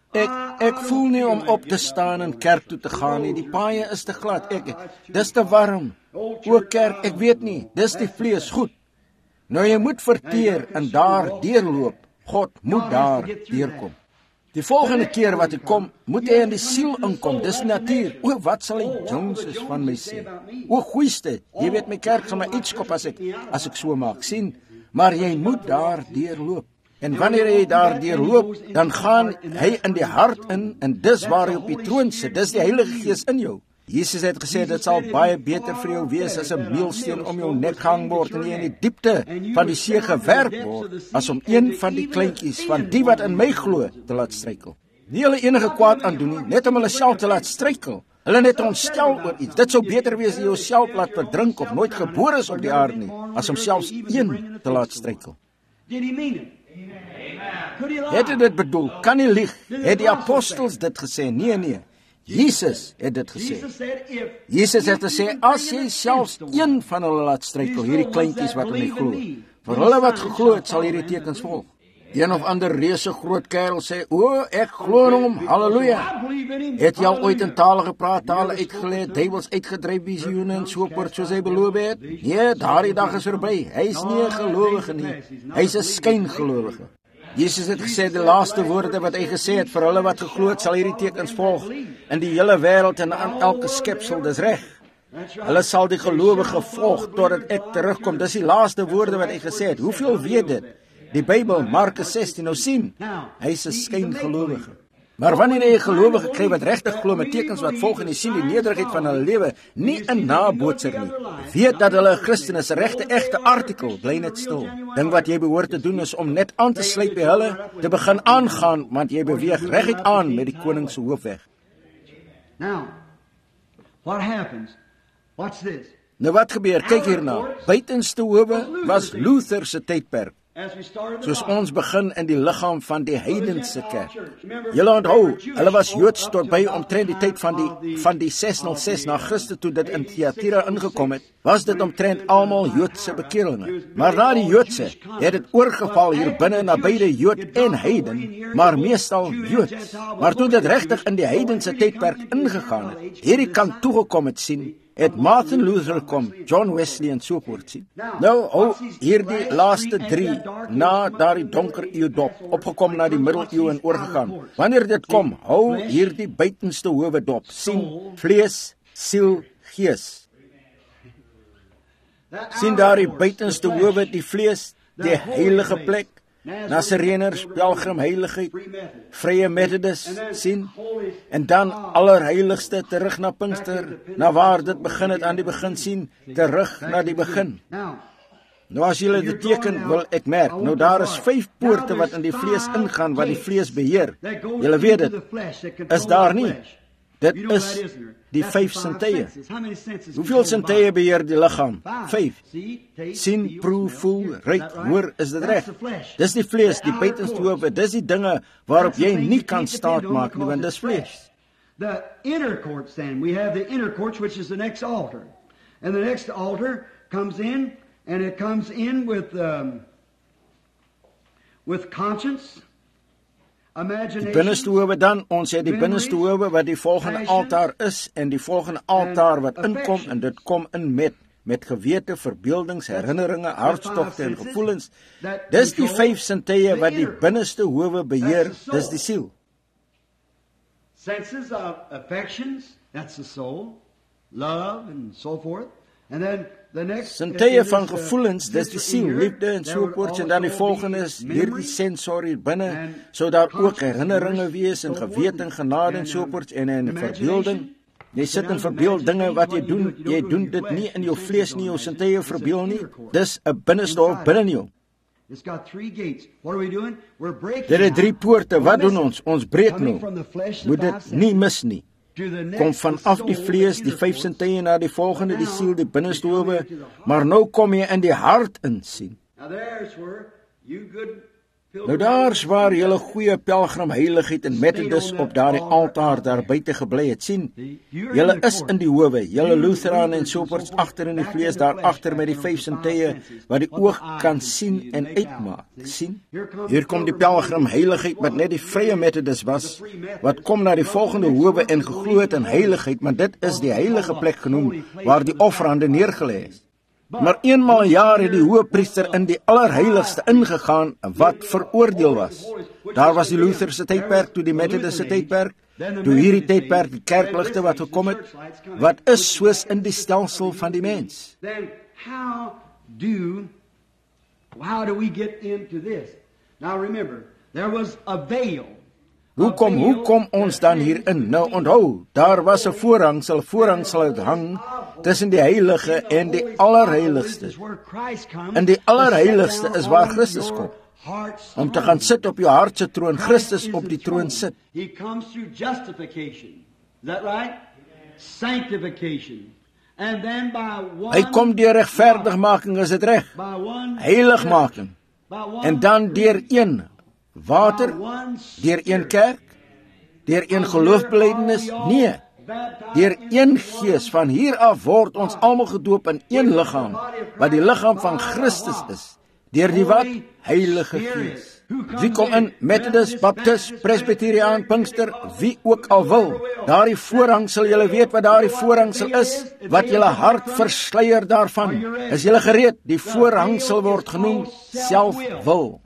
Ek voel nie om op te staan en kerk toe te gaan nie. Die paaie is te glad. Dis te warm. O kerk, ek weet nie. Dis die vlees, goed. Nou jy moet verteer en daar deurloop. God moet daar deurkom. Die volgende keer wat ek kom, moet jy in die siel inkom. Dis natuur. O, wat sal die Joneses van my sê? O, goeieste, jy weet my kerk gaan my uitskop as ek so maak. Sien, maar jy moet daar deurloop. En wanneer jy daar deurloop, dan gaan hy in die hart in, en dis waar hy op die troon sit. Dis die Heilige Gees in jou. Jesus het gesê, dit sal baie beter vir jou wees as 'n meelsteen om jou nek gehang word en jy in die diepte van die see gewerp word, as om een van die kleintjies van die wat in my glo te laat struikel. Nie hulle enige kwaad aan doen nie, net om hulle self te laat struikel. Hulle net ontstel oor iets. Dit sou beter wees as jy jouself laat verdrink of nooit gebore is op die aarde nie, as om selfs een te laat struikel. Het hy dit bedoel? Kan hy lieg? Het die apostels dit gesê? Nee. Jesus het dit gesê. Jesus het gesê, as jy selfs een van hulle laat struikel, hierdie kleintjies wat in my glo, vir hulle wat geglo het, sal hierdie tekens volg. Een of ander reuse groot kerel sê, o, ek glo in hom, halleluja. Het jy al ooit in tale gepraat, tale uitgeleid, duivels uitgedryf, visioene en so voort soos hy beloof het? Nee, daardie dag is verby. Hy is nie 'n gelowige nie. Hy is 'n skyngelowige. Jesus het gesê, die laaste woorde wat hy gesê het, vir hulle wat geglo het, sal hierdie tekens volg in die hele wêreld en aan elke skepsel, dis reg. Hulle sal die gelowige volg totdat ek terugkom. Dis die laaste woorde wat hy gesê het. Hoeveel weet dit? Die Bybel, Markus 16, nou sien, hy is 'n skyngelowige. Maar wanneer jy 'n gelowige kry wat regtig glo met tekens wat volg en jy sien die nederigheid van hulle lewe, nie 'n nabootser nie, weet dat hulle 'n Christen is, 'n regte egte artikel, bly net stil. Ding wat jy behoort te doen is om net aan te sluit by hulle, te begin aangaan, want jy beweeg reguit aan met die koning se hoofweg. Now, what happens? Watch this. Nou wat gebeur? Kyk hierna. Buitenste howe was Luther se tydperk. Soos ons begin in die liggaam van die heidense kerk. Julle onthou, hulle was Joods tot by omtrent die tyd van die 606 na Christus toe dit in Thyatira ingekom het, was dit omtrent almal Joodse bekeerlinge. Maar na die Joodse het dit oorgeval hier binne na beide Jood en heiden, maar meestal Joods. Maar toe dit regtig in die heidense tydperk ingegaan het, hierdie kant toegekom het sien, het Martin Luther kom, John Wesley en so voort sien. Nou, hierdie laaste 3 na daardie donker eeu dop, opgekom na die middeleeue en oorgegaan. Wanneer dit kom, hou hierdie buitenste howe dop, sien, vlees, siel, gees. Sien daardie buitenste howe, die vlees, die heilige plek, Nasareners, pelgrim, heiligheid, vrye Methodist, sien, en dan allerheiligste terug na Pinkster, na waar dit begin het aan die begin sien, terug na die begin. Nou as julle dit teken, wil ek merk, nou daar is 5 poorte wat in die vlees ingaan, wat die vlees beheer. Julle weet dit, is daar nie. Dit is die 5 sintuie. Hoeveel sintuie beheer die liggaam? 5. Sien, proe, voel, ruik, hoor, is dit reg? Dis die vlees, die buitenste howe, dis die dinge waarop jy nie kan staat maak nie, want dis vlees. The inner courts then, we have the inner courts, which is the next altar. And the next altar comes in, and it comes in with conscience, die binneste howe dan, ons het die binneste howe wat die volgende altaar is, en die volgende altaar wat inkom, en dit kom in met gewete, verbeeldings, herinneringe, hartstogte en gevoelens. Dis die 5 sintuie wat die binneste howe beheer, dis die siel. Senses of affections, that's the soul, love and so forth. And then sintuie van gevoelens, dis die siel, liefde en soort, en dan die volgende is hierdie sensor hier binne, so daar ook herinneringe wees en gewete en genade en soort, en verbeelding. Jy sit en verbeel dinge wat jy doen dit nie in jou vlees nie, jou sintuie verbeel nie, dis 'n binneste hof binne jou. Dit het 3 poorte, wat doen ons? Ons breek nou, moet dit nie mis nie. Kom vanaf die vlees, die 5 sintuie na die volgende, die siel, die binneste howe, maar nou kom jy in die hart in sien. Nou daar's waar julle goeie pelgrim heiligheid en Methodist op daardie altaar daar buite gebly het. Sien, julle is in die howe, julle Lutheran en soorts agter in die vlees daar agter met die 5 sintuie wat die oog kan sien en uitmaak. Sien? Hier kom die pelgrim heiligheid wat net die vrye Methodist was, wat kom na die volgende howe en geglo het in heiligheid, maar dit is die heilige plek genoem waar die offerande neergelê is. Maar eenmaal 'n jaar het die hoëpriester in die allerheiligste ingegaan wat veroordeel was. Daar was die Lutherse tydperk, toe die Methodiste tydperk, toe hierdie tydperk die kerkligte wat gekom het, wat is soos in die stelsel van die mens. Then how do we get into this? Now remember, there was a veil. Hoe kom ons dan hierin? Nou onthou, daar was 'n voorhangsel het hang tussen die heilige en die allerheiligste. In die allerheiligste is waar Christus kom, om te gaan sit op jou hart se troon, Christus op die troon sit. He comes through justification. Is that right? Sanctification. And then by one, Hy kom deur regverdigmaking, is dit reg? by one Heiligmaking. by one En dan deur een water, by one deur een kerk, deur een geloofbelijdenis? Nee, deur een gees. Van hier af word ons almal gedoop in een liggaam, wat die liggaam van Christus is. Deur die wat? Heilige Gees. Wie kom in? Methodist, Baptist, Presbyteriaan, Pinkster, wie ook al wil. Daardie voorhangsel, julle weet wat daardie voorhangsel is, wat julle hart versluier daarvan. Is julle gereed? Die voorhangsel word genoem selfwil.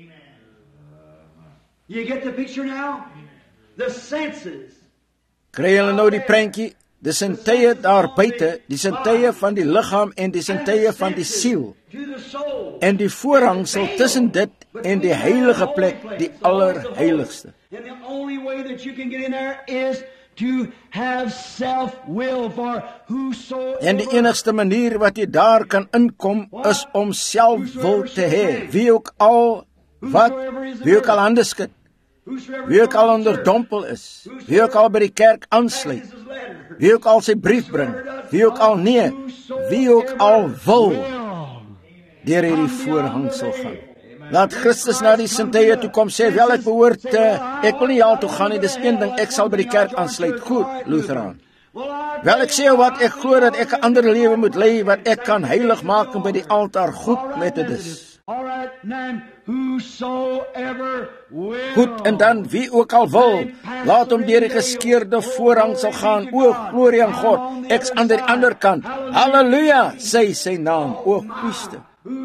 You get the picture now? The senses. Kry julle nou die prentjie? Die sintuie daar buite, die sintuie van die liggaam en die sintuie van die siel. To the soul. En die voorhangsel tussen dit en die heilige plek, die allerheiligste. And the only way that you can get in there is to have self-will for whosoever. En die enigste manier wat jy daar kan inkom, is om selfwil te hê. Wie ook al wat, wie ook al hande skud, wie ook al onderdompel is, wie ook al by die kerk aansluit, wie ook al sy brief bring, wie ook al nee, wie ook al wil, deur hierdie voorhangsel gaan. Laat Christus na die sintuie toe kom, sê, wel ek behoort, ek wil nie al toe gaan nie, dis een ding, ek sal by die kerk aansluit. Goed, Lutheraan. Wel ek sê wat, ek glo dat ek 'n ander lewe moet lei, wat ek kan heilig maak by die altaar. Goed, Methodist. Goed, en dan wie ook al wil, laat hom deur die geskeurde voorhangsel gaan. O, glorie aan God, ek's aan die ander kant. Halleluja, sê sy naam, o Christus.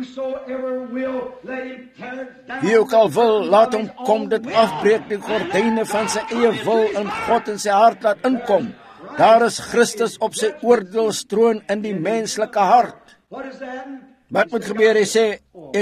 Wie ook al wil, laat hom kom, dit afbreek, die gordyne van sy eie wil in God in sy hart laat inkom. Daar is Christus op sy oordeelstroon in die menslike hart. Wat moet gebeur? Hy sê,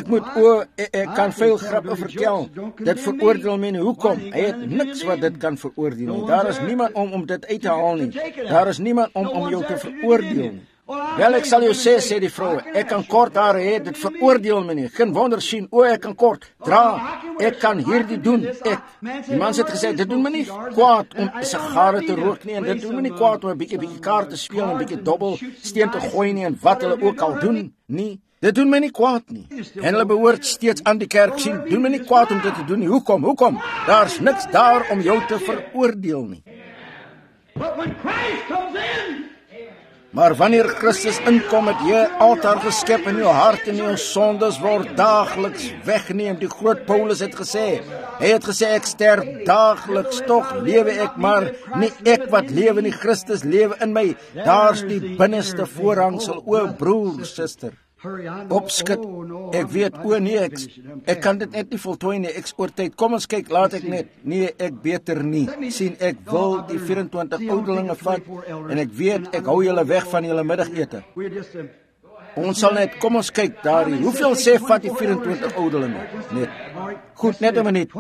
ek kan veel grappe vertel, dit veroordeel my nie. Hoekom? Hy het niks wat dit kan veroordeel nie. Daar is niemand om dit uit te haal nie. Daar is niemand om jou te veroordeel nie. Wel, ek sal jou sê die vrou, ek kan kort hare hê, dit veroordeel my nie. Geen wonder sien, ek kan kort dra, ek kan hierdie doen, ek. Die mans het gesê, dit doen my nie kwaad om sigare te rook nie, en dit doen my nie kwaad om 'n bietjie kaart te speel, en 'n bietjie dobbel, steen te gooi nie, en wat hulle ook al doen, nie. Dit doen my nie kwaad nie. En hulle behoort steeds aan die kerk sien, doen my nie kwaad om dit te doen nie. Hoekom? Daar's niks daar om jou te veroordeel nie. But when Christ comes in, maar wanneer Christus inkom, het jy 'n altaar geskep in jou hart en jou sondes word daagliks weggeneem. Die groot Paulus het gesê, hy het gesê, ek sterf daagliks, tog lewe ek, maar nie ek wat lewe nie, Christus lewe in my. Daar's die binneste voorhangsel, o broer, suster. Opskit, ek weet, ek kan dit net nie voltooi nie, ek's oor tyd, kom ons kyk, laat ek net, nee, ek beter nie, sien, ek wil die 24 ouderlinge vat, en ek weet, ek hou julle weg van julle middagete. Ons sal net, kom ons kyk daarin, hoeveel sê vat die 24 ouderlinge? Net, goed, net 'n minuut,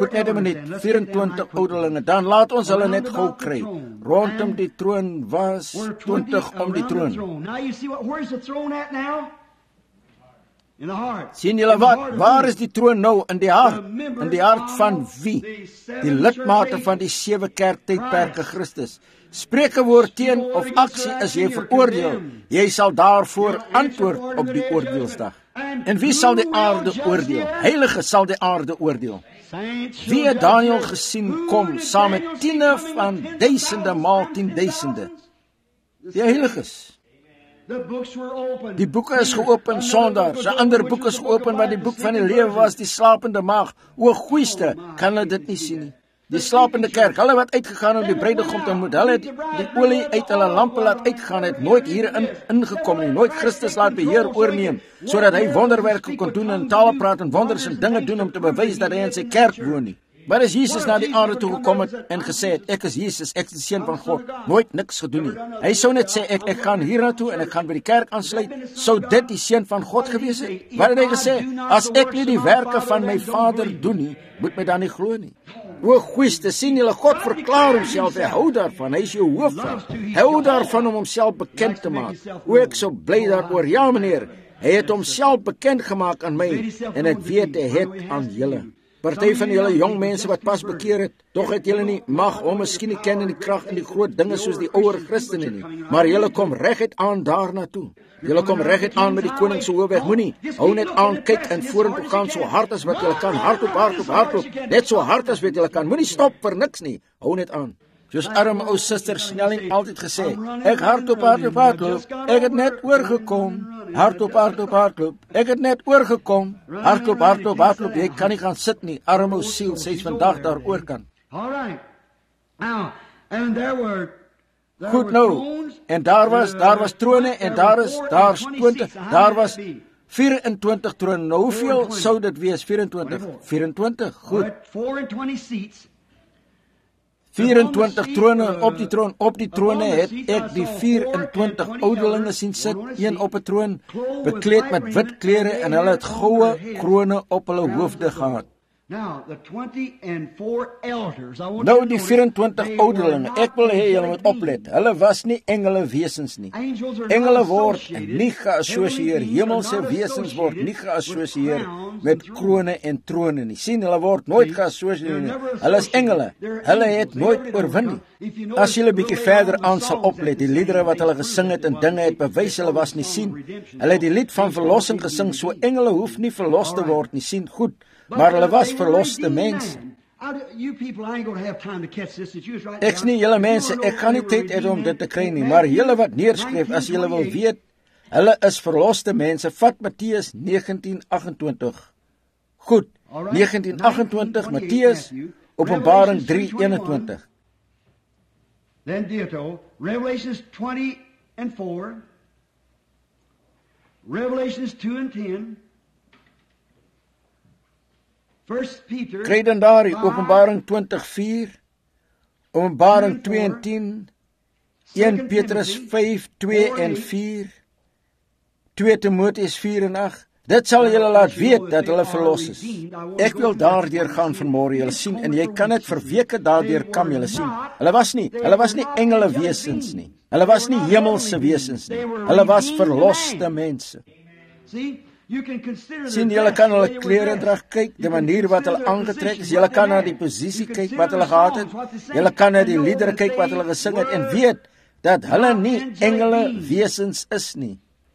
24 ouderlinge, dan laat ons hulle net gou kry. Rondom die troon was 20 om die troon. Now you see where's the throne at now? In the heart. Sien julle wat? Waar is die troon nou? In die hart. In die hart van wie? Die lidmate van die 7 kerktydperke Christus. Spreek 'n woord teen of aksie is jy veroordeel. Jy sal daarvoor antwoord op die oordeelsdag. En wie sal die aarde oordeel? Heilige sal die aarde oordeel. Wie het Daniel gesien kom, saam met tiene van duisende maal 10.000? Die heiliges. Die boeke is geopen, sondaars. 'n ander boek is geopen wat die boek van die lewe was, die slapende maag. O goeieste, kan hulle dit nie sien nie. Die slapende kerk, hulle wat uitgegaan om die bruidegom te ontmoet, hulle het die olie uit hulle lampe laat uitgaan, het nooit hierin ingekom nie, nooit Christus laat beheer oorneem, sodat hy wonderwerke kon doen en tale praat en wonders en dinge doen om te bewys dat hy in sy kerk woon nie. Maar as Jesus na die aarde toe gekom het en gesê het, ek is Jesus, ek is die seun van God, nooit niks gedoen nie. Hy sou net sê, ek gaan hier naartoe en ek gaan by die kerk aansluit, sou dit die seun van God gewees het? Wat het hy gesê? As ek nie die werke van my Vader doen nie, moet my dan nie glo nie. O goeieste, sien julle, God verklaar homself, hy hou daarvan, hy is jou hoof van. Hy hou daarvan om homself bekend te maak. O, ek so bly daaroor, ja meneer, hy het homself bekend gemaak aan my, en ek weet hy het aan julle. Party van julle jong mense wat pas bekeer het, tog het julle nie mag om miskien nie ken in die krag en die groot dinge soos die ouer Christene nie, maar julle kom reguit aan daarna toe. Julle kom reguit aan met die koning se hoofweg, moenie, hou net aan, kyk en vorentoe gaan so hard as wat julle kan, hardloop, net so hard as wat julle kan, moenie stop vir niks nie, hou net aan. Soos arme ou suster Snelling altyd gesê, ek hardloop, ek het net oorgekom, hardloop, ek het net oorgekom, hardloop, jy kan nie gaan sit nie, arme ou siel, sy is vandag daar oorkant. Goed nou, en daar was trone, en daar was 24 trone, nou hoeveel sou dit wees, 24, goed. 24 trone op die trone het ek die 24 ouderlinge sien sit, een op 'n troon, bekleed met wit klere en hulle het goue krone op hulle hoofde gehad. Nou die 24 ouderlinge, ek wil hê julle moet oplet, hulle was nie engele wesens nie. Engele word nie geassosieer, hemelse wesens word nie geassosieer met krone en trone nie. Sien, hulle word nooit geassosieer nie. Hulle is engele, hulle het nooit oorwin nie. As julle bietjie verder aan sal oplet, die liedere wat hulle gesing het en dinge het bewys hulle was nie, sien. Hulle het die lied van verlossing gesing, so engele hoef nie verlos te word nie, sien, goed. Maar hulle was verloste mense. Ek's nie julle mense, ek gaan nie tyd hê om dit te kry nie, maar julle wat neerskryf, as julle wil weet, hulle is verloste mense. Vat Matteus 19:28. Goed, 19:28, Matteus, Openbaring 3:21. Then ditto, Revelations 20:4, Revelations 2:10, kry dan daar die Openbaring 20:4, Openbaring 2:10, 1 Petrus 5:2 en 4, 2 Timoteus 4:8. Dit sal julle laat weet dat hulle verlos is. Ek wil daardeur gaan vanmôre, julle sien, en jy kan dit vir weke daardeur kam, julle sien. Hulle was nie engele wesens nie. Hulle was nie hemelse wesens nie. Hulle was verloste mense. Sien, julle kan hulle klere drag kyk, die manier wat hulle aangetrek is, julle kan na die posisie kyk wat hulle gehad het, julle kan na die liedere kyk wat hulle gesing het, en weet dat hulle nie engele wesens is nie.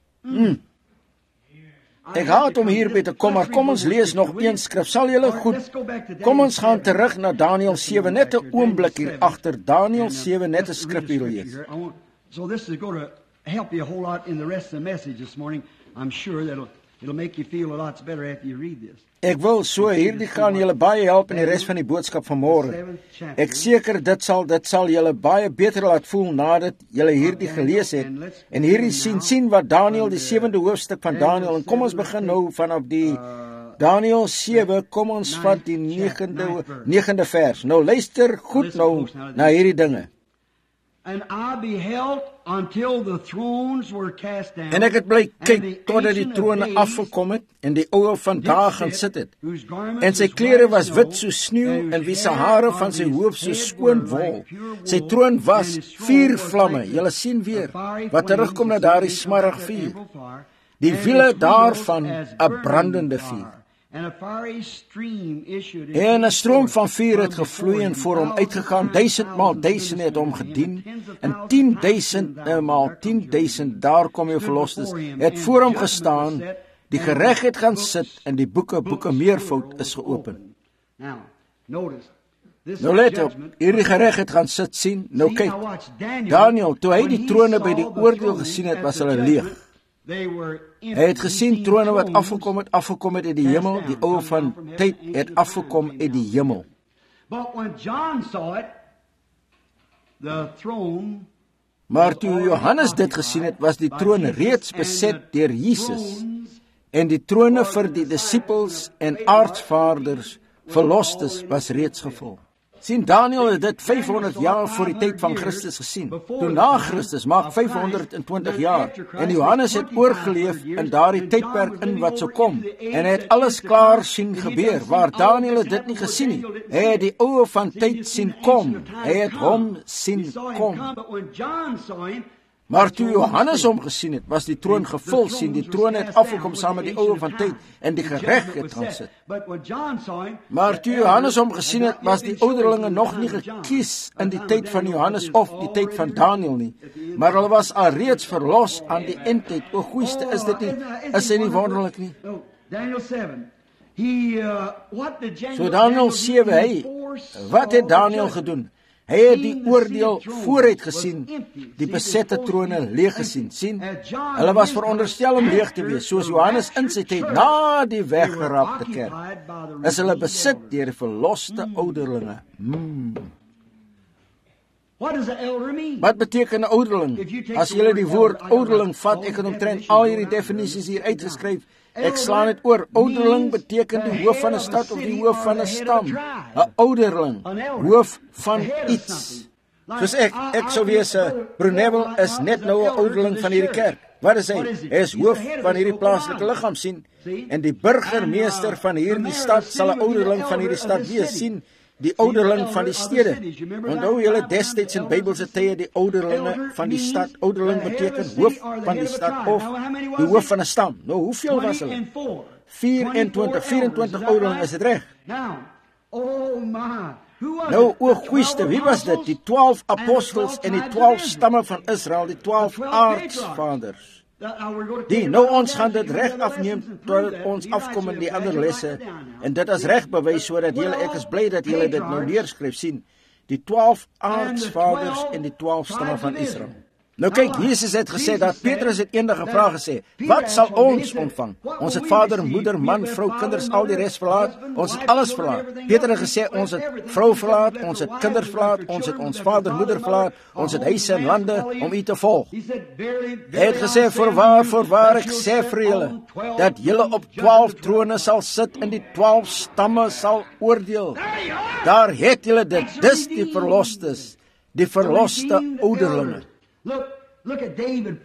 Ek haat om hierby te kom, maar kom ons lees nog een skrif, sal julle goed, kom ons gaan terug na Daniel 7, net 'n oomblik hier agter, Daniel 7, net 'n skrif hier lees. So this is going to help you a whole lot in the rest of the message this morning. I'm sure that'll make you feel a lot better after you read this. Ek wil so hierdie gaan julle baie help in die res van die boodskap van môre. Ek seker dit sal julle baie beter laat voel nadat julle hierdie gelees het en hierdie sien wat Daniel die 7de hoofstuk van Daniel, en kom ons begin nou vanaf die Daniel 7, kom ons vat die 9de vers. Nou luister goed nou na hierdie dinge. And I beheld until the thrones were cast down. En ek het bly kyk totdat die trone afgekom het en die ouë van dae gaan sit het. En sy klere was wit soos sneeu en wie se hare van sy hoof so skoon wol. Sy troon was 4 vlamme. Julle sien weer wat terugkom na daardie smarrig vuur. Die wiele daarvan 'n brandende vuur. En 'n stroom van vuur het gevloei en voor hom uitgegaan, 1000 maal 1000 het hom gedien, en 10.000 maal 10.000, daar kom jou verlostes, het voor hom gestaan, Die geregtigheid gaan sit en die boeke meervoud is geopen. Now, notice. Nou let op, hierdie geregtigheid gaan sit sien. Nou kyk, Daniel, toe hy die trone by die oordeel gesien het, was hulle leeg. Hy het gesien trone wat afgekom het uit die hemel, die oue van tyd het afgekom uit die hemel. Maar toe Johannes dit gesien het, was die troon reeds beset deur Jesus, en die trone vir die disippels en aartsvaders, verlostes, was reeds gevul. Sien, Daniel het dit 500 jaar voor die tyd van Christus gesien. Toe na Christus maak 520 jaar. En Johannes het oorgeleef in daardie tydperk in wat sou kom. En hy het alles klaar sien gebeur, waar Daniel het dit nie gesien nie. Hy het die oue van tyd sien kom. Hy het hom sien kom. Maar toe Johannes hom gesien het, was die troon gevul, sien, die troon het afgekom saam met die oue van tyd, en die geregtigheid gaan sit. Maar toe Johannes hom gesien het, was die ouderlinge nog nie gekies in die tyd van Johannes of die tyd van Daniel nie, maar hulle was alreeds verlos aan die eindtyd. O goeieste, is dit nie, is dit nie wonderlik nie? So Daniel 7, wat het Daniel gedoen? Hy het die oordeel vooruit gesien, die besette trone leeg gesien, sien? Hulle was veronderstel om leeg te wees, soos Johannes in sy tyd na die weggeraapte kerk. Is hulle besit deur die verloste ouderlinge. Wat beteken 'n ouderling? As jy die woord ouderling vat, ek het omtrent al hierdie definisies hier uitgeskryf. Ek slaan dit oor. Ouderling beteken die hoof van 'n stad of die hoof van 'n stam. 'n Ouderling, hoof van iets. Soos ek sou wees, Brunel is net nou 'n ouderling van hierdie kerk. Wat is hy? Hy is hoof van hierdie plaaslike liggaam, sien? En die burgemeester van hierdie stad sal 'n ouderling van hierdie stad wees, sien? Die ouderling van die stede. Onthou julle destyds in Bybelse tye die ouderlinge van die stad. Ouderling beteken hoof van die stad of die hoof van 'n stam. Nou, hoeveel was hulle? 24 ouderlinge, is dit reg? Nou, o goeieste, wie was dit? Die 12 apostels en die 12 stamme van Israel, die 12 aartsvaders. Nou ons gaan dit reg afneem totdat ons afkom in die ander lesse, en dit is reg bewys sodat julle, ek is bly dat julle dit nou neerskryf, sien, die 12 aartsvaders en die 12 stamme van Israel. Nou kyk, Jesus het gesê dat Petrus het eendag 'n vraag gesê, wat sal ons ontvang? Ons het vader, moeder, man, vrou, kinders, al die res verlaat, ons het alles verlaat. Petrus het gesê, ons het vrou verlaat, ons het kinders verlaat, ons het ons vader, moeder verlaat, ons het huise en lande om u te volg. Hy het gesê, voorwaar, ek sê vir julle, dat julle op 12 trone sal sit en die 12 stamme sal oordeel. Daar het julle dit, dis die verlostes, die verloste ouderlinge. Look at David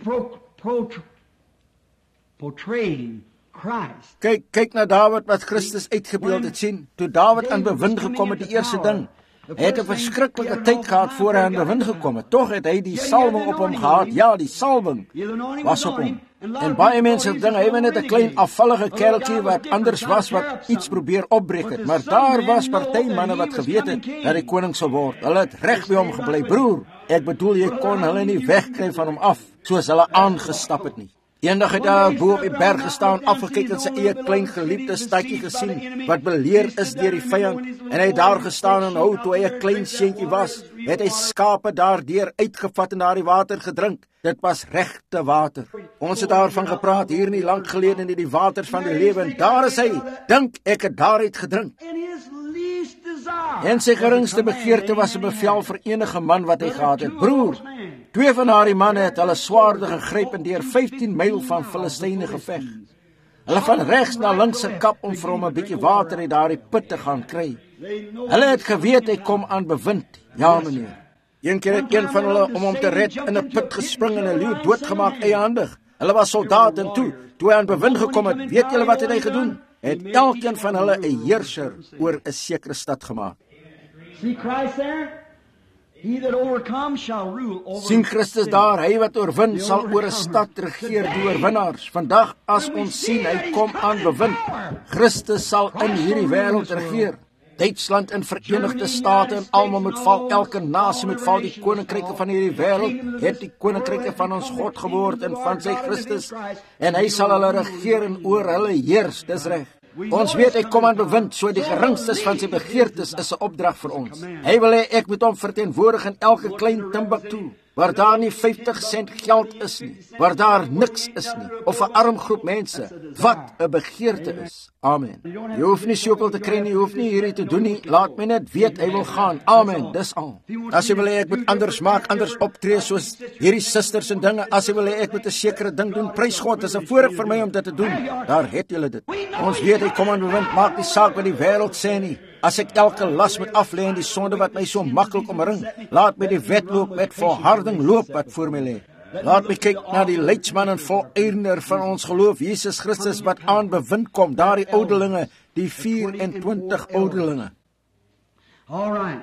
portraying Christ. Kyk na Dawid wat Christus uitgebeeld het, sien. Toe Dawid aan bewind gekom het, die eerste ding, hy het 'n verskriklike tyd gehad voor hy aan bewind gekom het. Tog het hy die salwing op hom gehad. Ja, die salwing was op hom. En baie mense dink hy was net 'n klein afvallige kereltjie wat anders was, wat iets probeer opbreek het. Maar daar was party manne wat geweet het dat hy koning sou word. Hulle het reg by hom gebly, broer. Ek bedoel, jy kon hulle nie wegkry van hom af, soos hulle aangestap het nie. Eendag het daar bo op die berg gestaan, afgekyk en sy eie klein geliefde stadjie gesien, wat beleer is deur die vyand, en hy het daar gestaan en hou, toe hy 'n klein seentjie was, het hy skape daardeur uitgevat en daar die water gedrink. Dit was regte water. Ons het daarvan gepraat, hier nie lank gelede in die waters van die lewe, en daar is hy, dink ek het daaruit gedrink. En sy geringste begeerte was 'n bevel vir enige man wat hy gehad het. Broer, 2 van daardie manne het hulle swaarde gegryp en deur 15 myl van Filistyne geveg. Hulle van regs na links gekap om vir hom 'n bietjie water uit daardie put te gaan kry. Hulle het geweet hy kom aan bewind. Ja, meneer. Een keer het een van hulle om hom te red in 'n put gespring en 'n leeu doodgemaak eiehandig. Hulle was soldate en toe hy aan bewind gekom het, weet julle wat het hy gedoen? Het elkeen van hulle 'n heerser oor 'n sekere stad gemaak. Sien Christus daar, hy wat oorwin sal oor 'n stad regeer, die oorwinnaars. Vandag as ons sien hy kom aan bewind, Christus sal in hierdie wêreld regeer. Duitsland en Verenigde State en almal moet val, elke nasie moet val, die koninkryke van hierdie wêreld het die koninkryke van ons God geword en van sy Christus, en hy sal hulle regeer en oor hulle heers, dis reg. Ons weet hy kom aan bewind, so die geringstes van sy begeertes is 'n opdrag vir ons. Hy wil hê ek moet hom verteenwoordig in elke klein Timbuktu, waar daar nie 50 sent geld is nie, waar daar niks is nie, of 'n arm groep mense, wat 'n begeerte is. Amen. Jy hoef nie soveel te kry nie, jy hoef nie hierdie te doen nie, laat my net weet hy wil gaan. Amen, dis al. As jy wil hê ek moet anders maak, anders optree soos hierdie susters en dinge, as jy wil hê ek moet 'n sekere ding doen, prys God, dis 'n voorreg vir my om dit te doen. Daar het julle dit. Ons weet hy kom aan bewind, maak nie saak wat die wêreld sê nie. As ek elke las moet aflê en die sonde wat my so maklik omring, laat my die wedloop met volharding loop wat voor my lê. Laat my kyk na die leidsman en volëinder van ons geloof, Jesus Christus, wat aan bewind kom, daardie ouderlinge, die 24 ouderlinge. All right.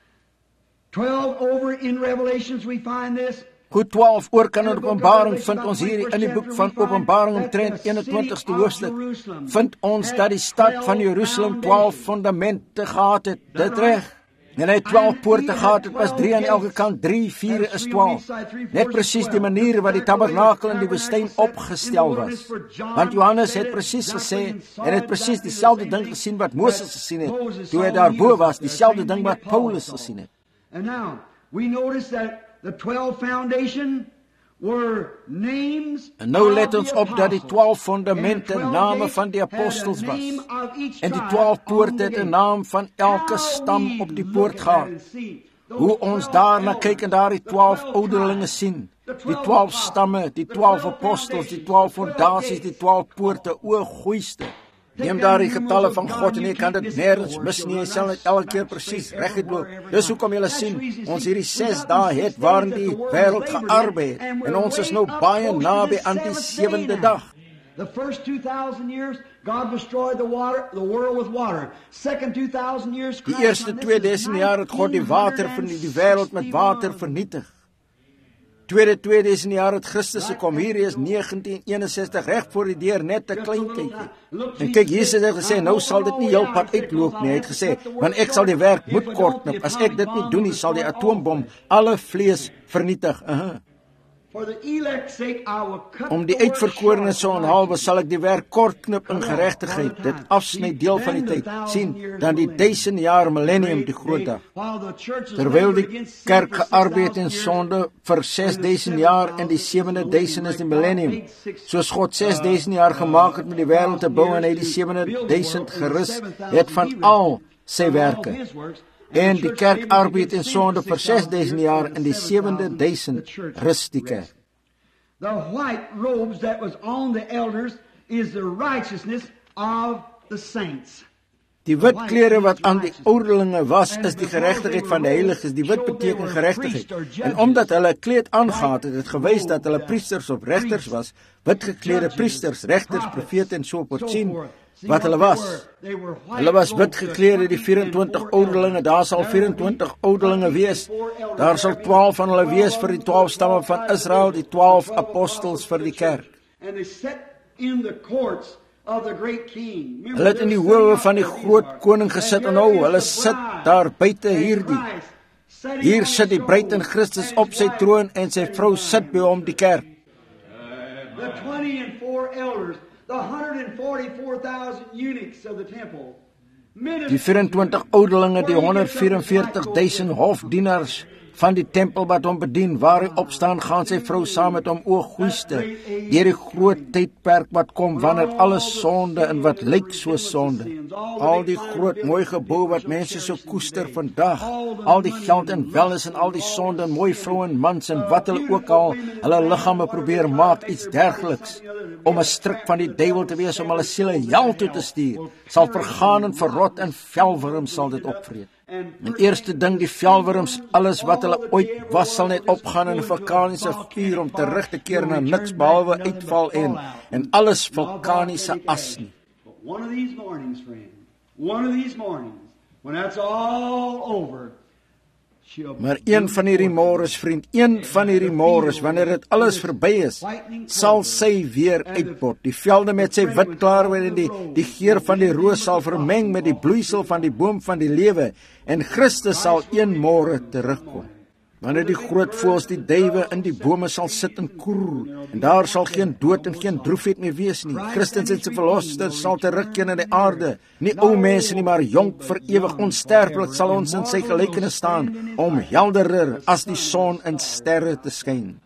12 over in Revelations we find this. Goed 12 oor kan in Openbaring vind ons hier in die boek van Openbaring omtrent 21ste hoofstuk, vind ons dat die stad van Jerusalem 12 fundamente gehad het, dit reg. En hy 12 poorte gehad, het was 3 aan elke kant, 3 4 is 12. Net presies die manier wat die tabernakel in die woestyn opgestel was. Want Johannes het presies gesê, en het presies dieselfde ding gesien wat Moses gesien het, toe hy daarbo was, dieselfde ding wat Paulus gesien het. And now, we notice that the 12 foundation were names. En nou let ons op dat die 12 fundamente name van die apostels was. En die 12 poorte het 'n naam van elke stam op die poort gehad. Hoe ons daarna kyk en daar die 12 ouderlinge sien, die 12 stamme, die 12 apostels, die 12 fondasies, die 12 poorte, o goeiste. Neem daar die getalle van God en jy kan dit nergens mis nie, jy sal dit elke keer presies reguitloop. Dis hoekom julle sien, ons hierdie 6 dae het waarin die wêreld gearbei het, en ons is nou baie naby aan die 7de dag. The first 2000 years, God destroyed the world with water. Second 2000 years, Die eerste 2000 jaar het God die water van die wêreld met water vernietig. Tweede 2000 jaar het Christus gekom. Hier is 1961 reg voor die deur, net 'n klein kykie. En kyk, Jesus het gesê, nou sal dit nie heel pad uitloop nie. Hy het gesê, want ek sal die werk moet kort knip. As ek dit nie doen nie, sal die atoombom alle vlees vernietig. Om die uitverkorenes so onhalwe sal ek die werk kort knip in geregtigheid. Dit afsny deel van die tyd. Sien, dan die 1000 jaar millennium, die groot dag. Terwyl die kerk gearbeid in sonde vir 6000 jaar en die 7de 1000 is die millennium. Soos God 6000 jaar gemaak het met die wêreld te bou en hy die 7de 1000 gerus het van al sy werke. En die kerk arbeid in sonde vir 6000 jaar en die 7de 1000 rus die kerk. The white robes that was on the elders is the righteousness of the saints. Die wit klere wat aan die ouderlinge was, is die geregtigheid van die heiliges. Die wit beteken geregtigheid. En omdat hulle 'n kleed aangetree het, het gewys dat hulle priesters of regters was, wit geklede priesters, regters, profete en so voort. Sien wat hulle was. Hulle was wit geklede, die 24 ouderlinge. Daar sal 24 ouderlinge wees. Daar sal 12 van hulle wees vir die 12 stamme van Israel, die 12 apostels vir die kerk. Hulle het in die howe van die groot koning gesit en nou, hulle sit daar buite hierdie. Hier sit die bruid in Christus op sy troon en sy vrou sit by hom, die kerk. The 24 elders, the 144,000 eunuchs of the temple. Die 24 ouderlinge, die 144,000 hofdienaars van die tempel wat hom bedien, waar hy opstaan, gaan sy vrou saam met hom, o goeiste, deur die groot tydperk wat kom, wanneer alles sonde en wat lyk soos sonde, al die groot mooi gebou wat mense so koester vandag, al die geld en wellness en al die sonde en mooi vrou en mans en wat hulle ook al, hulle liggame probeer maak iets dergeliks, om 'n stryk van die duiwel te wees, om hulle siele hel toe te stuur, sal vergaan en verrot en velwurms sal dit opvreet. En eerste ding, die velwurms, alles wat hulle ooit was, sal net opgaan in 'n vulkaniese vuur om terug te keer na niks behalwe uitval en alles vulkaniese as nie. One of these mornings, friend, one of these mornings, when that's all over, Maar een van hierdie môres, vriend, een van hierdie môres, wanneer dit alles verby is, sal sy weer uitbot. Die velde met sy wit klaarwyn en die geur van die roos sal vermeng met die bloeisel van die boom van die lewe, en Christus sal een môre terugkom. Wanneer die groot voëls, die duwe in die bome sal sit en koer, en daar sal geen dood en geen droefheid meer wees nie. Christus en sy verlosser sal terugkeer in die aarde, nie ou mense nie, maar jonk, vir ewig, onsterflik sal ons in sy gelykenis staan, om helderder as die son en sterre te skyn.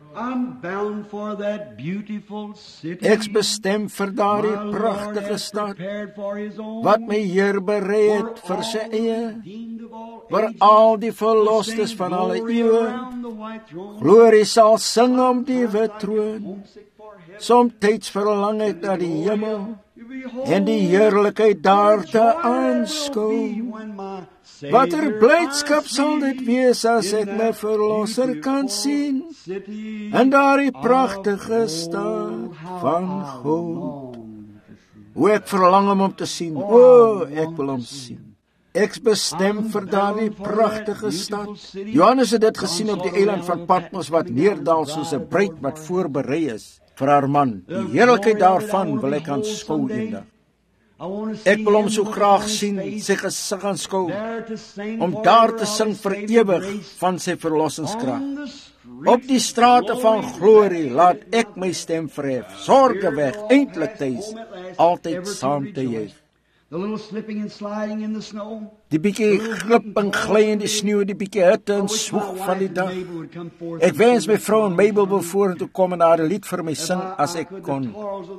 Ek bestem vir daardie pragtige stad, wat my Heer berei het vir sy eie, waar al die verlostes van alle eeuwe, glorie sal sing om die wit troon. Somtyds verlang ek na die hemel, en die heerlikheid daar te aanskou. Watter blydskap sal dit wees as ek my verlosser kan sien, in daardie pragtige stad van God. O, ek verlang om te sien, o, ek wil hom sien. Ek bestem vir daardie pragtige stad. Johannes het dit gesien op die eiland van Patmos, wat neerdal soos 'n bruid wat voorberei is vir haar man. Die heerlikheid daarvan wil ek aanskou eendag. Ek wil hom so graag sien, sy gesig aanskou, om daar te sing vir ewig van sy verlossingskrag. Op die strate van glorie laat ek my stem verhef, sorge weg, eintlik tuis, altyd saam te juig. Die bietjie glip en gly in die sneeu, die bietjie hitte en swoeg van die dag. Ek wens my vrou en Mabel wil vorentoe kom en haar 'n lied vir my sing as ek kon.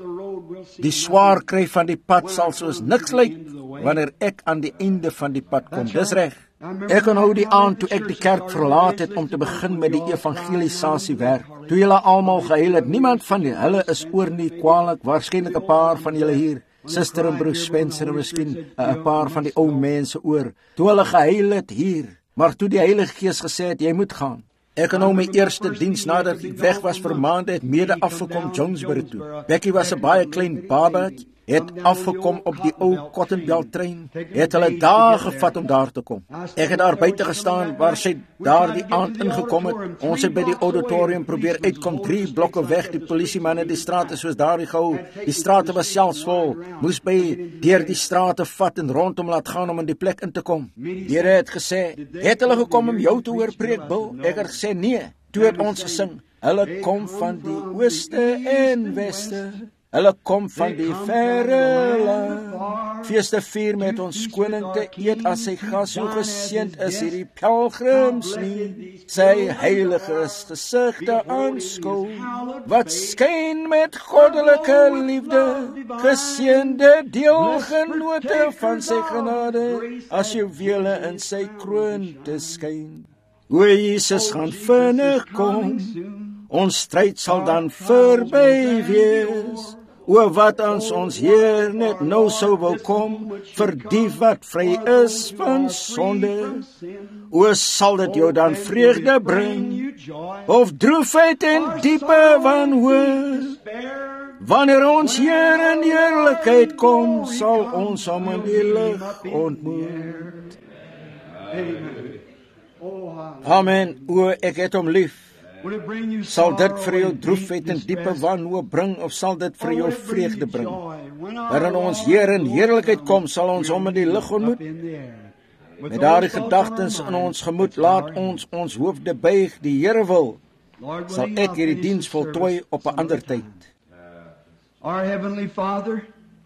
Die swaar kry van die pad sal soos niks lyk wanneer ek aan die einde van die pad kom. Dis reg. Ek onthou die aand toe ek die kerk verlaat het om te begin met die evangelisasiewerk. Toe julle almal gehuil het, niemand van hulle is oor nie kwaadlik, waarskynlik 'n paar van julle hier. Suster en broer Spencer en miskien 'n paar van die ou mense oor. Toe hulle gehuil het hier, maar toe die Heilige Gees gesê het, jy moet gaan. Ek het nou my eerste diens nadat ek weg was vir maande het mede afgekom Jonesboro toe. Becky was 'n baie klein baba, het afgekom op die ou Cottonbell trein, het hulle dae gevat om daar te kom. Ek het daar buite gestaan waar sy daar die aand ingekom het. Ons het by die auditorium probeer uitkom, 3 blokke weg, die polisiemanne die strate soos daardie gehou. Die strate was selfs vol, moes by deur die strate vat en rondom laat gaan om in die plek in te kom. Die Here het gesê, het hulle gekom om jou te hoor preek, Bill? Ek het gesê, nee. Toe het ons gesing, hulle kom van die ooste en weste, hulle kom van die verre land, feeste vier met ons koning te eet as sy gas, hoe geseënd is hierdie pelgrims nie, sy heilige gesig te aanskou, wat skyn met goddelike liefde, geseënde deelgenote van sy genade, as juwele in sy kroon te skyn. O Jesus gaan vinnig kom, ons stryd sal dan verby wees. O wat ons Heer net nou sou wil kom, vir die wat vry is van sonde. O sal dit jou dan vreugde bring, of droefheid en diepe wanhoop. Wanneer ons Heer in heerlikheid kom, sal ons hom in die lig ontmoet. Amen. O ek het hom lief. Sal dit vir jou droefheid en diepe wanhoop bring, of sal dit vir jou vreugde bring? Wanneer ons Heer in heerlikheid kom, sal ons hom in die lig ontmoet. Met daardie gedagtes in ons gemoed, laat ons hoofde buig. Die Here wil, sal ek hierdie diens voltooi op 'n ander tyd. Our Heavenly Father,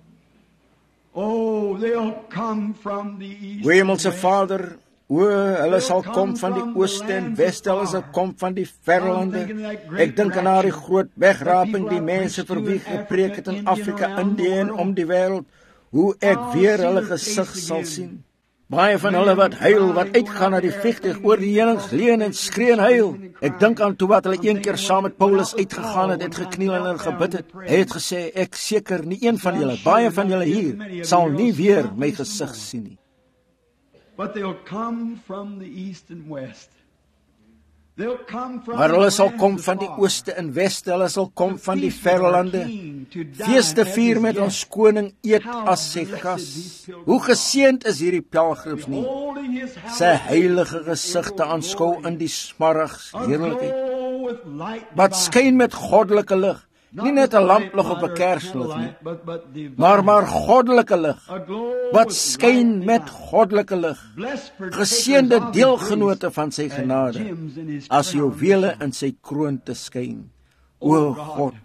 oh, they'll come from the east. Hemelse Vader, o, hulle sal kom van die ooste en weste, hulle sal kom van die verre lande. Ek dink aan daardie groot wegraping, die mense vir wie gepreek het in Afrika, Indië en om die wêreld, hoe ek weer hulle gesig sal sien. Baie van hulle wat huil, wat uitgaan na die vliegtuig oor die heuning leun en skree en huil. Ek dink aan toe wat hulle een keer saam met Paulus uitgegaan het gekniel en gebid het. Hy het gesê, ek seker nie een van julle, baie van julle hier, sal nie weer my gesig sien nie. But they'll come from the east and west. Maar hulle sal kom van die ooste en weste, hulle sal kom van die verre lande. Feeste vier met ons koning, eet as sy gas. Hoe geseënd is hierdie pelgrims nie, sy heilige gesigte aanskou in die smarrigs heerlikheid, wat skyn met goddelike lig, nie net 'n lamplig op 'n kerslig nie, maar goddelike lig, wat skyn met goddelike lig, geseënde deelgenote van sy genade, as juwele in sy kroon te skyn. O God,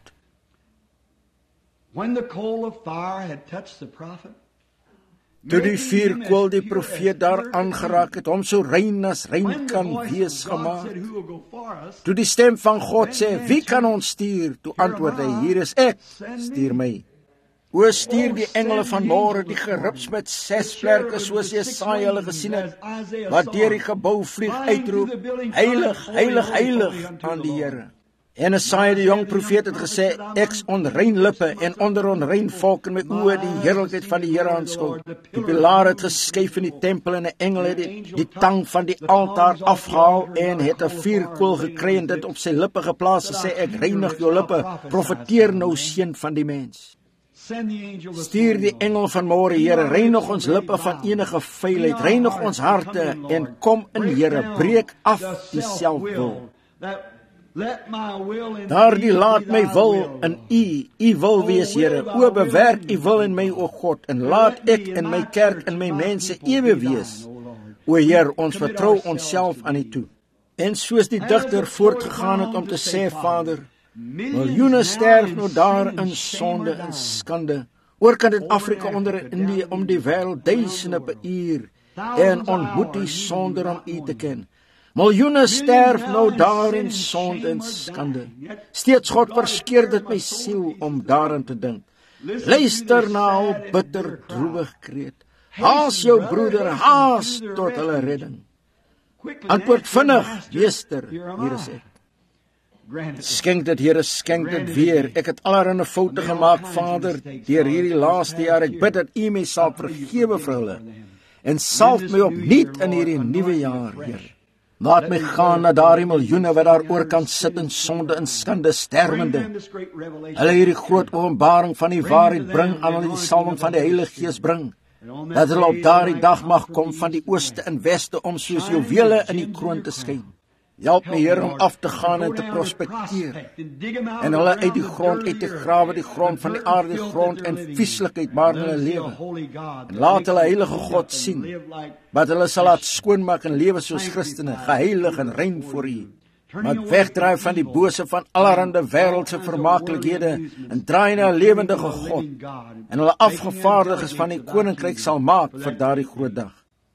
toe die vuurkool die profeet daar aangeraak het, hom so rein as rein kan wees gemaak. Toe die stem van God sê, wie kan ons stuur? Toe antwoord hy, hier is ek, stuur my. O stuur die engele van môre, die gerips met 6 vlerke, soos Jesaja hulle gesien het, wat deur die gebou vlieg uitroep, heilig, heilig, heilig aan die Here. En Jesaja die jong profeet het gesê, ek onrein lippe en onder onrein volk in my oë die heerlikheid van die Here aanskou. Die pilaar het geskuif in die tempel en 'n engel het die tang van die altaar afgehaal en het 'n vuurkoel gekry en dit op sy lippe geplaas en sê, ek reinig jou lippe, profeteer nou seun van die mens. Stuur die engel van môre, Here, reinig ons lippe van enige vuilheid, reinig ons harte en kom in, Here, breek af die selfwil. Daardie laat my wil in U wil wees, Here. O bewerk U wil in my, o God, en laat ek in my kerk en my mense ewe wees. O Heer, ons vertrou onsself aan U toe. En soos die digter voortgegaan het om te sê, Vader, miljoene sterf nou daar in sonde en skande. Oorkant in Afrika onder Indië om die wêreld duisende per uur en ontmoet die sonder om U te ken. Miljoene sterf nou daar in sonde en skande. Steeds God verskeer dit my siel om daaraan te dink. Luister na al bitter droewig kreet. Haas jou broeder, haas tot hulle redding. Antwoord vinnig, Meester, hier is ek. Skenk dit, Here, skenk dit weer. Ek het allerlei foute gemaak, Vader, deur hierdie laaste jaar. Ek bid dat U my sal vergewe vir hulle en salf my opnuut in hierdie nuwe jaar, Here. Laat my gaan na daardie miljoene wat daar oor kan sit in sonde en skande sterwende. Hulle hierdie groot openbaring van die waarheid bring, aan hulle die salwing van die Heilige Gees bring, dat hulle op daardie dag mag kom van die ooste en weste om soos juwele in die kroon te skyn. Help my, Here, om af te gaan en te prospekteer en hulle uit die grond uit te grawe, die grond van die aarde, die grond en vieslikheid maar in hulle lewe. En laat hulle heilige God sien, wat hulle sal laat skoonmaak en lewe soos Christene, geheilig en rein voor U. Maar wegdraai van die bose van allerhande wêreldse vermaaklikhede en draai na 'n lewendige God en hulle afgevaardiges van die koninkryk sal maak vir daardie groot dag.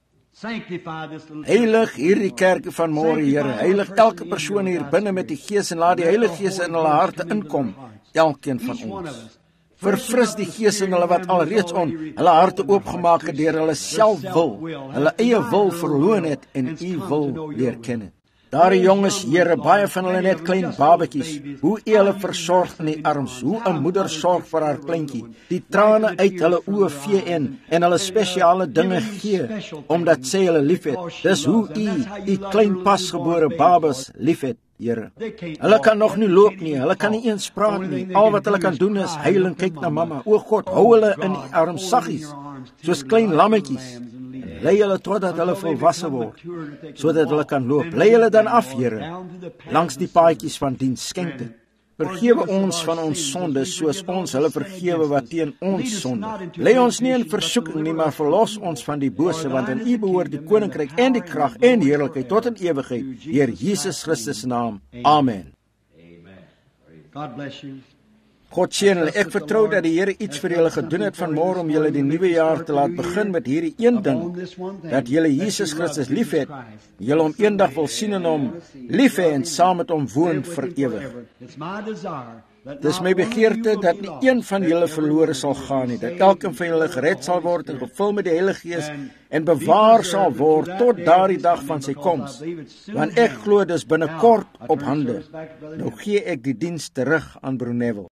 Heilig hierdie kerk van môre, Here. Heilig elke persoon hier binne met die Gees en laat die Heilige Gees in hulle harte inkom, elkeen van ons. Verfris die Gees in hulle wat alreeds hulle harte oopgemaak het deur hulle selfwil, hulle eie wil verloon het en U wil leer ken het. Daardie jonges, Here, baie van hulle net klein babetjies, hoe U hulle versorg in die arms, hoe 'n moeder sorg vir haar kleintjie, die trane uit hulle oë vee en hulle spesiale dinge gee, omdat sy hulle liefhet. Dis hoe U klein pasgebore babas liefhet, Here. Hulle kan nog nie loop nie, hulle kan nie eens praat nie, al wat hulle kan doen is huil en kyk na mamma. O God, hou hulle in die arms saggies, soos klein lammetjies. Lei hulle totdat hulle volwasse word, sodat hulle kan loop. Lei hulle dan af, Here, langs die paadjies van diens. Skenk dit. Vergewe ons van ons sondes, soos ons hulle vergewe wat teen ons sondig. Lei ons nie in versoeking nie, maar verlos ons van die bose, want aan U behoort die koninkryk en die krag en die heerlikheid tot in ewigheid, deur Jesus Christus se naam. Amen. God bless you. God seën julle. Ek vertrou dat die Here iets vir julle gedoen het vanmôre om julle die nuwe jaar te laat begin met hierdie een ding, dat julle Jesus Christus liefhet, julle hom eendag wil sien en hom lief hê en saam met hom woon vir ewig. Dis my begeerte dat nie een van julle verlore sal gaan nie, dat elkeen van julle gered sal word en gevul met die Heilige Gees en bewaar sal word tot daardie dag van sy koms. Want ek glo dis binnekort op hande. Nou gee ek die diens terug aan Broer Neville.